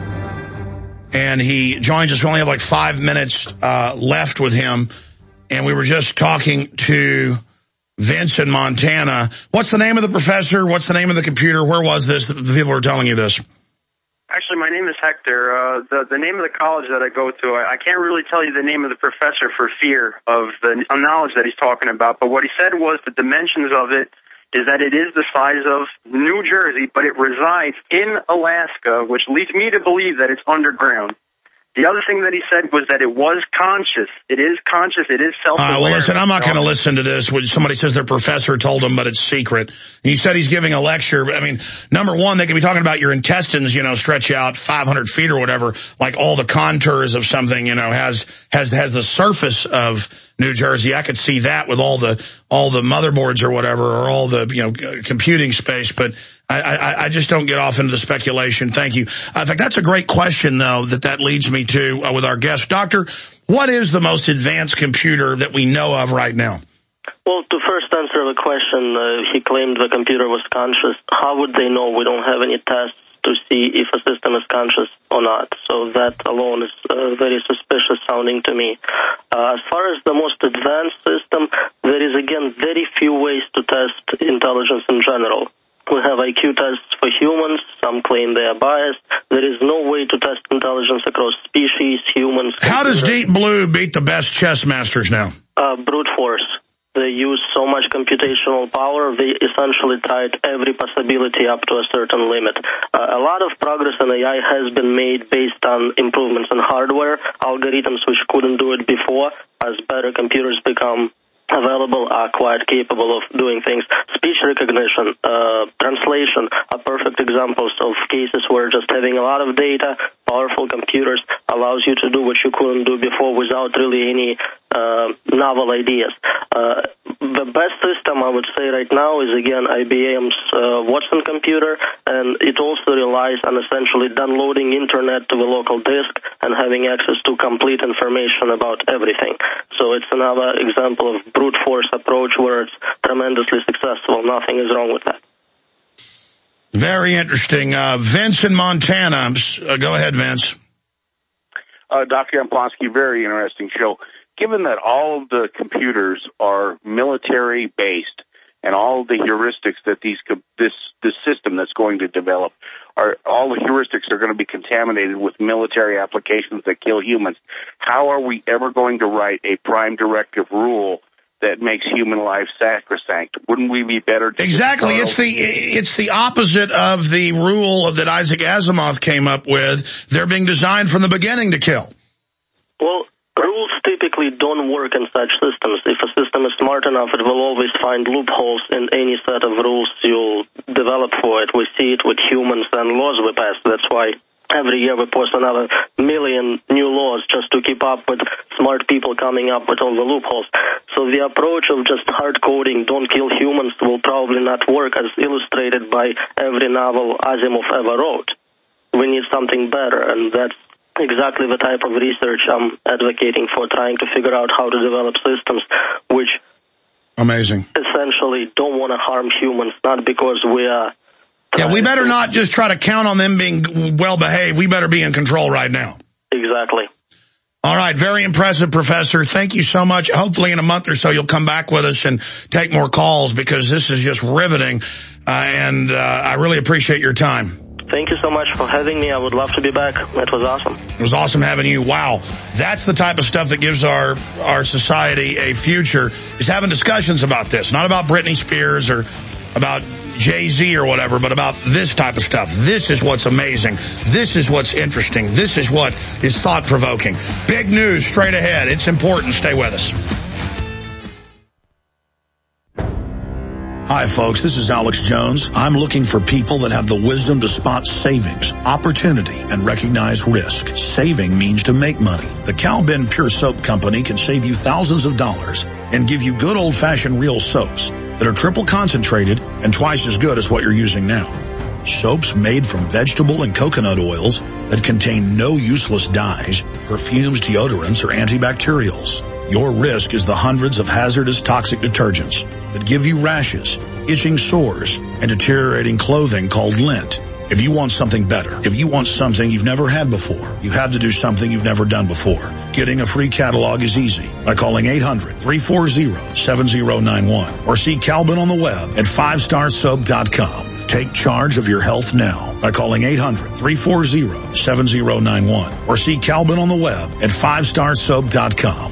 And he joins us. We only have like five minutes uh, left with him. And we were just talking to Vince in Montana. What's the name of the professor? What's the name of the computer? Where was this? The people were telling you this. Actually, my name is Hector. Uh, the, the name of the college that I go to, I, I can't really tell you the name of the professor for fear of the knowledge that he's talking about. But what he said was the dimensions of it is that it is the size of New Jersey, but it resides in Alaska, which leads me to believe that it's underground. The other thing that he said was that it was conscious. It is conscious. It is self-aware. Uh, well, listen, I'm not going to listen to this when somebody says their professor told them, but it's secret. He said he's giving a lecture. I mean, number one, they could be talking about your intestines, you know, stretch out five hundred feet or whatever, like all the contours of something, you know, has has has the surface of New Jersey. I could see that with all the all the motherboards or whatever, or all the, you know, computing space, but I, I, I just don't get off into the speculation. Thank you. Uh, in fact, that's a great question, though, that that leads me to uh, with our guest. Doctor, what is the most advanced computer that we know of right now? Well, to first answer the question, uh, he claimed the computer was conscious. How would they know? We don't have any tests to see if a system is conscious or not. So that alone is uh, very suspicious sounding to me. Uh, as far as the most advanced system, there is, again, very few ways to test intelligence in general. We have I Q tests for humans. Some claim they are biased. There is no way to test intelligence across species, humans. How does Deep Blue beat the best chess masters now? Uh, brute force. They use so much computational power, they essentially tried every possibility up to a certain limit. Uh, a lot of progress in A I has been made based on improvements in hardware, algorithms which couldn't do it before. As better computers become available, are quite capable of doing things. Speech recognition, uh, translation are perfect examples of cases where just having a lot of data, powerful computers allows you to do what you couldn't do before without really any uh, novel ideas. Uh, the best system I would say right now is, again, I B M's uh, Watson computer, and it also relies on essentially downloading internet to the local disk and having access to complete information about everything. So it's another example of brute force approach where it's tremendously successful. Nothing is wrong with that. Very interesting. Uh, Vince in Montana. Uh, go ahead, Vince. Uh, Doctor Yampolsky, very interesting show. Given that all of the computers are military-based and all the heuristics that these co- this this system that's going to develop are all the heuristics are going to be contaminated with military applications that kill humans. How are we ever going to write a prime directive rule that makes human life sacrosanct? Wouldn't we be better to Exactly. It's the it's the opposite of the rule that Isaac Asimov came up with. They're being designed from the beginning to kill. Well, rules typically don't work in such systems. If a system is smart enough, it will always find loopholes in any set of rules you'll develop for it. We see it with humans and laws we pass. That's why every year we post another million new laws just to keep up with smart people coming up with all the loopholes. So the approach of just hard coding, don't kill humans, will probably not work, as illustrated by every novel Asimov ever wrote. We need something better, and that's exactly the type of research I'm advocating for, trying to figure out how to develop systems which Amazing. essentially don't want to harm humans, not because we are... Yeah, we better not just try to count on them being well-behaved. We better be in control right now. Exactly. All right, very impressive, Professor. Thank you so much. Hopefully in a month or so you'll come back with us and take more calls, because this is just riveting, uh, and uh, I really appreciate your time. Thank you so much for having me. I would love to be back. It was awesome. It was awesome having you. Wow. That's the type of stuff that gives our, our society a future, is having discussions about this. Not about Britney Spears or about Jay-Z or whatever, but about this type of stuff. This is what's amazing. This is what's interesting. This is what is thought-provoking. Big news straight ahead. It's important. Stay with us. Hi, folks. This is Alex Jones. I'm looking for people that have the wisdom to spot savings, opportunity, and recognize risk. Saving means to make money. The Cal Ben Pure Soap Company can save you thousands of dollars and give you good old-fashioned real soaps that are triple concentrated and twice as good as what you're using now. Soaps made from vegetable and coconut oils that contain no useless dyes, perfumes, deodorants, or antibacterials. Your risk is the hundreds of hazardous toxic detergents that give you rashes, itching sores, and deteriorating clothing called lint. If you want something better, if you want something you've never had before, you have to do something you've never done before. Getting a free catalog is easy by calling eight hundred, three four zero, seven zero nine one or see Calvin on the web at five star soap dot com. Take charge of your health now by calling eight hundred, three four zero, seven zero nine one or see Calvin on the web at five star soap dot com.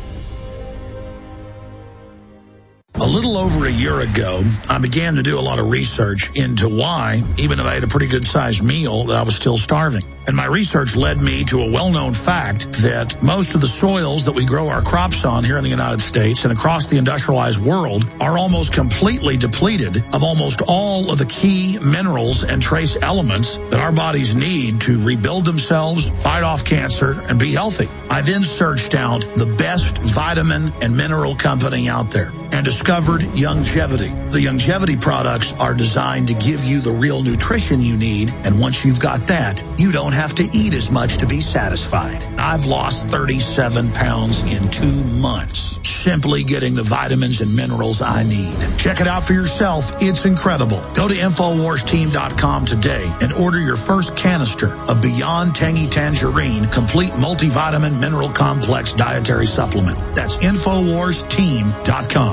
A little over a year ago, I began to do a lot of research into why, even if I had a pretty good-sized meal, that I was still starving. And my research led me to a well-known fact that most of the soils that we grow our crops on here in the United States and across the industrialized world are almost completely depleted of almost all of the key minerals and trace elements that our bodies need to rebuild themselves, fight off cancer, and be healthy. I then searched out the best vitamin and mineral company out there and discovered Youngevity. The Youngevity products are designed to give you the real nutrition you need, and once you've got that, you don't have to eat as much to be satisfied. I've lost thirty-seven pounds in two months, simply getting the vitamins and minerals I need. Check it out for yourself. It's incredible. Go to Infowars Team dot com today and order your first canister of Beyond Tangy Tangerine Complete Multivitamin Mineral Complex Dietary Supplement. That's Infowars Team dot com.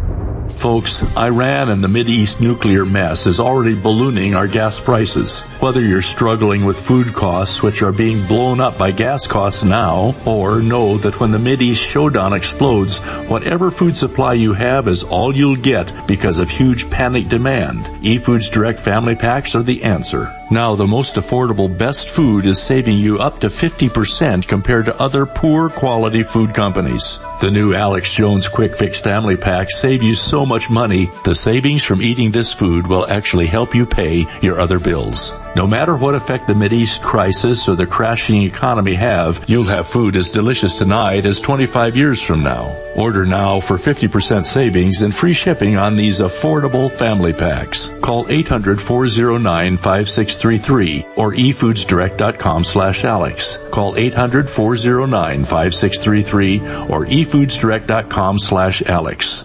Folks, Iran and the Mideast nuclear mess is already ballooning our gas prices. Whether you're struggling with food costs, which are being blown up by gas costs now, or know that when the Mideast showdown explodes, whatever food supply you have is all you'll get because of huge panic demand, eFoods Direct Family Packs are the answer. Now, the most affordable best food is saving you up to fifty percent compared to other poor quality food companies. The new Alex Jones Quick Fix Family Packs save you so much money, the savings from eating this food will actually help you pay your other bills. No matter what effect the Mideast crisis or the crashing economy have, you'll have food as delicious tonight as twenty-five years from now. Order now for fifty percent savings and free shipping on these affordable family packs. Call eight hundred, four oh nine, five six three three or e foods direct dot com slash Alex. Call eight hundred, four oh nine, five six three three or e foods direct dot com slash Alex.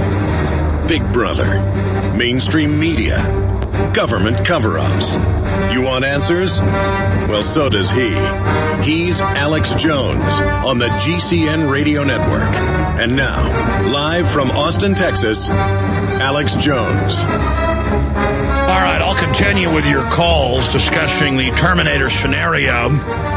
Big Brother, mainstream media, government cover-ups. You want answers? Well, so does he. He's Alex Jones on the G C N Radio Network. And now, live from Austin, Texas, Alex Jones. All right, I'll continue with your calls discussing the Terminator scenario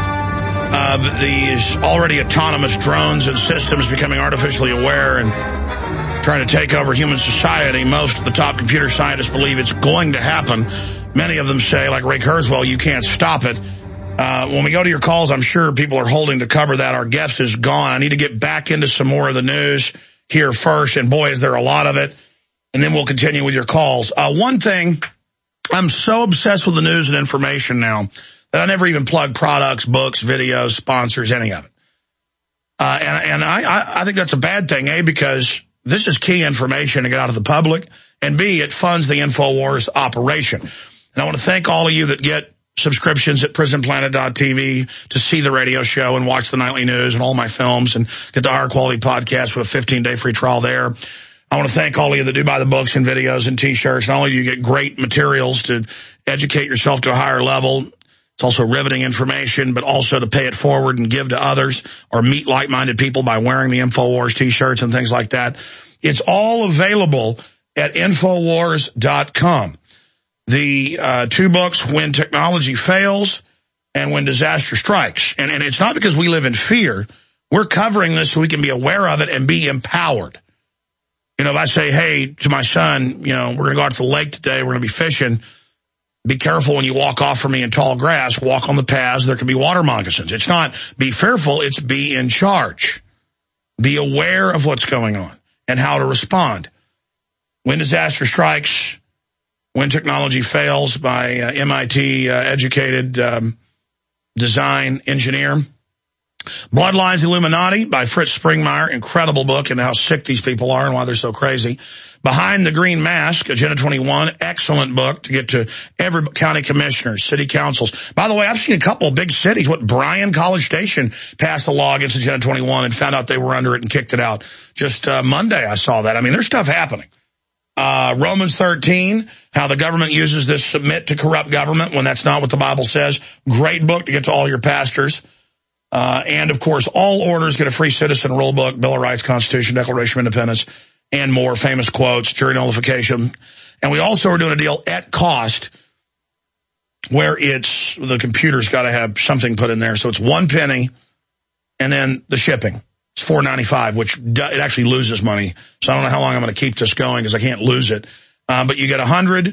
of these already autonomous drones and systems becoming artificially aware and trying to take over human society. Most of the top computer scientists believe it's going to happen. Many of them say, like Ray Kurzweil, you can't stop it. Uh, when we go to your calls, I'm sure people are holding to cover that. Our guest is gone. I need to get back into some more of the news here first, and boy, is there a lot of it. And then we'll continue with your calls. Uh, one thing, I'm so obsessed with the news and information now that I never even plug products, books, videos, sponsors, any of it. Uh, and and I, I think that's a bad thing, A, because this is key information to get out of the public, and B, it funds the InfoWars operation. And I want to thank all of you that get subscriptions at prison planet dot t v to see the radio show and watch the nightly news and all my films and get the higher quality podcast with a fifteen day free trial there. I want to thank all of you that do buy the books and videos and T-shirts. Not only do you get great materials to educate yourself to a higher level, it's also riveting information, but also to pay it forward and give to others or meet like-minded people by wearing the InfoWars T-shirts and things like that. It's all available at infowars dot com. The uh, two books, When Technology Fails and When Disaster Strikes. And, and it's not because we live in fear. We're covering this so we can be aware of it and be empowered. You know, if I say, hey, to my son, you know, we're going to go out to the lake today, we're going to be fishing. Be careful when you walk off from me in tall grass. Walk on the paths. There could be water moccasins. It's not be fearful. It's be in charge. Be aware of what's going on and how to respond. When Disaster Strikes, When Technology Fails by uh, M I T uh, educated um, design engineer. Bloodlines Illuminati by Fritz Springmeier. Incredible book and how sick these people are and why they're so crazy. Behind the Green Mask, Agenda twenty-one. Excellent book to get to every county commissioners, city councils. By the way, I've seen a couple of big cities. What, Bryan College Station passed a law against Agenda twenty-one and found out they were under it and kicked it out. Just uh, Monday I saw that. I mean, there's stuff happening. Uh, Romans thirteen, how the government uses this submit to corrupt government when that's not what the Bible says. Great book to get to all your pastors. Uh, and, of course, all orders get a free citizen rule book, Bill of Rights, Constitution, Declaration of Independence, and more famous quotes, jury nullification. And we also are doing a deal at cost where it's the computer's got to have something put in there. So it's one penny and then the shipping. It's four ninety-five, which do, it actually loses money. So I don't know how long I'm going to keep this going because I can't lose it. Um, but you get one hundred.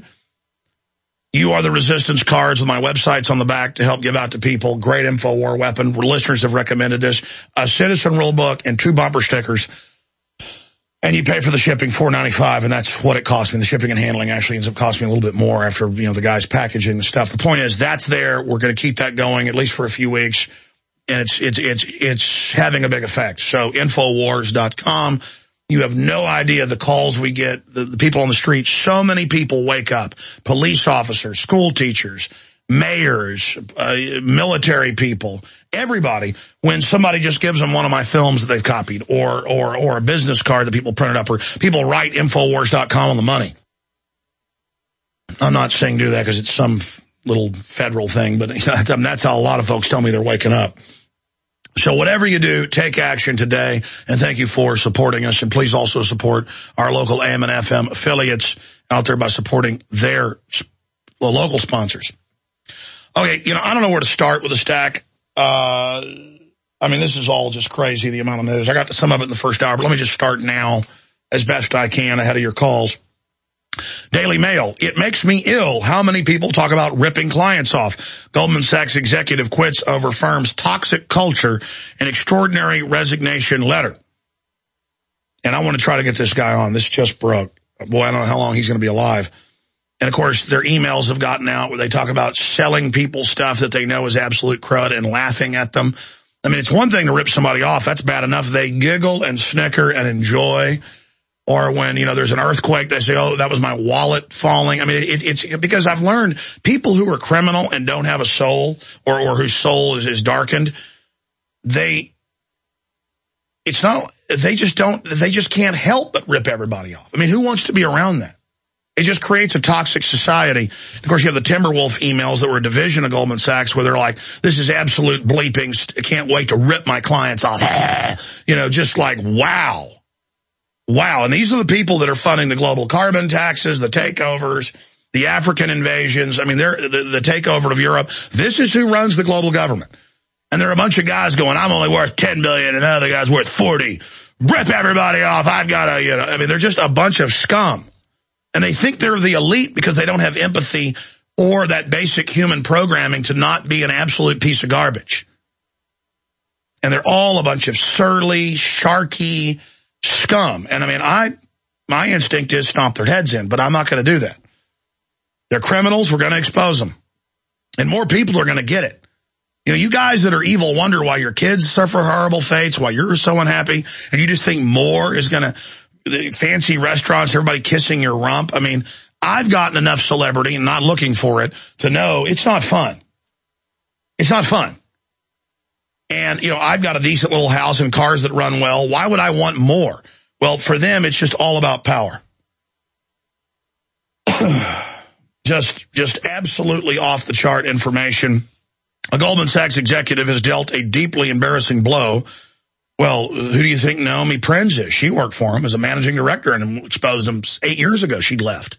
You Are the Resistance cards with my websites on the back to help give out to people. Great InfoWar weapon. Listeners have recommended this. A citizen rule book and two bumper stickers. And you pay for the shipping, four ninety-five, and that's what it cost me. The shipping and handling actually ends up costing me a little bit more after, you know, the guys packaging the stuff. The point is that's there. We're going to keep that going at least for a few weeks. And it's, it's, it's, it's having a big effect. So infowars dot com. You have no idea the calls we get, the, the people on the street. So many people wake up, police officers, school teachers, mayors, uh, military people, everybody, when somebody just gives them one of my films that they've copied or, or, or a business card that people printed up, or people write infowars dot com on the money. I'm not saying do that because it's some little federal thing, but that's how a lot of folks tell me they're waking up. So whatever you do, take action today, and thank you for supporting us. And please also support our local A M and F M affiliates out there by supporting their well, local sponsors. Okay, you know, I don't know where to start with the stack. Uh, I mean, this is all just crazy, the amount of news. I got to some of it in the first hour, but let me just start now as best I can ahead of your calls. Daily Mail, it makes me ill how many people talk about ripping clients off. Goldman Sachs executive quits over firm's toxic culture and extraordinary resignation letter. And I want to try to get this guy on. This just broke. Boy, I don't know how long he's going to be alive. And, of course, their emails have gotten out where they talk about selling people stuff that they know is absolute crud and laughing at them. I mean, it's one thing to rip somebody off. That's bad enough. They giggle and snicker and enjoy. Or when, you know, there's an earthquake, they say, oh, that was my wallet falling. I mean, it, it's because I've learned people who are criminal and don't have a soul, or, or whose soul is, is darkened, they, it's not, they just don't, they just can't help but rip everybody off. I mean, who wants to be around that? It just creates a toxic society. Of course, you have the Timberwolf emails that were a division of Goldman Sachs where they're like, this is absolute bleeping. I can't wait to rip my clients off. You know, just like, wow. Wow. And these are the people that are funding the global carbon taxes, the takeovers, the African invasions. I mean, they're the, the takeover of Europe. This is who runs the global government. And there are a bunch of guys going, I'm only worth ten billion dollars and the other guy's worth forty. Rip everybody off. I've got to, you know, I mean, they're just a bunch of scum. And they think they're the elite because they don't have empathy or that basic human programming to not be an absolute piece of garbage. And they're all a bunch of surly, sharky scum. And I mean, I, my instinct is stomp their heads in, but I'm not going to do that. They're criminals. We're going to expose them. And more people are going to get it. You know, you guys that are evil wonder why your kids suffer horrible fates, why you're so unhappy, and you just think more is going to, the fancy restaurants, everybody kissing your rump. I mean, I've gotten enough celebrity and not looking for it to know it's not fun. It's not fun. And, you know, I've got a decent little house and cars that run well. Why would I want more? Well, for them, it's just all about power. just, just absolutely off the chart information. A Goldman Sachs executive has dealt a deeply embarrassing blow. Well, who do you think Naomi Prinz is? She worked for him as a managing director and exposed him eight years ago. She left.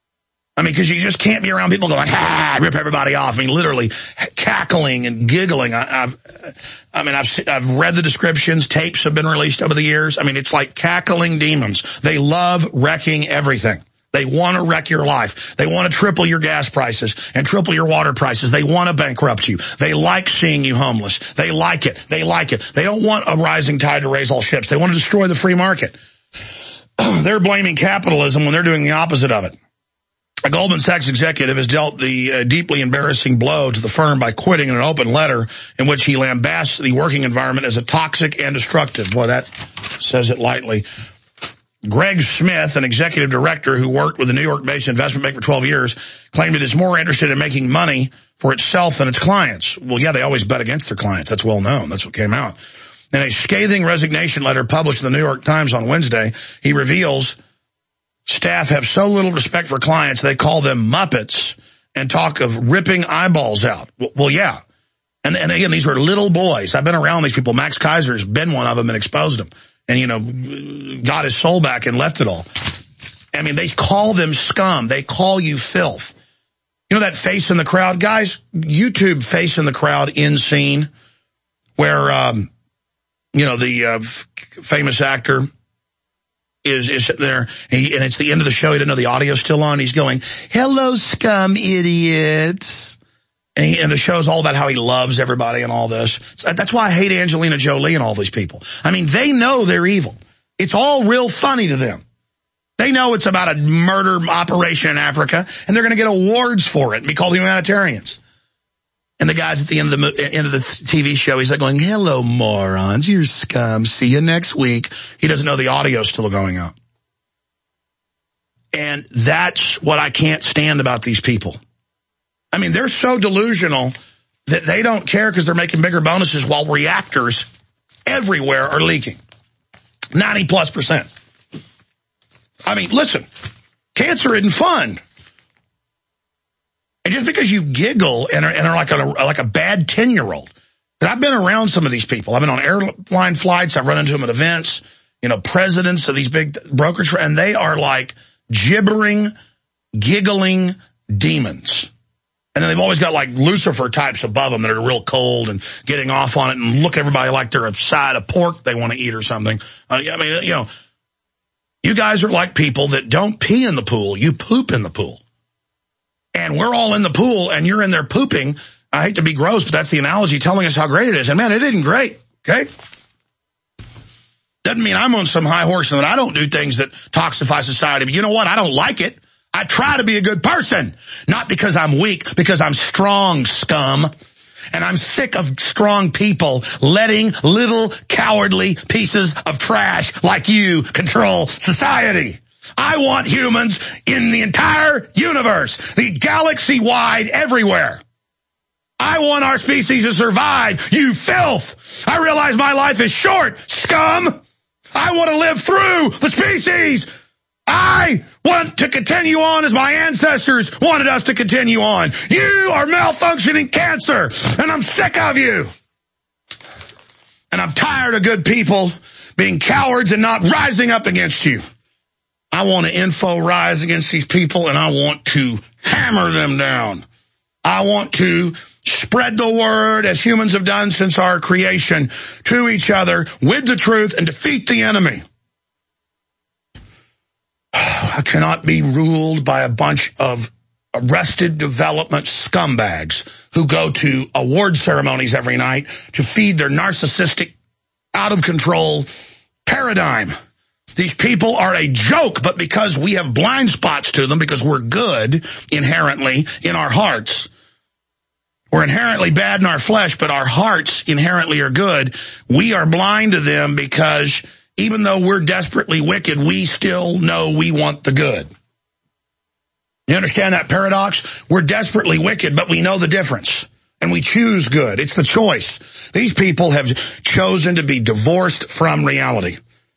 I mean, because you just can't be around people going, ah, rip everybody off. I mean, literally cackling and giggling. I, I've, I mean, I've, I've read the descriptions. Tapes have been released over the years. I mean, it's like cackling demons. They love wrecking everything. They want to wreck your life. They want to triple your gas prices and triple your water prices. They want to bankrupt you. They like seeing you homeless. They like it. They like it. They don't want a rising tide to raise all ships. They want to destroy the free market. They're blaming capitalism when they're doing the opposite of it. A Goldman Sachs executive has dealt the uh, deeply embarrassing blow to the firm by quitting in an open letter in which he lambasts the working environment as a toxic and destructive. Boy, that says it lightly. Greg Smith, an executive director who worked with the New York-based investment bank for twelve years, claimed it is more interested in making money for itself than its clients. Well, yeah, they always bet against their clients. That's well known. That's what came out. In a scathing resignation letter published in the New York Times on Wednesday, he reveals staff have so little respect for clients, they call them Muppets and talk of ripping eyeballs out. Well, yeah. And, and again, these are little boys. I've been around these people. Max Kaiser's been one of them and exposed them. And, you know, got his soul back and left it all. I mean, they call them scum. They call you filth. You know that face in the crowd? Guys, YouTube face in the crowd in scene where, um, you know, the uh, f- famous actor is, is sitting there, and, he, and it's the end of the show. He didn't know the audio's still on. He's going, hello, scum idiots. And, he, and the show's all about how he loves everybody and all this. So that's why I hate Angelina Jolie and all these people. I mean, they know they're evil. It's all real funny to them. They know it's about a murder operation in Africa, and they're going to get awards for it and be called humanitarians. And the guys at the end of the end of the T V show, he's like going, hello, morons, you're scum. See you next week. He doesn't know the audio's still going out. And that's what I can't stand about these people. I mean, they're so delusional that they don't care because they're making bigger bonuses while reactors everywhere are leaking. ninety plus percent. I mean, listen, cancer isn't fun. And just because you giggle and are, and are like a like a bad ten-year-old. I've been around some of these people. I've been on airline flights. I've run into them at events, you know, presidents of these big brokerage, and they are like gibbering, giggling demons. And then they've always got like Lucifer types above them that are real cold and getting off on it and look everybody like they're a side of pork they want to eat or something. Uh, I mean, you know, you guys are like people that don't pee in the pool. You poop in the pool. And we're all in the pool and you're in there pooping. I hate to be gross, but that's the analogy telling us how great it is. And man, it isn't great, okay? Doesn't mean I'm on some high horse and that I don't do things that toxify society. But you know what? I don't like it. I try to be a good person, not because I'm weak, because I'm strong, scum. And I'm sick of strong people letting little cowardly pieces of trash like you control society. I want humans in the entire universe, the galaxy-wide, everywhere. I want our species to survive, you filth. I realize my life is short, scum. I want to live through the species. I want to continue on as my ancestors wanted us to continue on. You are malfunctioning cancer, and I'm sick of you. And I'm tired of good people being cowards and not rising up against you. I want to info rise against these people, and I want to hammer them down. I want to spread the word, as humans have done since our creation, to each other with the truth and defeat the enemy. I cannot be ruled by a bunch of arrested development scumbags who go to award ceremonies every night to feed their narcissistic, out-of-control paradigm. These people are a joke, but because we have blind spots to them, because we're good inherently in our hearts, we're inherently bad in our flesh, but our hearts inherently are good, we are blind to them because even though we're desperately wicked, we still know we want the good. You understand that paradox? We're desperately wicked, but we know the difference. And we choose good. It's the choice. These people have chosen to be divorced from reality.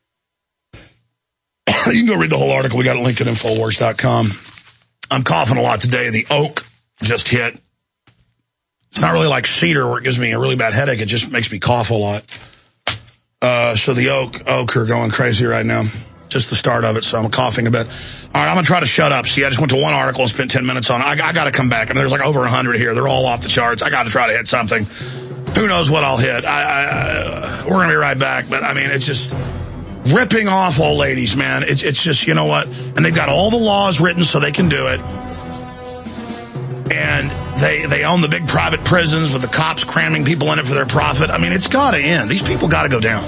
You can go read the whole article. We got it linked at Infowars dot com. I'm coughing a lot today. The oak just hit. It's not really like cedar where it gives me a really bad headache. It just makes me cough a lot. Uh, so the oak, oak are going crazy right now. Just the start of it, so I'm coughing a bit. All right, I'm going to try to shut up. See, I just went to one article and spent ten minutes on it. I, I got to come back. I mean, there's like over one hundred here. They're all off the charts. I got to try to hit something. Who knows what I'll hit. I, I, I, we're going to be right back. But, I mean, it's just ripping off old ladies, man. It's, it's just, you know what? And they've got all the laws written so they can do it. And they they own the big private prisons with the cops cramming people in it for their profit. I mean, it's got to end. These people got to go down.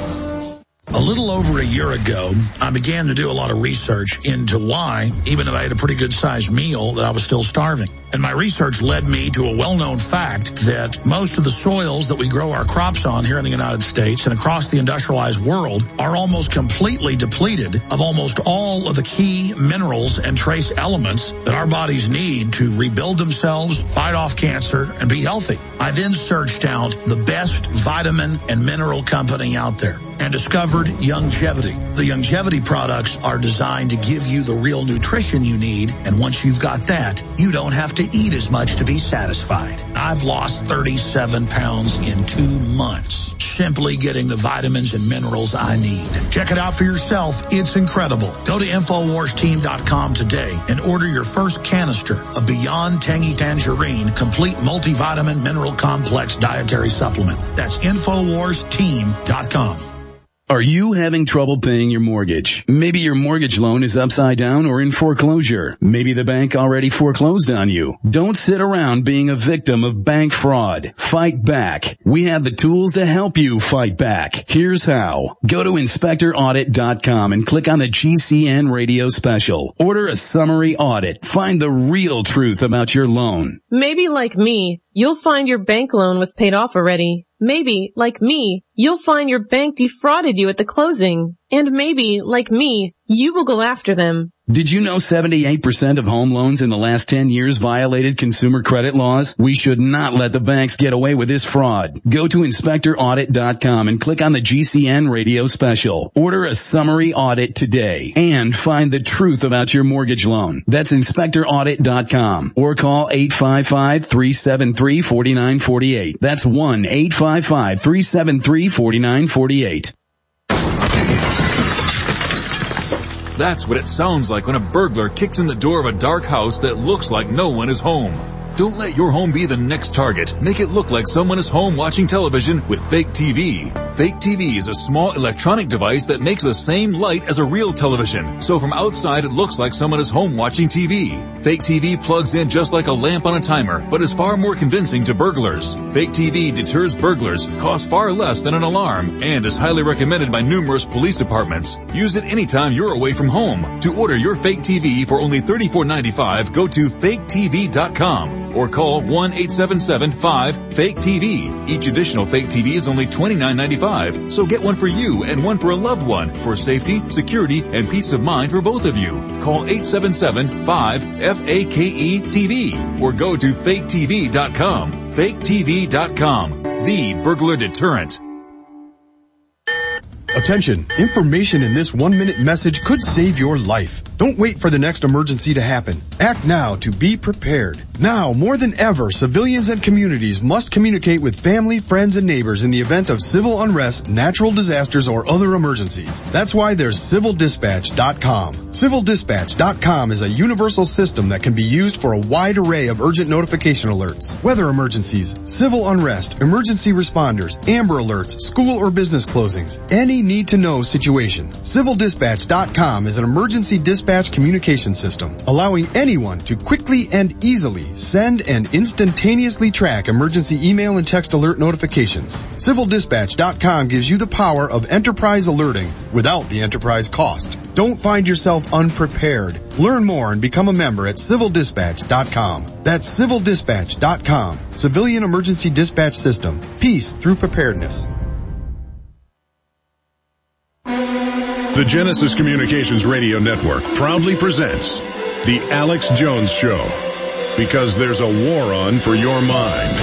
A little over a year ago, I began to do a lot of research into why, even if I had a pretty good-sized meal, that I was still starving. And my research led me to a well-known fact that most of the soils that we grow our crops on here in the United States and across the industrialized world are almost completely depleted of almost all of the key minerals and trace elements that our bodies need to rebuild themselves, fight off cancer, and be healthy. I then searched out the best vitamin and mineral company out there and discovered Youngevity. The Youngevity products are designed to give you the real nutrition you need, and once you've got that, you don't have to eat as much to be satisfied. I've lost thirty-seven pounds in two months, simply getting the vitamins and minerals I need. Check it out for yourself. It's incredible. Go to Infowars Team dot com today and order your first canister of Beyond Tangy Tangerine Complete Multivitamin Mineral Complex Dietary Supplement. That's Infowars Team dot com. Are you having trouble paying your mortgage? Maybe your mortgage loan is upside down or in foreclosure. Maybe the bank already foreclosed on you. Don't sit around being a victim of bank fraud. Fight back. We have the tools to help you fight back. Here's how. Go to Inspector Audit dot com and click on the G C N radio special. Order a summary audit. Find the real truth about your loan. Maybe like me, you'll find your bank loan was paid off already. Maybe, like me, you'll find your bank defrauded you at the closing. And maybe, like me, you will go after them. Did you know seventy-eight percent of home loans in the last ten years violated consumer credit laws? We should not let the banks get away with this fraud. Go to Inspector Audit dot com and click on the G C N radio special. Order a summary audit today and find the truth about your mortgage loan. That's Inspector Audit dot com or call eight five five, three seven three, four nine four eight. That's one eight five five, three seven three, four nine four eight. That's what it sounds like when a burglar kicks in the door of a dark house that looks like no one is home. Don't let your home be the next target. Make it look like someone is home watching television with Fake T V. Fake T V is a small electronic device that makes the same light as a real television. So from outside it looks like someone is home watching T V. Fake T V plugs in just like a lamp on a timer, but is far more convincing to burglars. Fake T V deters burglars, costs far less than an alarm, and is highly recommended by numerous police departments. Use it anytime you're away from home. To order your Fake T V for only thirty-four ninety-five, go to Fake T V dot com. Or call one eight seven seven, five, fake T V. Each additional Fake T V is only twenty-nine ninety-five, so get one for you and one for a loved one for safety, security, and peace of mind for both of you. Call eight seven seven, five, F A K E T V or go to Fake T V dot com. Fake T V dot com, the burglar deterrent. Attention, information in this one-minute message could save your life. Don't wait for the next emergency to happen. Act now to be prepared. Now, more than ever, civilians and communities must communicate with family, friends, and neighbors in the event of civil unrest, natural disasters, or other emergencies. That's why there's civil dispatch dot com. civil dispatch dot com is a universal system that can be used for a wide array of urgent notification alerts. Weather emergencies, civil unrest, emergency responders, Amber Alerts, school or business closings, any need-to-know situation. civil dispatch dot com is an emergency dispatch communication system, allowing anyone to quickly and easily send and instantaneously track emergency email and text alert notifications. civil dispatch dot com gives you the power of enterprise alerting without the enterprise cost. Don't find yourself unprepared. Learn more and become a member at civil dispatch dot com. That's civil dispatch dot com. Civilian Emergency Dispatch System. Peace through preparedness. The Genesis Communications Radio Network proudly presents The Alex Jones Show, because there's a war on for your mind.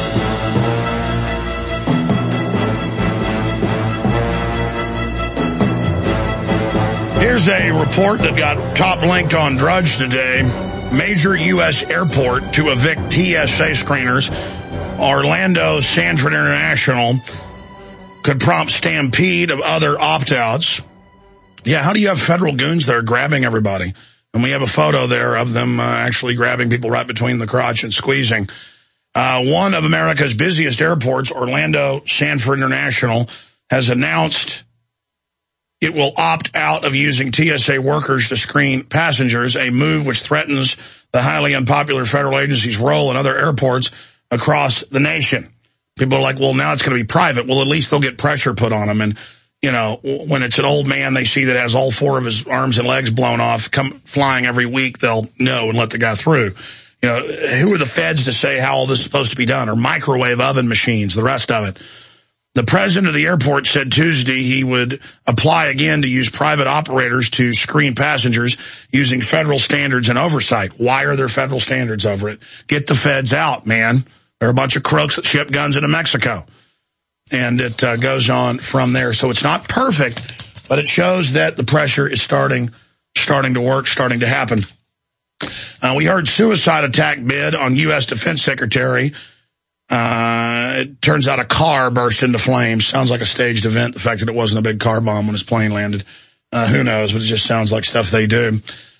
Here's a report that got top linked on Drudge today. Major U S airport to evict T S A screeners. Orlando Sanford International could prompt stampede of other opt-outs. Yeah, how do you have federal goons there grabbing everybody? And we have a photo there of them uh, actually grabbing people right between the crotch and squeezing. Uh, one of America's busiest airports, Orlando Sanford International, has announced it will opt out of using T S A workers to screen passengers, a move which threatens the highly unpopular federal agency's role in other airports across the nation. People are like, well, now it's going to be private. Well, at least they'll get pressure put on them. And, you know, when it's an old man they see that has all four of his arms and legs blown off, come flying every week, they'll know and let the guy through. You know, who are the feds to say how all this is supposed to be done? Or microwave oven machines, the rest of it. The president of the airport said Tuesday he would apply again to use private operators to screen passengers using federal standards and oversight. Why are there federal standards over it? Get the feds out, man. They're a bunch of crooks that ship guns into Mexico. And it uh, goes on from there. So it's not perfect, but it shows that the pressure is starting starting to work, starting to happen. Uh, we heard suicide attack bid on U S Defense Secretary. Uh, it turns out a car burst into flames. Sounds like a staged event, the fact that it wasn't a big car bomb when his plane landed. Uh, who knows, but it just sounds like stuff they do.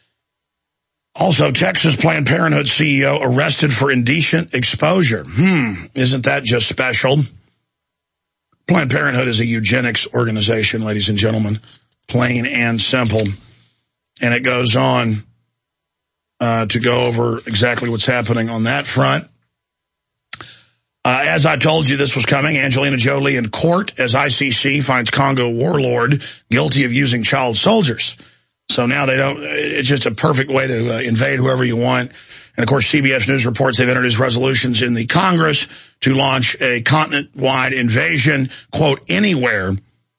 Also, Texas Planned Parenthood C E O arrested for indecent exposure. Hmm, isn't that just special? Planned Parenthood is a eugenics organization, ladies and gentlemen, plain and simple. And it goes on uh, to go over exactly what's happening on that front. Uh, as I told you, this was coming. Angelina Jolie in court as I C C finds Congo warlord guilty of using child soldiers. So now they don't, it's just a perfect way to uh, invade whoever you want. And of course, C B S News reports they've introduced resolutions in the Congress to launch a continent-wide invasion, quote, anywhere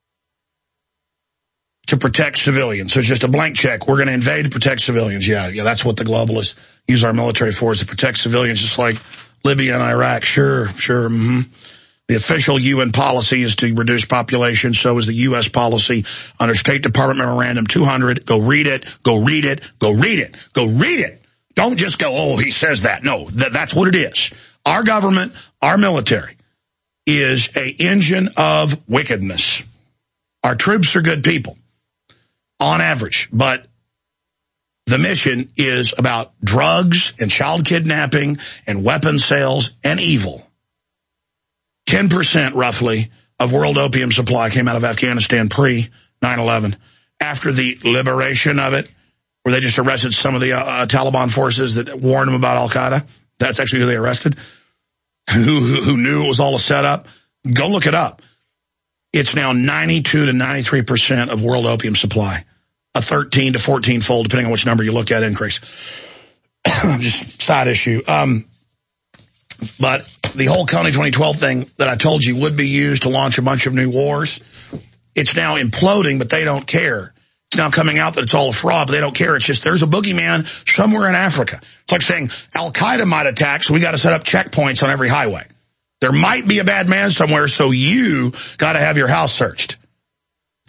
to protect civilians. So it's just a blank check. We're going to invade to protect civilians. Yeah, yeah, that's what the globalists use our military for, is to protect civilians, just like Libya and Iraq. Sure, sure. Mm-hmm. The official U N policy is to reduce population. So is the U S policy under State Department Memorandum two hundred. Go read it. Go read it. Go read it. Go read it. Don't just go, oh, he says that. No, th- that's what it is. Our government, our military, is a engine of wickedness. Our troops are good people, on average, but the mission is about drugs and child kidnapping and weapon sales and evil. ten percent, roughly, of world opium supply came out of Afghanistan pre nine eleven. After the liberation of it, where they just arrested some of the uh, Taliban forces that warned them about al-Qaeda. That's actually who they arrested, who, who, who knew it was all a setup. Go look it up. It's now ninety-two to ninety-three percent of world opium supply. A thirteen to fourteen fold, depending on which number you look at, increase. Just side issue. Um, but the whole Coney twenty twelve thing that I told you would be used to launch a bunch of new wars, it's now imploding, but they don't care. It's now coming out that it's all a fraud, but they don't care. It's just there's a boogeyman somewhere in Africa. It's like saying Al-Qaeda might attack, so we got to set up checkpoints on every highway. There might be a bad man somewhere, so you got to have your house searched.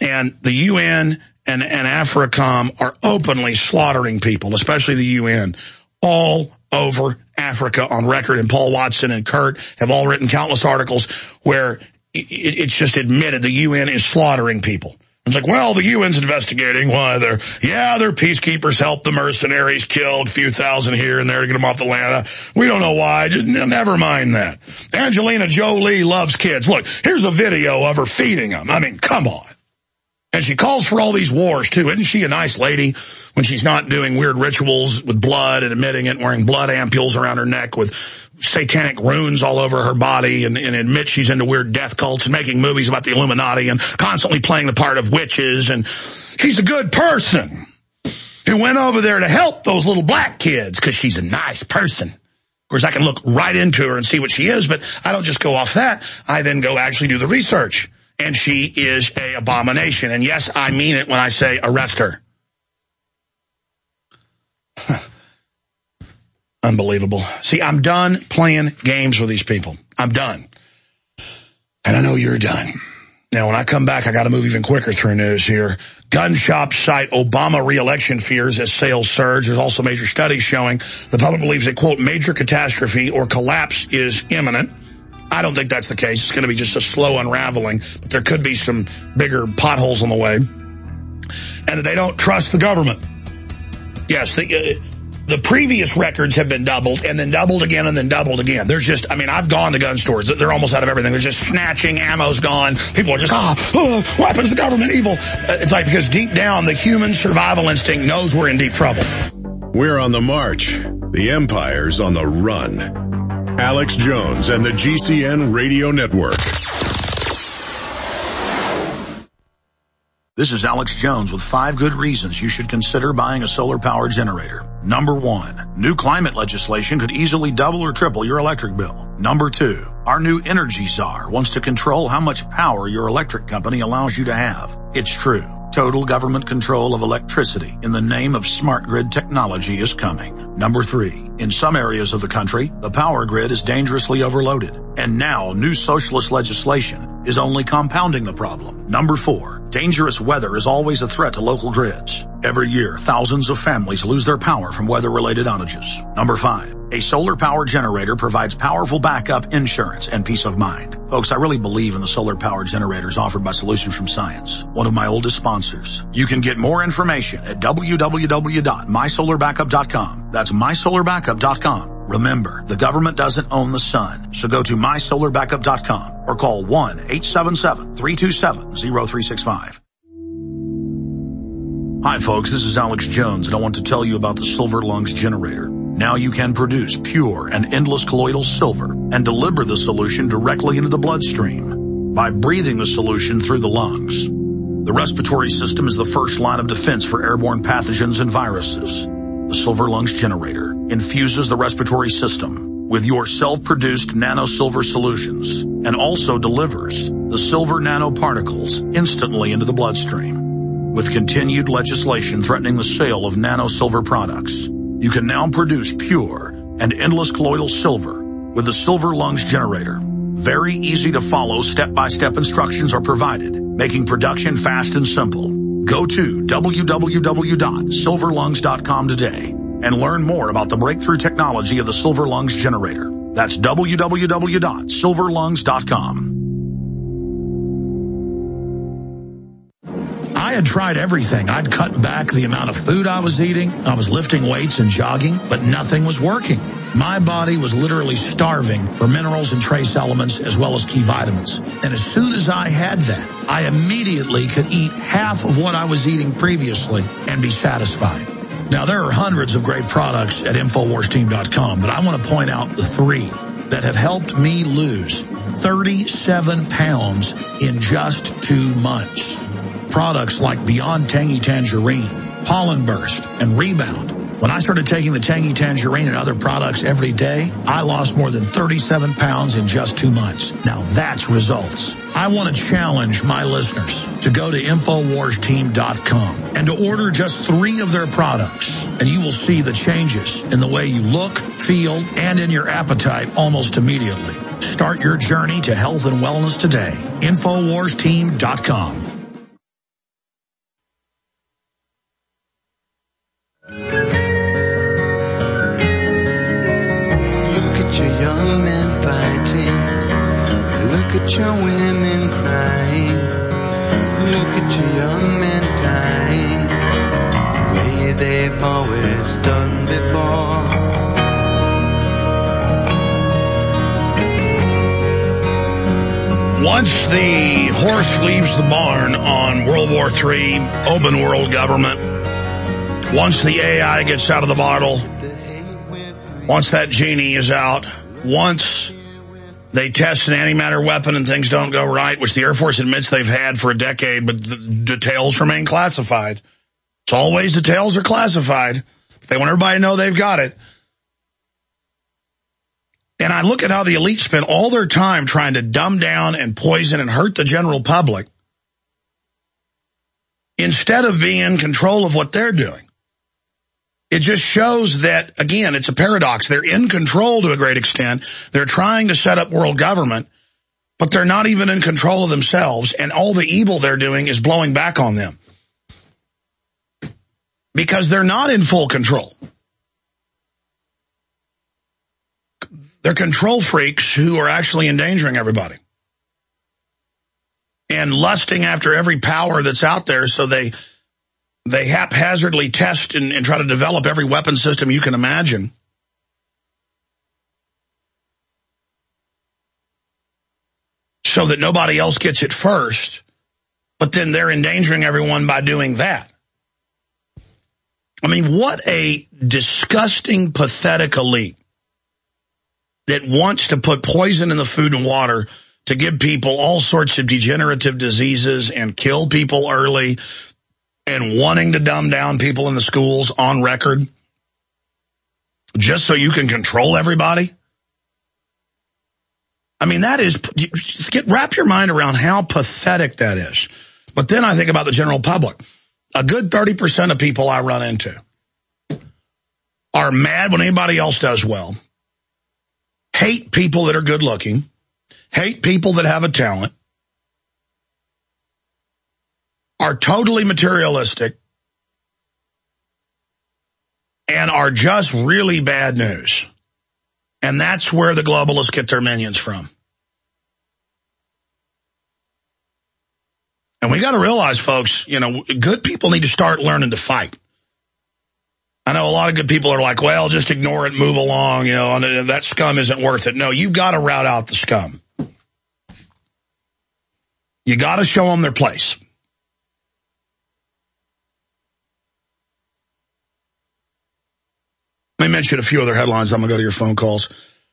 And the U N and, and AFRICOM are openly slaughtering people, especially the U N, all over Africa on record. And Paul Watson and Kurt have all written countless articles where it, it's just admitted the U N is slaughtering people. It's like, well, the U N's investigating why they're, yeah, their peacekeepers helped the mercenaries, killed a few thousand here and there to get them off the land. We don't know why. Just, never mind that. Angelina Jolie loves kids. Look, here's a video of her feeding them. I mean, come on. And she calls for all these wars, too. Isn't she a nice lady when she's not doing weird rituals with blood and admitting it, wearing blood ampules around her neck with satanic runes all over her body, and, and admit she's into weird death cults and making movies about the Illuminati and constantly playing the part of witches. And she's a good person who went over there to help those little black kids because she's a nice person. Of course, I can look right into her and see what she is, but I don't just go off that. I then go actually do the research. And she is a abomination. And yes, I mean it when I say arrest her. Unbelievable. See, I'm done playing games with these people. I'm done. And I know you're done. Now, when I come back, I got to move even quicker through news here. Gun shops cite Obama re-election fears as sales surge. There's also major studies showing the public believes a, quote, major catastrophe or collapse is imminent. I don't think that's the case. It's going to be just a slow unraveling, but there could be some bigger potholes on the way. And that they don't trust the government. Yes, the, uh, the previous records have been doubled and then doubled again and then doubled again. There's just, I mean, I've gone to gun stores. They're almost out of everything. They're just snatching, ammo's gone. People are just, ah, oh, weapons, the government, evil. Uh, it's like because deep down, the human survival instinct knows we're in deep trouble. We're on the march. The empire's on the run. Alex Jones and the G C N Radio Network. This is Alex Jones with five good reasons you should consider buying a solar power generator. Number one, new climate legislation could easily double or triple your electric bill. Number two, our new energy czar wants to control how much power your electric company allows you to have. It's true. Total government control of electricity in the name of smart grid technology is coming. Number three, in some areas of the country, the power grid is dangerously overloaded. And now new socialist legislation is only compounding the problem. Number four, dangerous weather is always a threat to local grids. Every year, thousands of families lose their power from weather-related outages. Number five, a solar power generator provides powerful backup insurance and peace of mind. Folks, I really believe in the solar power generators offered by Solutions from Science, one of my oldest sponsors. You can get more information at w w w dot my solar backup dot com. That's my solar backup dot com. Remember, the government doesn't own the sun, so go to my solar backup dot com or call one eight seven seven, three two seven, zero three six five. Hi folks, this is Alex Jones, and I want to tell you about the Silver Lungs generator. Now you can produce pure and endless colloidal silver and deliver the solution directly into the bloodstream by breathing the solution through the lungs. The respiratory system is the first line of defense for airborne pathogens and viruses. The Silver Lungs generator infuses the respiratory system with your self-produced nano-silver solutions and also delivers the silver nanoparticles instantly into the bloodstream. With continued legislation threatening the sale of nano-silver products, you can now produce pure and endless colloidal silver with the Silver Lungs generator. Very easy to follow step-by-step instructions are provided, making production fast and simple. Go to w w w dot silver lungs dot com today and learn more about the breakthrough technology of the Silver Lungs generator. That's w w w dot silver lungs dot com. I had tried everything. I'd cut back the amount of food I was eating. I was lifting weights and jogging, but nothing was working. My body was literally starving for minerals and trace elements as well as key vitamins. And as soon as I had that, I immediately could eat half of what I was eating previously and be satisfied. Now, there are hundreds of great products at infowars team dot com, but I want to point out the three that have helped me lose thirty-seven pounds in just two months. Products like Beyond Tangy Tangerine, Pollen Burst, and Rebound. When I started taking the Tangy Tangerine and other products every day, I lost more than thirty-seven pounds in just two months. Now that's results. I want to challenge my listeners to go to infowars team dot com and to order just three of their products, and you will see the changes in the way you look, feel, and in your appetite almost immediately. Start your journey to health and wellness today. infowars team dot com. at your women crying. Look at your young men dying. The way they've always done before. Once the horse leaves the barn on World War Three, open world government, once the A I gets out of the bottle, once that genie is out, once they test an antimatter weapon and things don't go right, which the Air Force admits they've had for a decade, but the details remain classified. It's always details are classified. They want everybody to know they've got it. And I look at how the elite spend all their time trying to dumb down and poison and hurt the general public instead of being in control of what they're doing. It just shows that, again, it's a paradox. They're in control to a great extent. They're trying to set up world government, but they're not even in control of themselves, and all the evil they're doing is blowing back on them because they're not in full control. They're control freaks who are actually endangering everybody and lusting after every power that's out there, so they they haphazardly test and, and try to develop every weapon system you can imagine. So that nobody else gets it first, but then they're endangering everyone by doing that. I mean, what a disgusting, pathetic elite that wants to put poison in the food and water to give people all sorts of degenerative diseases and kill people early, and wanting to dumb down people in the schools on record just so you can control everybody. I mean, that is, get wrap your mind around how pathetic that is. But then I think about the general public. A good thirty percent of people I run into are mad when anybody else does well, hate people that are good looking, hate people that have a talent, are totally materialistic, and are just really bad news. And that's where the globalists get their minions from. And we got to realize, folks, you know, good people need to start learning to fight. I know a lot of good people are like, well, just ignore it, move along, you know, and that scum isn't worth it. No, you got to rout out the scum. You got to show them their place. Let me mention a few other headlines. I'm going to go to your phone calls.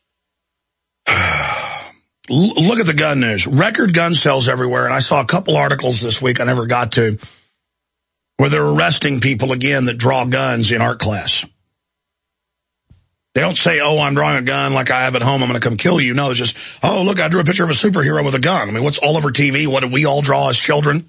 Look at the gun news. Record gun sales everywhere. And I saw a couple articles this week I never got to, where they're arresting people again that draw guns in art class. They don't say, oh, I'm drawing a gun like I have at home, I'm going to come kill you. No, it's just, oh, look, I drew a picture of a superhero with a gun. I mean, what's all over T V? What did we all draw as children?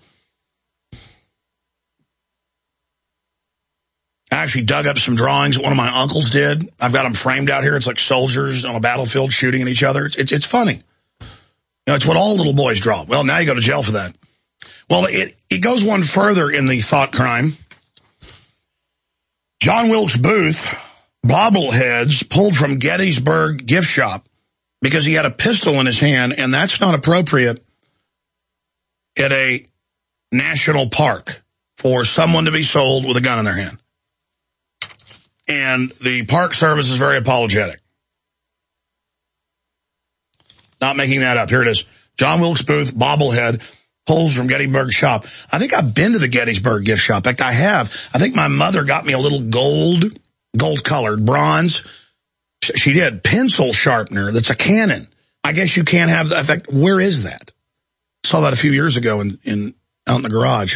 I actually dug up some drawings that one of my uncles did. I've got them framed out here. It's like soldiers on a battlefield shooting at each other. It's, it's, it's funny. You know, it's what all little boys draw. Well, now you go to jail for that. Well, it, it goes one further in the thought crime. John Wilkes Booth bobbleheads pulled from Gettysburg gift shop because he had a pistol in his hand, and that's not appropriate at a national park for someone to be sold with a gun in their hand. And the Park Service is very apologetic. Not making that up. Here it is. John Wilkes Booth bobblehead pulls from Gettysburg shop. I think I've been to the Gettysburg gift shop. In fact, I have. I think my mother got me a little gold, gold-colored bronze. She did. Pencil sharpener that's a Canon. I guess you can't have that. In fact, where is that? Saw that a few years ago in, in out in the garage.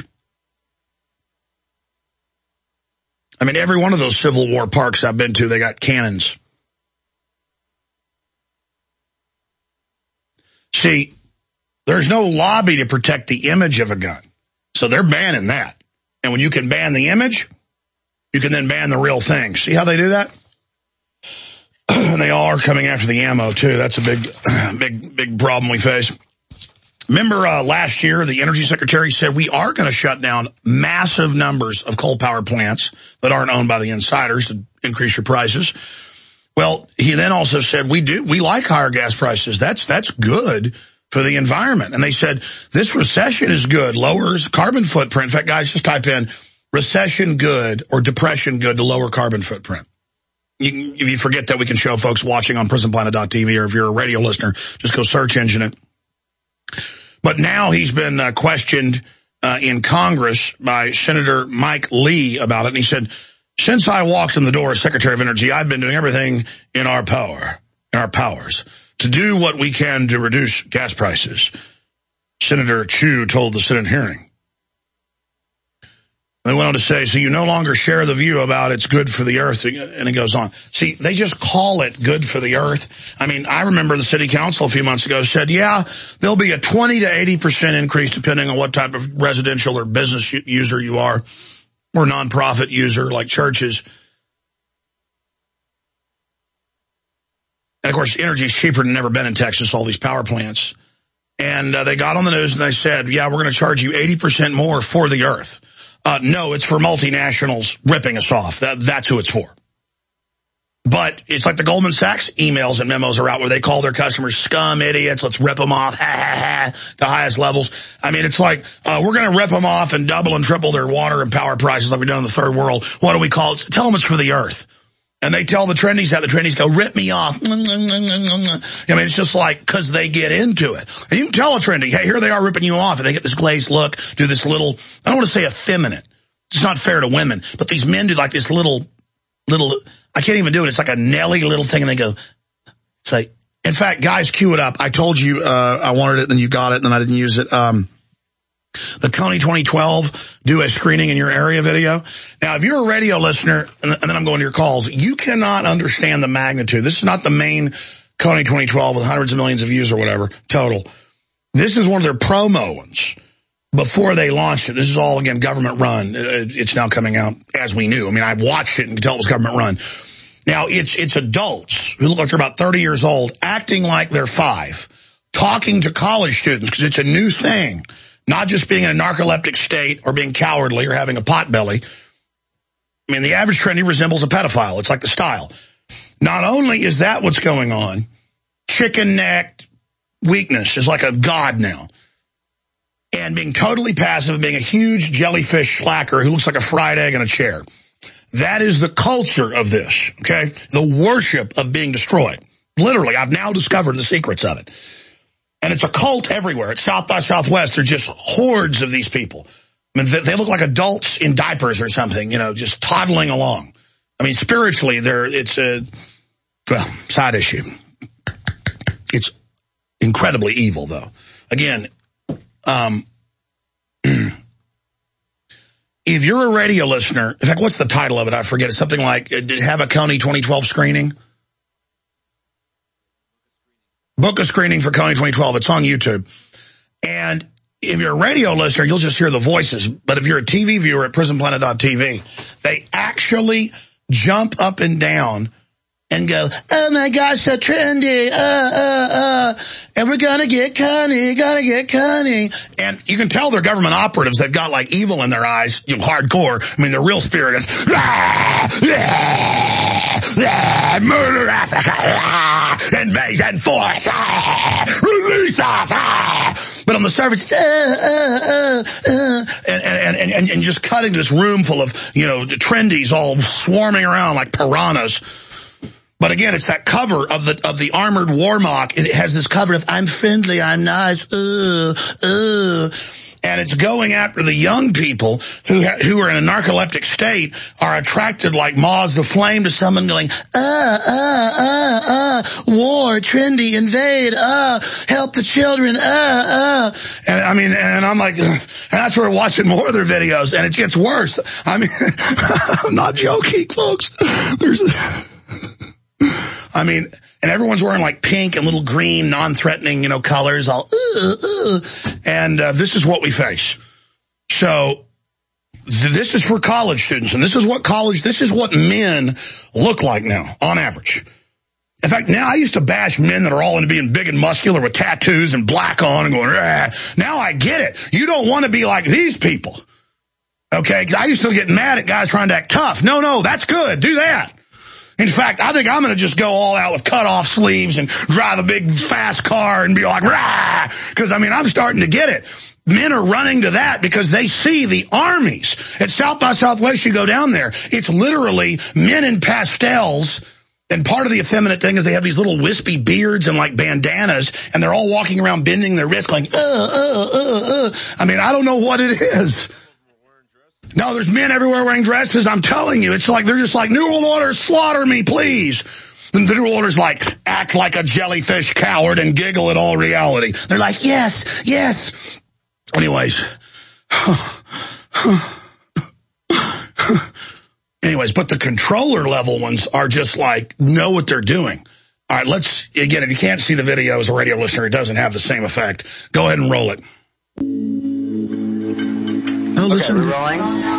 I mean, every one of those Civil War parks I've been to, they got cannons. See, there's no lobby to protect the image of a gun. So they're banning that. And when you can ban the image, you can then ban the real thing. See how they do that? And they all are coming after the ammo, too. That's a big, big, big problem we face. Remember uh, last year, the Energy Secretary said we are going to shut down massive numbers of coal power plants that aren't owned by the insiders to increase your prices. Well, he then also said we do we like higher gas prices. That's that's good for the environment. And they said, this recession is good, lowers carbon footprint. In fact, guys, just type in recession good or depression good to lower carbon footprint. You, if you forget that, we can show folks watching on prison planet dot t v, or if you're a radio listener, just go search engine it. But now he's been uh, questioned uh, in Congress by Senator Mike Lee about it. And he said, since I walked in the door as Secretary of Energy, I've been doing everything in our power, in our powers, to do what we can to reduce gas prices, Senator Chu told the Senate hearing. They went on to say, so you no longer share the view about it's good for the earth, and it goes on. See, they just call it good for the earth. I mean, I remember the city council a few months ago said, yeah, there'll be a twenty to eighty percent increase depending on what type of residential or business user you are, or nonprofit user like churches. And, of course, energy is cheaper than ever been in Texas, all these power plants. And uh, they got on the news and they said, yeah, we're going to charge you eighty percent more for the earth. Uh, no, it's for multinationals ripping us off. That, that's who it's for. But it's like the Goldman Sachs emails and memos are out where they call their customers scum, idiots, let's rip them off, ha, ha, ha, the highest levels. I mean, it's like, uh, we're going to rip them off and double and triple their water and power prices like we've done in the third world. What do we call it? Tell them it's for the earth. And they tell the trendies that. The trendies go, rip me off. I mean, it's just like, because they get into it. And you can tell a trendy, hey, here they are ripping you off. And they get this glazed look, do this little, I don't want to say effeminate. It's not fair to women. But these men do like this little, little, I can't even do it. It's like a Nelly little thing. And they go, say, in fact, guys, cue it up. I told you uh, I wanted it, then you got it, and then I didn't use it. Um, the Kony twenty twelve do a screening in your area video. Now, if you're a radio listener, and then I'm going to your calls, you cannot understand the magnitude. This is not the main Kony twenty twelve with hundreds of millions of views or whatever total. This is one of their promo ones before they launched it. This is all, again, government run. It's now coming out as we knew. I mean, I watched it and could tell it was government run. Now, it's it's adults who look like they're about thirty years old, acting like they're five, talking to college students because it's a new thing. Not just being in a narcoleptic state or being cowardly or having a pot belly. I mean, the average trendy resembles a pedophile. It's like the style. Not only is that what's going on, chicken-necked weakness is like a god now. And being totally passive, being a huge jellyfish slacker who looks like a fried egg in a chair. That is the culture of this, okay? The worship of being destroyed. Literally, I've now discovered the secrets of it. And it's a cult everywhere. At South by Southwest, they're just hordes of these people. I mean, they look like adults in diapers or something, you know, just toddling along. I mean, spiritually, they're, it's a, well, side issue. It's incredibly evil, though. Again, um, if you're a radio listener, in fact, what's the title of it? I forget. It's something like, did it have a Kony twenty twelve screening? Book a screening for Kony twenty twelve. It's on YouTube. And if you're a radio listener, you'll just hear the voices. But if you're a T V viewer at prison planet dot t v, they actually jump up and down and go, oh my gosh, so trendy, uh, uh, uh, and we're gonna get Kony, gonna get Kony. And you can tell they're government operatives. They've got like evil in their eyes, you know, hardcore. I mean, their real spirit is, ah, ah, ah, murder Africa, ah, invasion force, ah, release us, ah. But on the surface, uh, uh, uh, uh, and, and, and, and, and just cutting this room full of, you know, trendies all swarming around like piranhas. But again, it's that cover of the of the armored warmock. It has this cover of I'm friendly, I'm nice, uh, uh, and it's going after the young people who ha- who are in a narcoleptic state, are attracted like moths to flame to someone going, uh, uh, uh, uh, war, trendy, invade, uh, help the children, uh, uh. And I mean, and I'm like, and that's where we're watching more of their videos, and it gets worse. I mean, I'm not joking, folks. There's I mean, and everyone's wearing like pink and little green, non-threatening, you know, colors, all, uh, uh, and uh, this is what we face. So th- this is for college students, and this is what college, this is what men look like now, on average. In fact, now I used to bash men that are all into being big and muscular with tattoos and black on and going, ah. Now I get it. You don't want to be like these people. Okay? 'Cause I used to get mad at guys trying to act tough. No, no, that's good. Do that. In fact, I think I'm going to just go all out with cut-off sleeves and drive a big fast car and be like, rah! Because, I mean, I'm starting to get it. Men are running to that because they see the armies. At South by Southwest, you go down there, it's literally men in pastels. And part of the effeminate thing is they have these little wispy beards and like bandanas, and they're all walking around bending their wrist going, uh, uh, uh, uh. I mean, I don't know what it is. No, there's men everywhere wearing dresses. I'm telling you, it's like, they're just like, New World Order, slaughter me, please. And the New World Order's like, act like a jellyfish coward and giggle at all reality. They're like, yes, yes. Anyways. Anyways, but the controller level ones are just like, know what they're doing. All right, let's, again, if you can't see the video as a radio listener, it doesn't have the same effect. Go ahead and roll it. Oh, listen. Okay, we're rolling.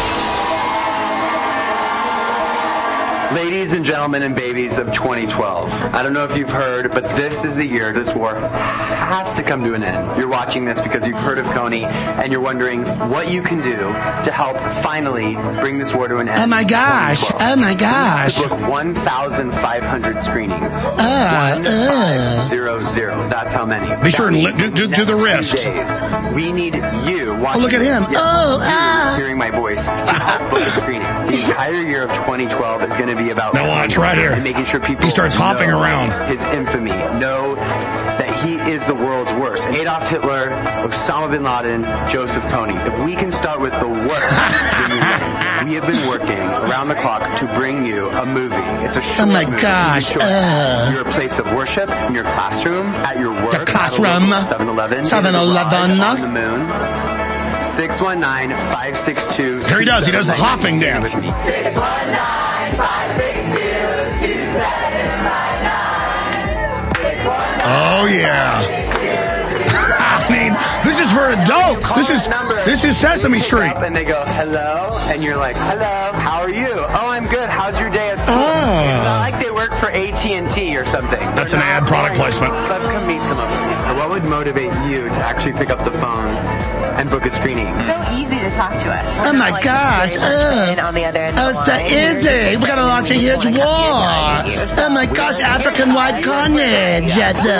Ladies and gentlemen and babies of twenty twelve, I don't know if you've heard, but this is the year this war has to come to an end. You're watching this because you've heard of Kony, and you're wondering what you can do to help finally bring this war to an end. Oh my gosh, oh my gosh. Book one thousand five hundred screenings. Uh, uh. Zero, zero. That's how many. Be sure and li- do, do, do the wrist. Days, we need you. Oh, look at him. Yes, oh, ah. Hearing my voice to help book a screening. The entire year of twenty twelve is going to be about now watch right here. And making sure people he starts hopping around. His infamy, know that he is the world's worst. Adolf Hitler, Osama bin Laden, Joseph Kony. If we can start with the worst, then we have been working around the clock to bring you a movie. It's a short Oh my movie. gosh. Uh. Your place of worship, in your classroom, at your work, the classroom, seven eleven, seven eleven, on the moon. six one nine, five six two Here he does. He does the hopping dance. six one nine, five six two, two seven five nine. Oh, yeah. I mean, this is for adults. This is this is Sesame Street. And they go, hello, and you're like, hello, how are you? Oh, I'm good. How's your day at school? Oh. It's not like they work for A T and T or something. That's an ad product placement. Let's come meet some of them. What would motivate you to actually pick up the phone and book a screening? It's so easy to talk to us. We're oh my like gosh. Uh, on the other end oh, of the so line. easy. We're going to launch a huge war. Oh my gosh, African white carnage.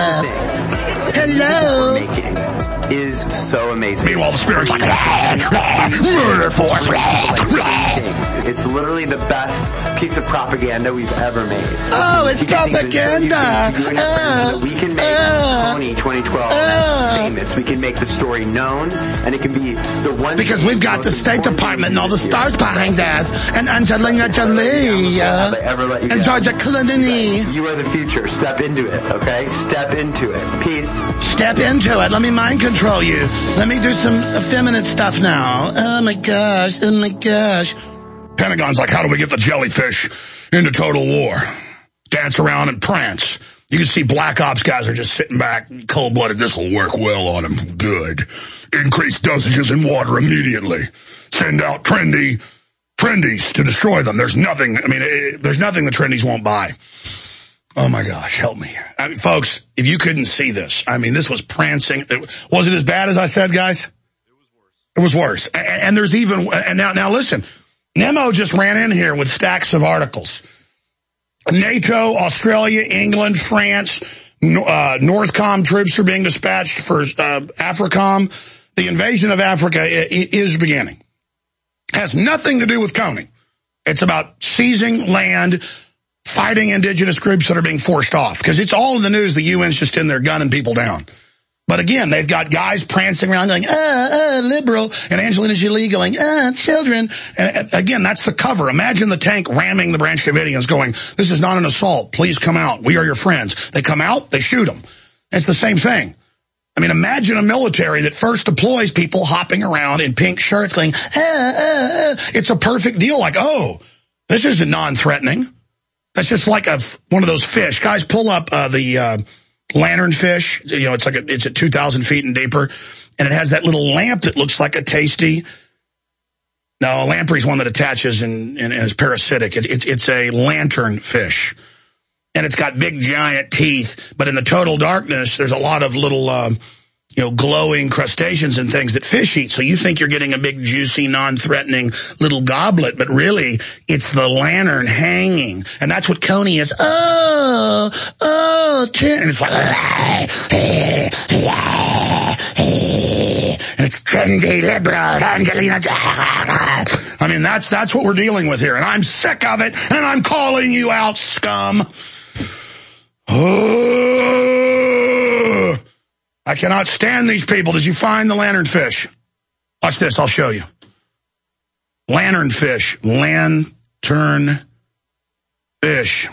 Hello. Is so amazing. Meanwhile, the spirit's like, murder force. It's literally the best piece of propaganda we've ever made. Oh, it's propaganda. Uh, we can make uh, Kony twenty twelve uh, famous. We can make the story known, and it can be the one. Because we've got the State Department and all the stars behind us, and Angelina Jolie, uh, and Georgia Clooney. You are the future. Step into it, okay? Step into it. Peace. Step into it. Let me mind control you. Let me do some effeminate stuff now. Oh my gosh. Oh my gosh. Pentagon's like, how do we get the jellyfish into total war? Dance around and prance. You can see Black Ops guys are just sitting back, cold-blooded. This will work well on them. Good. Increase dosages in water immediately. Send out trendy, trendies to destroy them. There's nothing, I mean, it, there's nothing the trendies won't buy. Oh my gosh, help me. I mean, folks, if you couldn't see this, I mean, this was prancing. It, was it as bad as I said, guys? It was worse. It was worse. And, and there's even, and now, now listen, Nemo just ran in here with stacks of articles. NATO, Australia, England, France, uh, Northcom troops are being dispatched for uh, AFRICOM. The invasion of Africa is beginning. Has nothing to do with Kony. It's about seizing land, fighting indigenous groups that are being forced off. Because it's all in the news. The U N's just in there gunning people down. But again, they've got guys prancing around going, ah, ah, liberal, and Angelina Jolie going, ah, children. And again, that's the cover. Imagine the tank ramming the Branch Davidians going, this is not an assault. Please come out. We are your friends. They come out, they shoot them. It's the same thing. I mean, imagine a military that first deploys people hopping around in pink shirts going, ah, ah, ah. It's a perfect deal. Like, oh, this isn't non-threatening. That's just like a, one of those fish. Guys, pull up uh, the uh, lanternfish. You know, it's like a, it's at two thousand feet and deeper, and it has that little lamp that looks like a tasty. No, a lamprey's one that attaches and, and, and is parasitic. It, it, it's a lanternfish, and it's got big giant teeth. But in the total darkness, there's a lot of little, uh, you know, glowing crustaceans and things that fish eat. So you think you're getting a big, juicy, non-threatening little goblet, but really it's the lantern hanging. And that's what Coney is. Oh, oh, Ken. And it's like, and it's trendy liberal Angelina. I mean, that's, that's what we're dealing with here. And I'm sick of it. And I'm calling you out, scum. Oh, I cannot stand these people. Did you find the lanternfish? Watch this. I'll show you. Lanternfish. Lantern fish.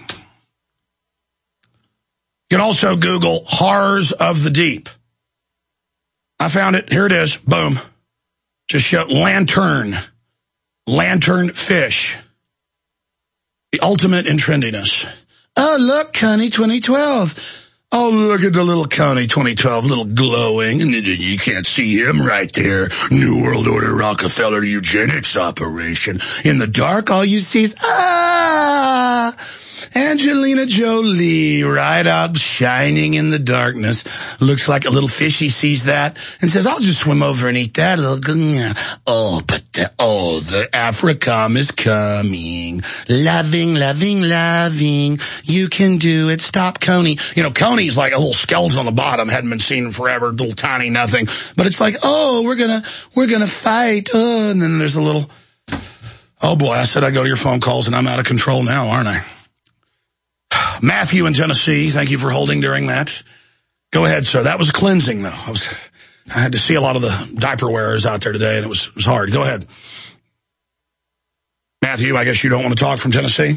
You can also Google horrors of the deep. I found it. Here it is. Boom. Just show lantern. Lantern fish. The ultimate in trendiness. Oh, look, Coney twenty twelve. Oh, look at the little Coney twenty twelve, little glowing. And you can't see him right there. New World Order Rockefeller eugenics operation. In the dark, all you see is, ah, Angelina Jolie right out shining in the darkness. Looks like a little fishy sees that and says, I'll just swim over and eat that. Little, oh, but the, oh, the AFRICOM is coming. Loving, loving, loving. You can do it. Stop Coney. You know, Coney's like a little skeleton on the bottom. Hadn't been seen in forever. Little tiny nothing. But it's like, oh, we're gonna, we're gonna fight. Oh, and then there's a little, oh boy, I said I go to your phone calls and I'm out of control now, aren't I? Matthew in Tennessee, thank you for holding during that. Go ahead, sir. That was cleansing, though. I was, I had to see a lot of the diaper wearers out there today, and it was, it was hard. Go ahead. Matthew, I guess you don't want to talk from Tennessee?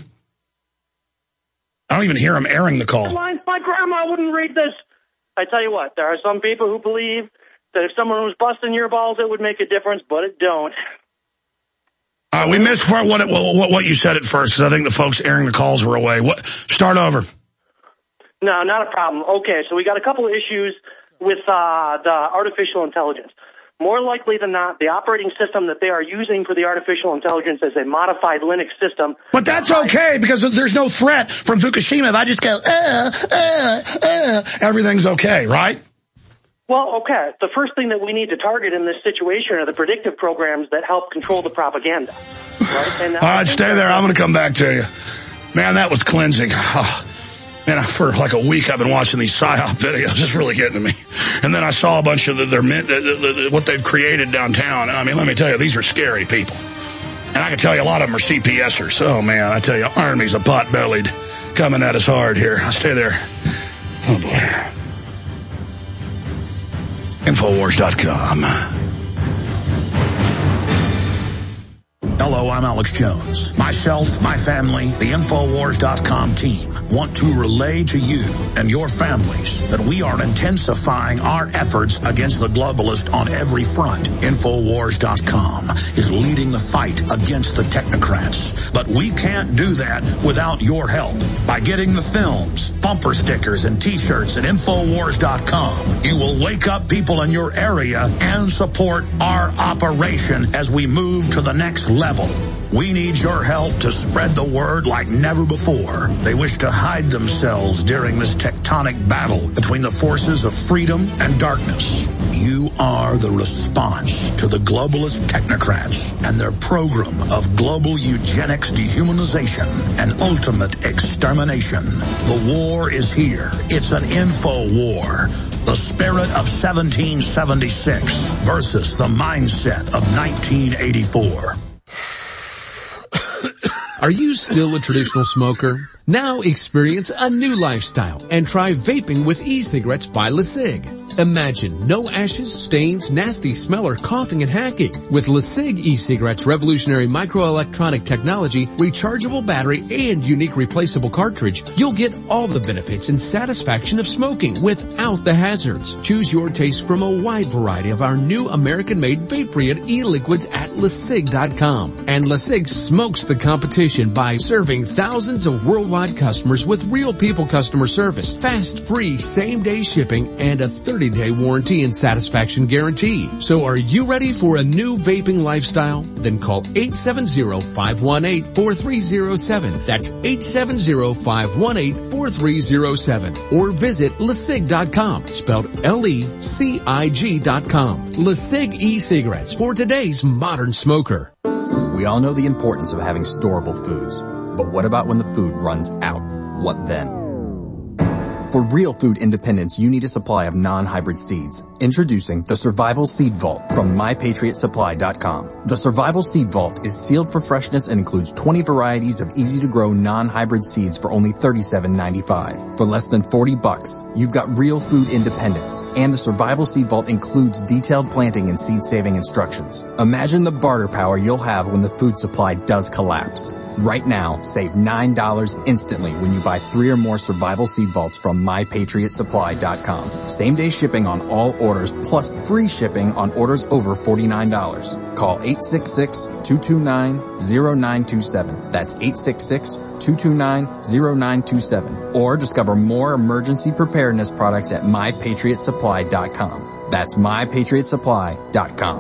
I don't even hear him airing the call. My grandma wouldn't read this. I tell you what, there are some people who believe that if someone was busting your balls, it would make a difference, but it don't. Uh, we missed what, what, what, what you said at first, because I think the folks airing the calls were away. What? Start over. No, not a problem. Okay, so we got a couple of issues with uh, the artificial intelligence. More likely than not, the operating system that they are using for the artificial intelligence is a modified Linux system. But that's okay, because there's no threat from Fukushima. If I just go, uh, uh, uh, everything's okay, right? Well, okay. The first thing that we need to target in this situation are the predictive programs that help control the propaganda. Right? And all right, stay there. I'm going to come back to you. Man, that was cleansing. Oh, man, for like a week I've been watching these PSYOP videos. It's really getting to me. And then I saw a bunch of the, their, the, the, the, what they've created downtown. I mean, let me tell you, these are scary people. And I can tell you a lot of them are C P Sers. Oh, man, I tell you, Army's a pot-bellied coming at us hard here. I'll stay there. Oh, boy. Infowars dot com. Hello, I'm Alex Jones. Myself, my family, the Infowars dot com team want to relay to you and your families that we are intensifying our efforts against the globalist on every front. Infowars dot com is leading the fight against the technocrats. But we can't do that without your help. By getting the films, bumper stickers, and t-shirts at Infowars dot com, you will wake up people in your area and support our operation as we move to the next level. We need your help to spread the word like never before. They wish to hide themselves during this tectonic battle between the forces of freedom and darkness. You are the response to the globalist technocrats and their program of global eugenics, dehumanization, and ultimate extermination. The war is here. It's an info war. The spirit of seventeen seventy-six versus the mindset of nineteen eighty-four. Are you still a traditional smoker? Now experience a new lifestyle and try vaping with e-cigarettes by LeSig. Imagine no ashes, stains, nasty smell, or coughing and hacking. With LeSig e-cigarettes' revolutionary microelectronic technology, rechargeable battery, and unique replaceable cartridge, you'll get all the benefits and satisfaction of smoking without the hazards. Choose your taste from a wide variety of our new American-made Vaporeon e-liquids at LeSig dot com. And LeSig smokes the competition by serving thousands of worldwide customers with real people customer service, fast, free, same-day shipping, and a thirty thirty-day warranty and satisfaction guarantee. So are you ready for a new vaping lifestyle? Then call eight seven zero, five one eight, four three zero seven. That's eight seven zero, five one eight, four three zero seven. Or visit lecig dot com, spelled L E C I G dot com. LeCig e-cigarettes for today's modern smoker. We all know the importance of having storable foods. But what about when the food runs out? What then? For real food independence, you need a supply of non-hybrid seeds. Introducing the Survival Seed Vault from my patriot supply dot com. The Survival Seed Vault is sealed for freshness and includes twenty varieties of easy-to-grow non-hybrid seeds for only thirty-seven ninety-five. For less than forty bucks, you've got real food independence. And the Survival Seed Vault includes detailed planting and seed-saving instructions. Imagine the barter power you'll have when the food supply does collapse. Right now, save nine dollars instantly when you buy three or more Survival Seed Vaults from my patriot supply dot com. Same day shipping on all orders plus free shipping on orders over forty-nine dollars. Call eight six six, two two nine, zero nine two seven. That's eight six six, two two nine, zero nine two seven. Or discover more emergency preparedness products at my patriot supply dot com. That's my patriot supply dot com.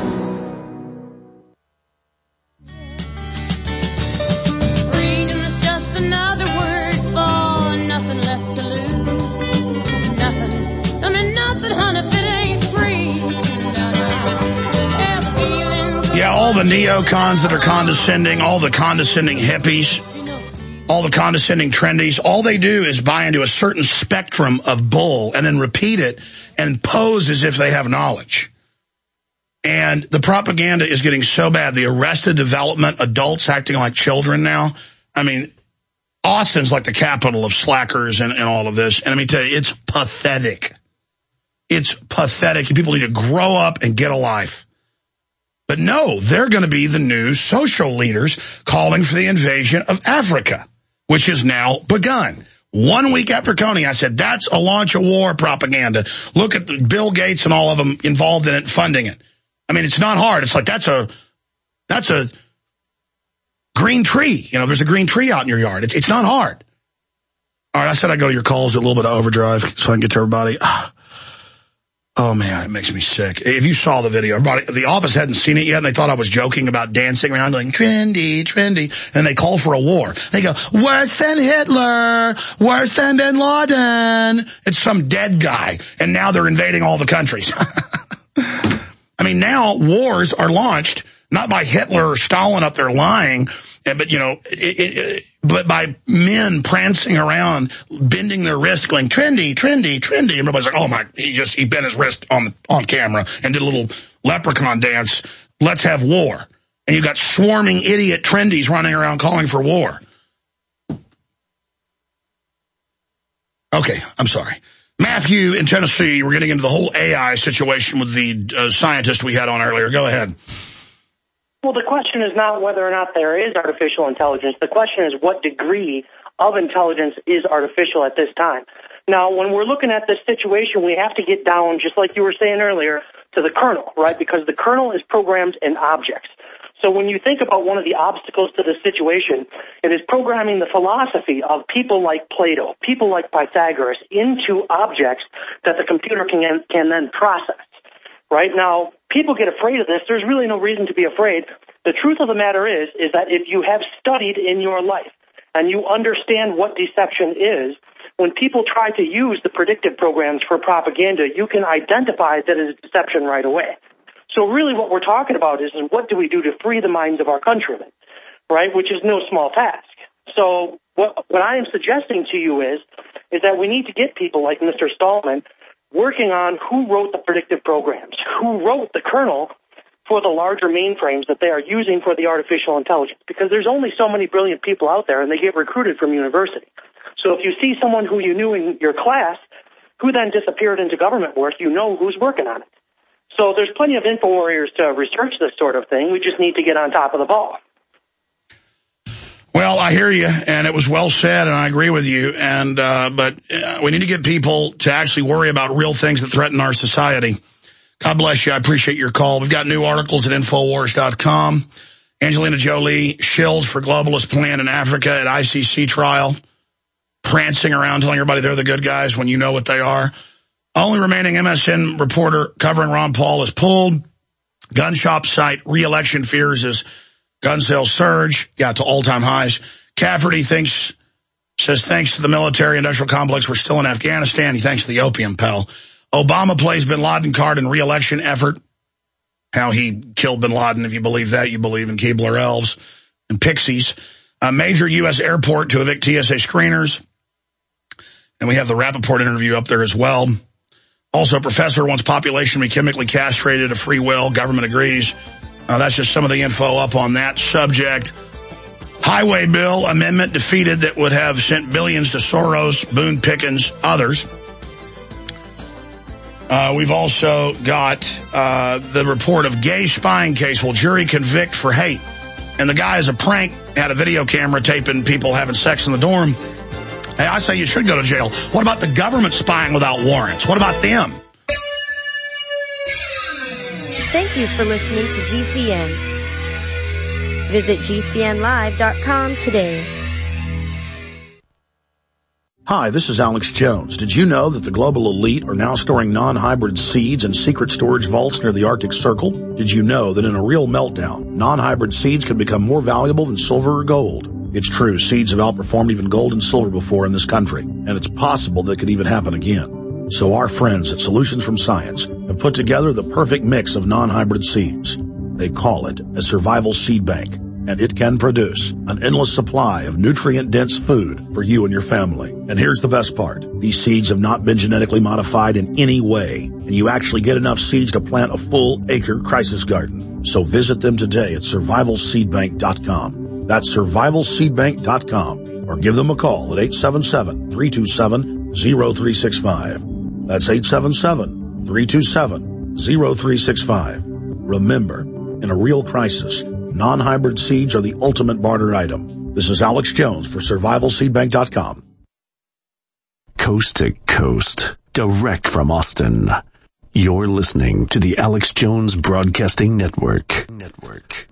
Yeah, all the neocons that are condescending, all the condescending hippies, all the condescending trendies, all they do is buy into a certain spectrum of bull and then repeat it and pose as if they have knowledge. And the propaganda is getting so bad. The Arrested Development, adults acting like children now. I mean, Austin's like the capital of slackers and, and all of this. And let me tell you, it's pathetic. It's pathetic. People need to grow up and get a life. But no, they're going to be the new social leaders calling for the invasion of Africa, which has now begun. One week after Coney, I said, that's a launch of war propaganda. Look at Bill Gates and all of them involved in it, funding it. I mean, it's not hard. It's like, that's a, that's a green tree. You know, there's a green tree out in your yard. It's, it's not hard. All right, I said I'd go to your calls at a little bit of overdrive so I can get to everybody. Oh, man, it makes me sick. If you saw the video, everybody, the office hadn't seen it yet, and they thought I was joking about dancing around going, trendy, trendy, and they call for a war. They go, worse than Hitler, worse than Bin Laden. It's some dead guy, and now they're invading all the countries. I mean, now wars are launched, not by Hitler or Stalin up there lying, but, you know, it, it, but by men prancing around, bending their wrist, going, trendy, trendy, trendy. And everybody's like, oh, my, he just, he bent his wrist on on camera and did a little leprechaun dance. Let's have war. And you've got swarming idiot trendies running around calling for war. Okay, I'm sorry. Matthew in Tennessee, we're getting into the whole A I situation with the uh, scientist we had on earlier. Go ahead. Well, the question is not whether or not there is artificial intelligence. The question is what degree of intelligence is artificial at this time. Now, when we're looking at this situation, we have to get down, just like you were saying earlier, to the kernel, right? Because the kernel is programmed in objects. So when you think about one of the obstacles to this situation, it is programming the philosophy of people like Plato, people like Pythagoras into objects that the computer can, can then process. Right now, people get afraid of this. There's really no reason to be afraid. The truth of the matter is, is that if you have studied in your life and you understand what deception is, when people try to use the predictive programs for propaganda, you can identify that it is deception right away. So really what we're talking about is, is what do we do to free the minds of our countrymen, right, which is no small task. So what, what I am suggesting to you is, is that we need to get people like Mister Stallman working on who wrote the predictive programs, who wrote the kernel for the larger mainframes that they are using for the artificial intelligence, because there's only so many brilliant people out there, and they get recruited from university. So if you see someone who you knew in your class who then disappeared into government work, you know who's working on it. So there's plenty of info warriors to research this sort of thing. We just need to get on top of the ball. Well, I hear you, and it was well said, and I agree with you. And uh, but uh, we need to get people to actually worry about real things that threaten our society. God bless you. I appreciate your call. We've got new articles at Infowars dot com. Angelina Jolie shills for globalist plan in Africa at I C C trial, prancing around telling everybody they're the good guys when you know what they are. Only remaining M S N reporter covering Ron Paul is pulled. Gun shop cite re-election fears as gun sales surge. Yeah, to all-time highs. Cafferty thinks, says thanks to the military-industrial complex, we're still in Afghanistan. He thanks the opium pal. Obama plays bin Laden card in re-election effort. How he killed bin Laden, if you believe that, you believe in Keebler elves and pixies. A major U S airport to evict T S A screeners. And we have the Rappaport interview up there as well. Also, professor wants population to be chemically castrated of free will. Government agrees. Uh, that's just some of the info up on that subject. Highway bill amendment defeated that would have sent billions to Soros, Boone Pickens, others. Uh, we've also got uh, the report of gay spying case. Will jury convict for hate? And the guy, as a prank, had a video camera taping people having sex in the dorm. Hey, I say you should go to jail. What about the government spying without warrants? What about them? Thank you for listening to G C N. Visit G C N live dot com today. Hi, this is Alex Jones. Did you know that the global elite are now storing non-hybrid seeds in secret storage vaults near the Arctic Circle? Did you know that in a real meltdown, non-hybrid seeds can become more valuable than silver or gold? It's true, seeds have outperformed even gold and silver before in this country, and it's possible that could even happen again. So our friends at Solutions from Science have put together the perfect mix of non-hybrid seeds. They call it a survival seed bank, and it can produce an endless supply of nutrient-dense food for you and your family. And here's the best part. These seeds have not been genetically modified in any way, and you actually get enough seeds to plant a full acre crisis garden. So visit them today at survival seed bank dot com. That's survival seed bank dot com, or give them a call at eight seven seven, three two seven, zero three six five. That's eight seven seven, three two seven, zero three six five. Remember, in a real crisis, non-hybrid seeds are the ultimate barter item. This is Alex Jones for survival seed bank dot com. Coast to coast, direct from Austin. You're listening to the Alex Jones Broadcasting Network. Network.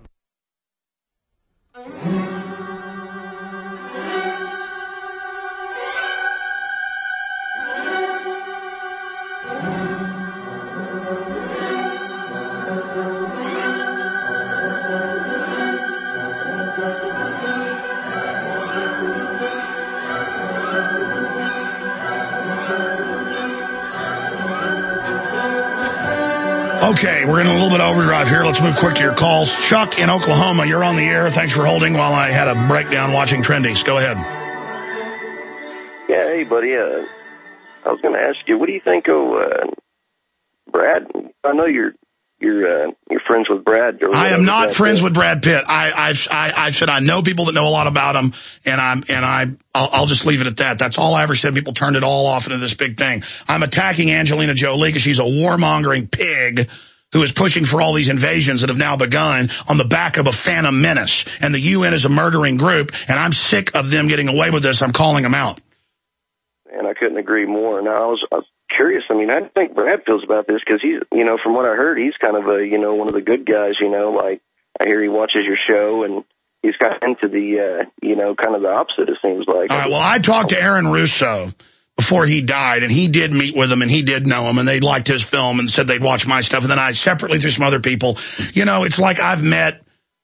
Okay, we're in a little bit of overdrive here. Let's move quick to your calls. Chuck in Oklahoma, you're on the air. Thanks for holding while I had a breakdown watching Trendies. Go ahead. Yeah, hey, buddy. Uh, I was going to ask you, what do you think of uh, Brad? I know you're you're uh, you're friends with Brad. I am not friends with Brad Pitt. I I've, I I said I know people that know a lot about him, and I'm and I I'll, I'll just leave it at that. That's all I ever said. People turned it all off into this big thing. I'm attacking Angelina Jolie because she's a warmongering pig who is pushing for all these invasions that have now begun on the back of a phantom menace. And the U N is a murdering group, and I'm sick of them getting away with this. I'm calling them out. And I couldn't agree more. Now, I was, I was curious. I mean, I think Brad feels about this because he's, you know, from what I heard, he's kind of a, you know, one of the good guys, you know, like I hear he watches your show and he's got into the, uh, you know, kind of the opposite, it seems like. All right, well, I talked to Aaron Russo before he died, and he did meet with him, and he did know him, and they liked his film and said they'd watch my stuff. And then I separately through some other people, you know, it's like I've met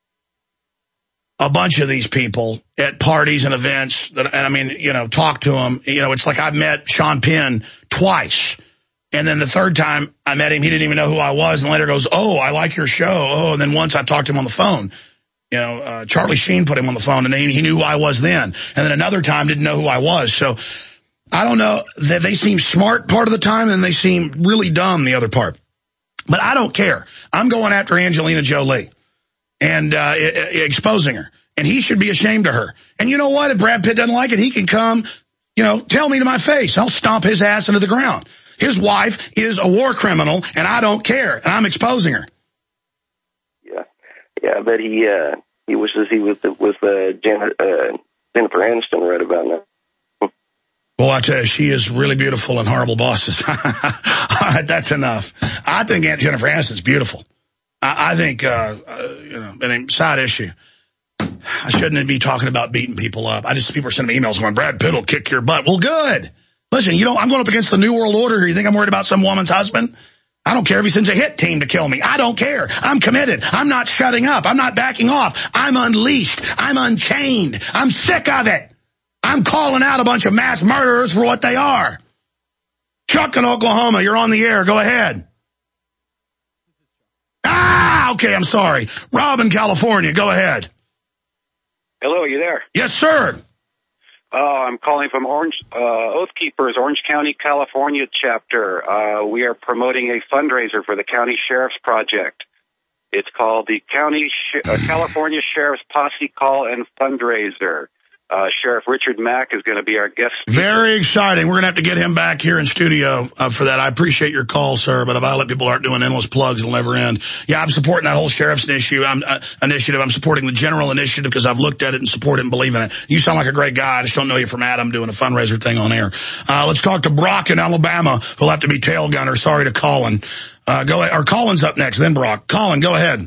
a bunch of these people at parties and events that, and I mean, you know, talk to them. You know, it's like I've met Sean Penn twice. And then the third time I met him, he didn't even know who I was. And later goes, oh, I like your show. Oh, and then once I talked to him on the phone. You know, uh, Charlie Sheen put him on the phone, and he, he knew who I was then. And then another time didn't know who I was. So I don't know. They, they seem smart part of the time, and they seem really dumb the other part. But I don't care. I'm going after Angelina Jolie and uh, exposing her. And he should be ashamed of her. And you know what? If Brad Pitt doesn't like it, he can come, you know, tell me to my face. I'll stomp his ass into the ground. His wife is a war criminal, and I don't care. And I'm exposing her. Yeah. Yeah, I bet he, uh, he wishes he was with uh, Jen, uh, Jennifer Aniston right about now. Well, I tell you, she is really beautiful and horrible bosses. All right, that's enough. I think Aunt Jennifer Aniston's beautiful. I, I think, uh, uh, you know, and a side issue. I shouldn't be talking about beating people up. I just, people are sending me emails going, Brad Pitt will kick your butt. Well, good. Listen, you know, I'm going up against the New World Order here. You think I'm worried about some woman's husband? I don't care if he sends a hit team to kill me. I don't care. I'm committed. I'm not shutting up. I'm not backing off. I'm unleashed. I'm unchained. I'm sick of it. I'm calling out a bunch of mass murderers for what they are. Chuck in Oklahoma, you're on the air. Go ahead. Ah, okay, I'm sorry. Rob in California, go ahead. Hello, are you there? Yes, sir. Uh, I'm calling from Orange uh, Oath Keepers, Orange County, California chapter. Uh, we are promoting a fundraiser for the County Sheriff's Project. It's called the County Sh- uh, California Sheriff's Posse Call and Fundraiser. Uh, Sheriff Richard Mack is going to be our guest speaker. Very exciting. We're going to have to get him back here in studio uh, for that. I appreciate your call, sir, but if I let people aren't doing endless plugs, it'll never end. Yeah, I'm supporting that whole sheriff's issue, I'm, uh, initiative. I'm supporting the general initiative because I've looked at it and support it and believe in it. You sound like a great guy. I just don't know you from Adam doing a fundraiser thing on air. Uh, let's talk to Brock in Alabama, who'll have to be tail gunner. Sorry to Colin. Uh, go ahead. Or Colin's up next, then Brock. Colin, go ahead.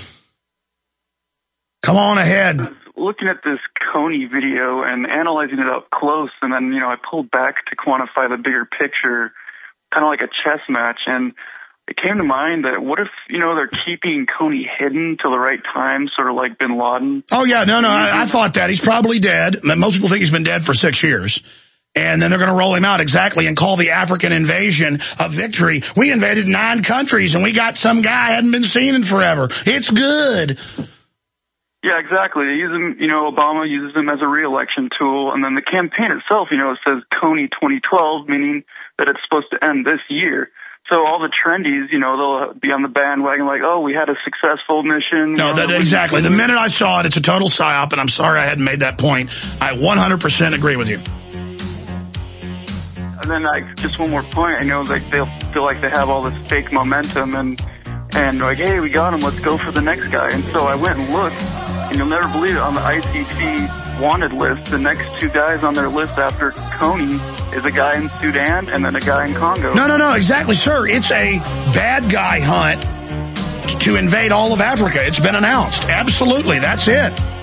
Come on ahead. Looking at this Coney video and analyzing it up close, and then, you know, I pulled back to quantify the bigger picture, kind of like a chess match, and it came to mind that what if, you know, they're keeping Coney hidden till the right time, sort of like Bin Laden? Oh, yeah, no, no, I, I thought that. He's probably dead. Most people think he's been dead for six years. And then they're going to roll him out exactly and call the African invasion a victory. We invaded nine countries, and we got some guy hadn't been seen in forever. It's good. Yeah, exactly. They use him, you know, Obama uses him as a re-election tool, and then the campaign itself, you know, it says Coney twenty twelve, meaning that it's supposed to end this year. So all the trendies, you know, they'll be on the bandwagon like, oh, we had a successful mission. No, that, exactly. The minute I saw it, it's a total psyop, and I'm sorry I hadn't made that point. I one hundred percent agree with you. And then, like, just one more point. I know, like, they'll feel like they have all this fake momentum, and and like, hey, we got him. Let's go for the next guy. And so I went and looked, and you'll never believe it. On the I C C wanted list, the next two guys on their list after Coney is a guy in Sudan and then a guy in Congo. No, no, no, exactly, sir. It's a bad guy hunt to invade all of Africa. It's been announced. Absolutely, that's it.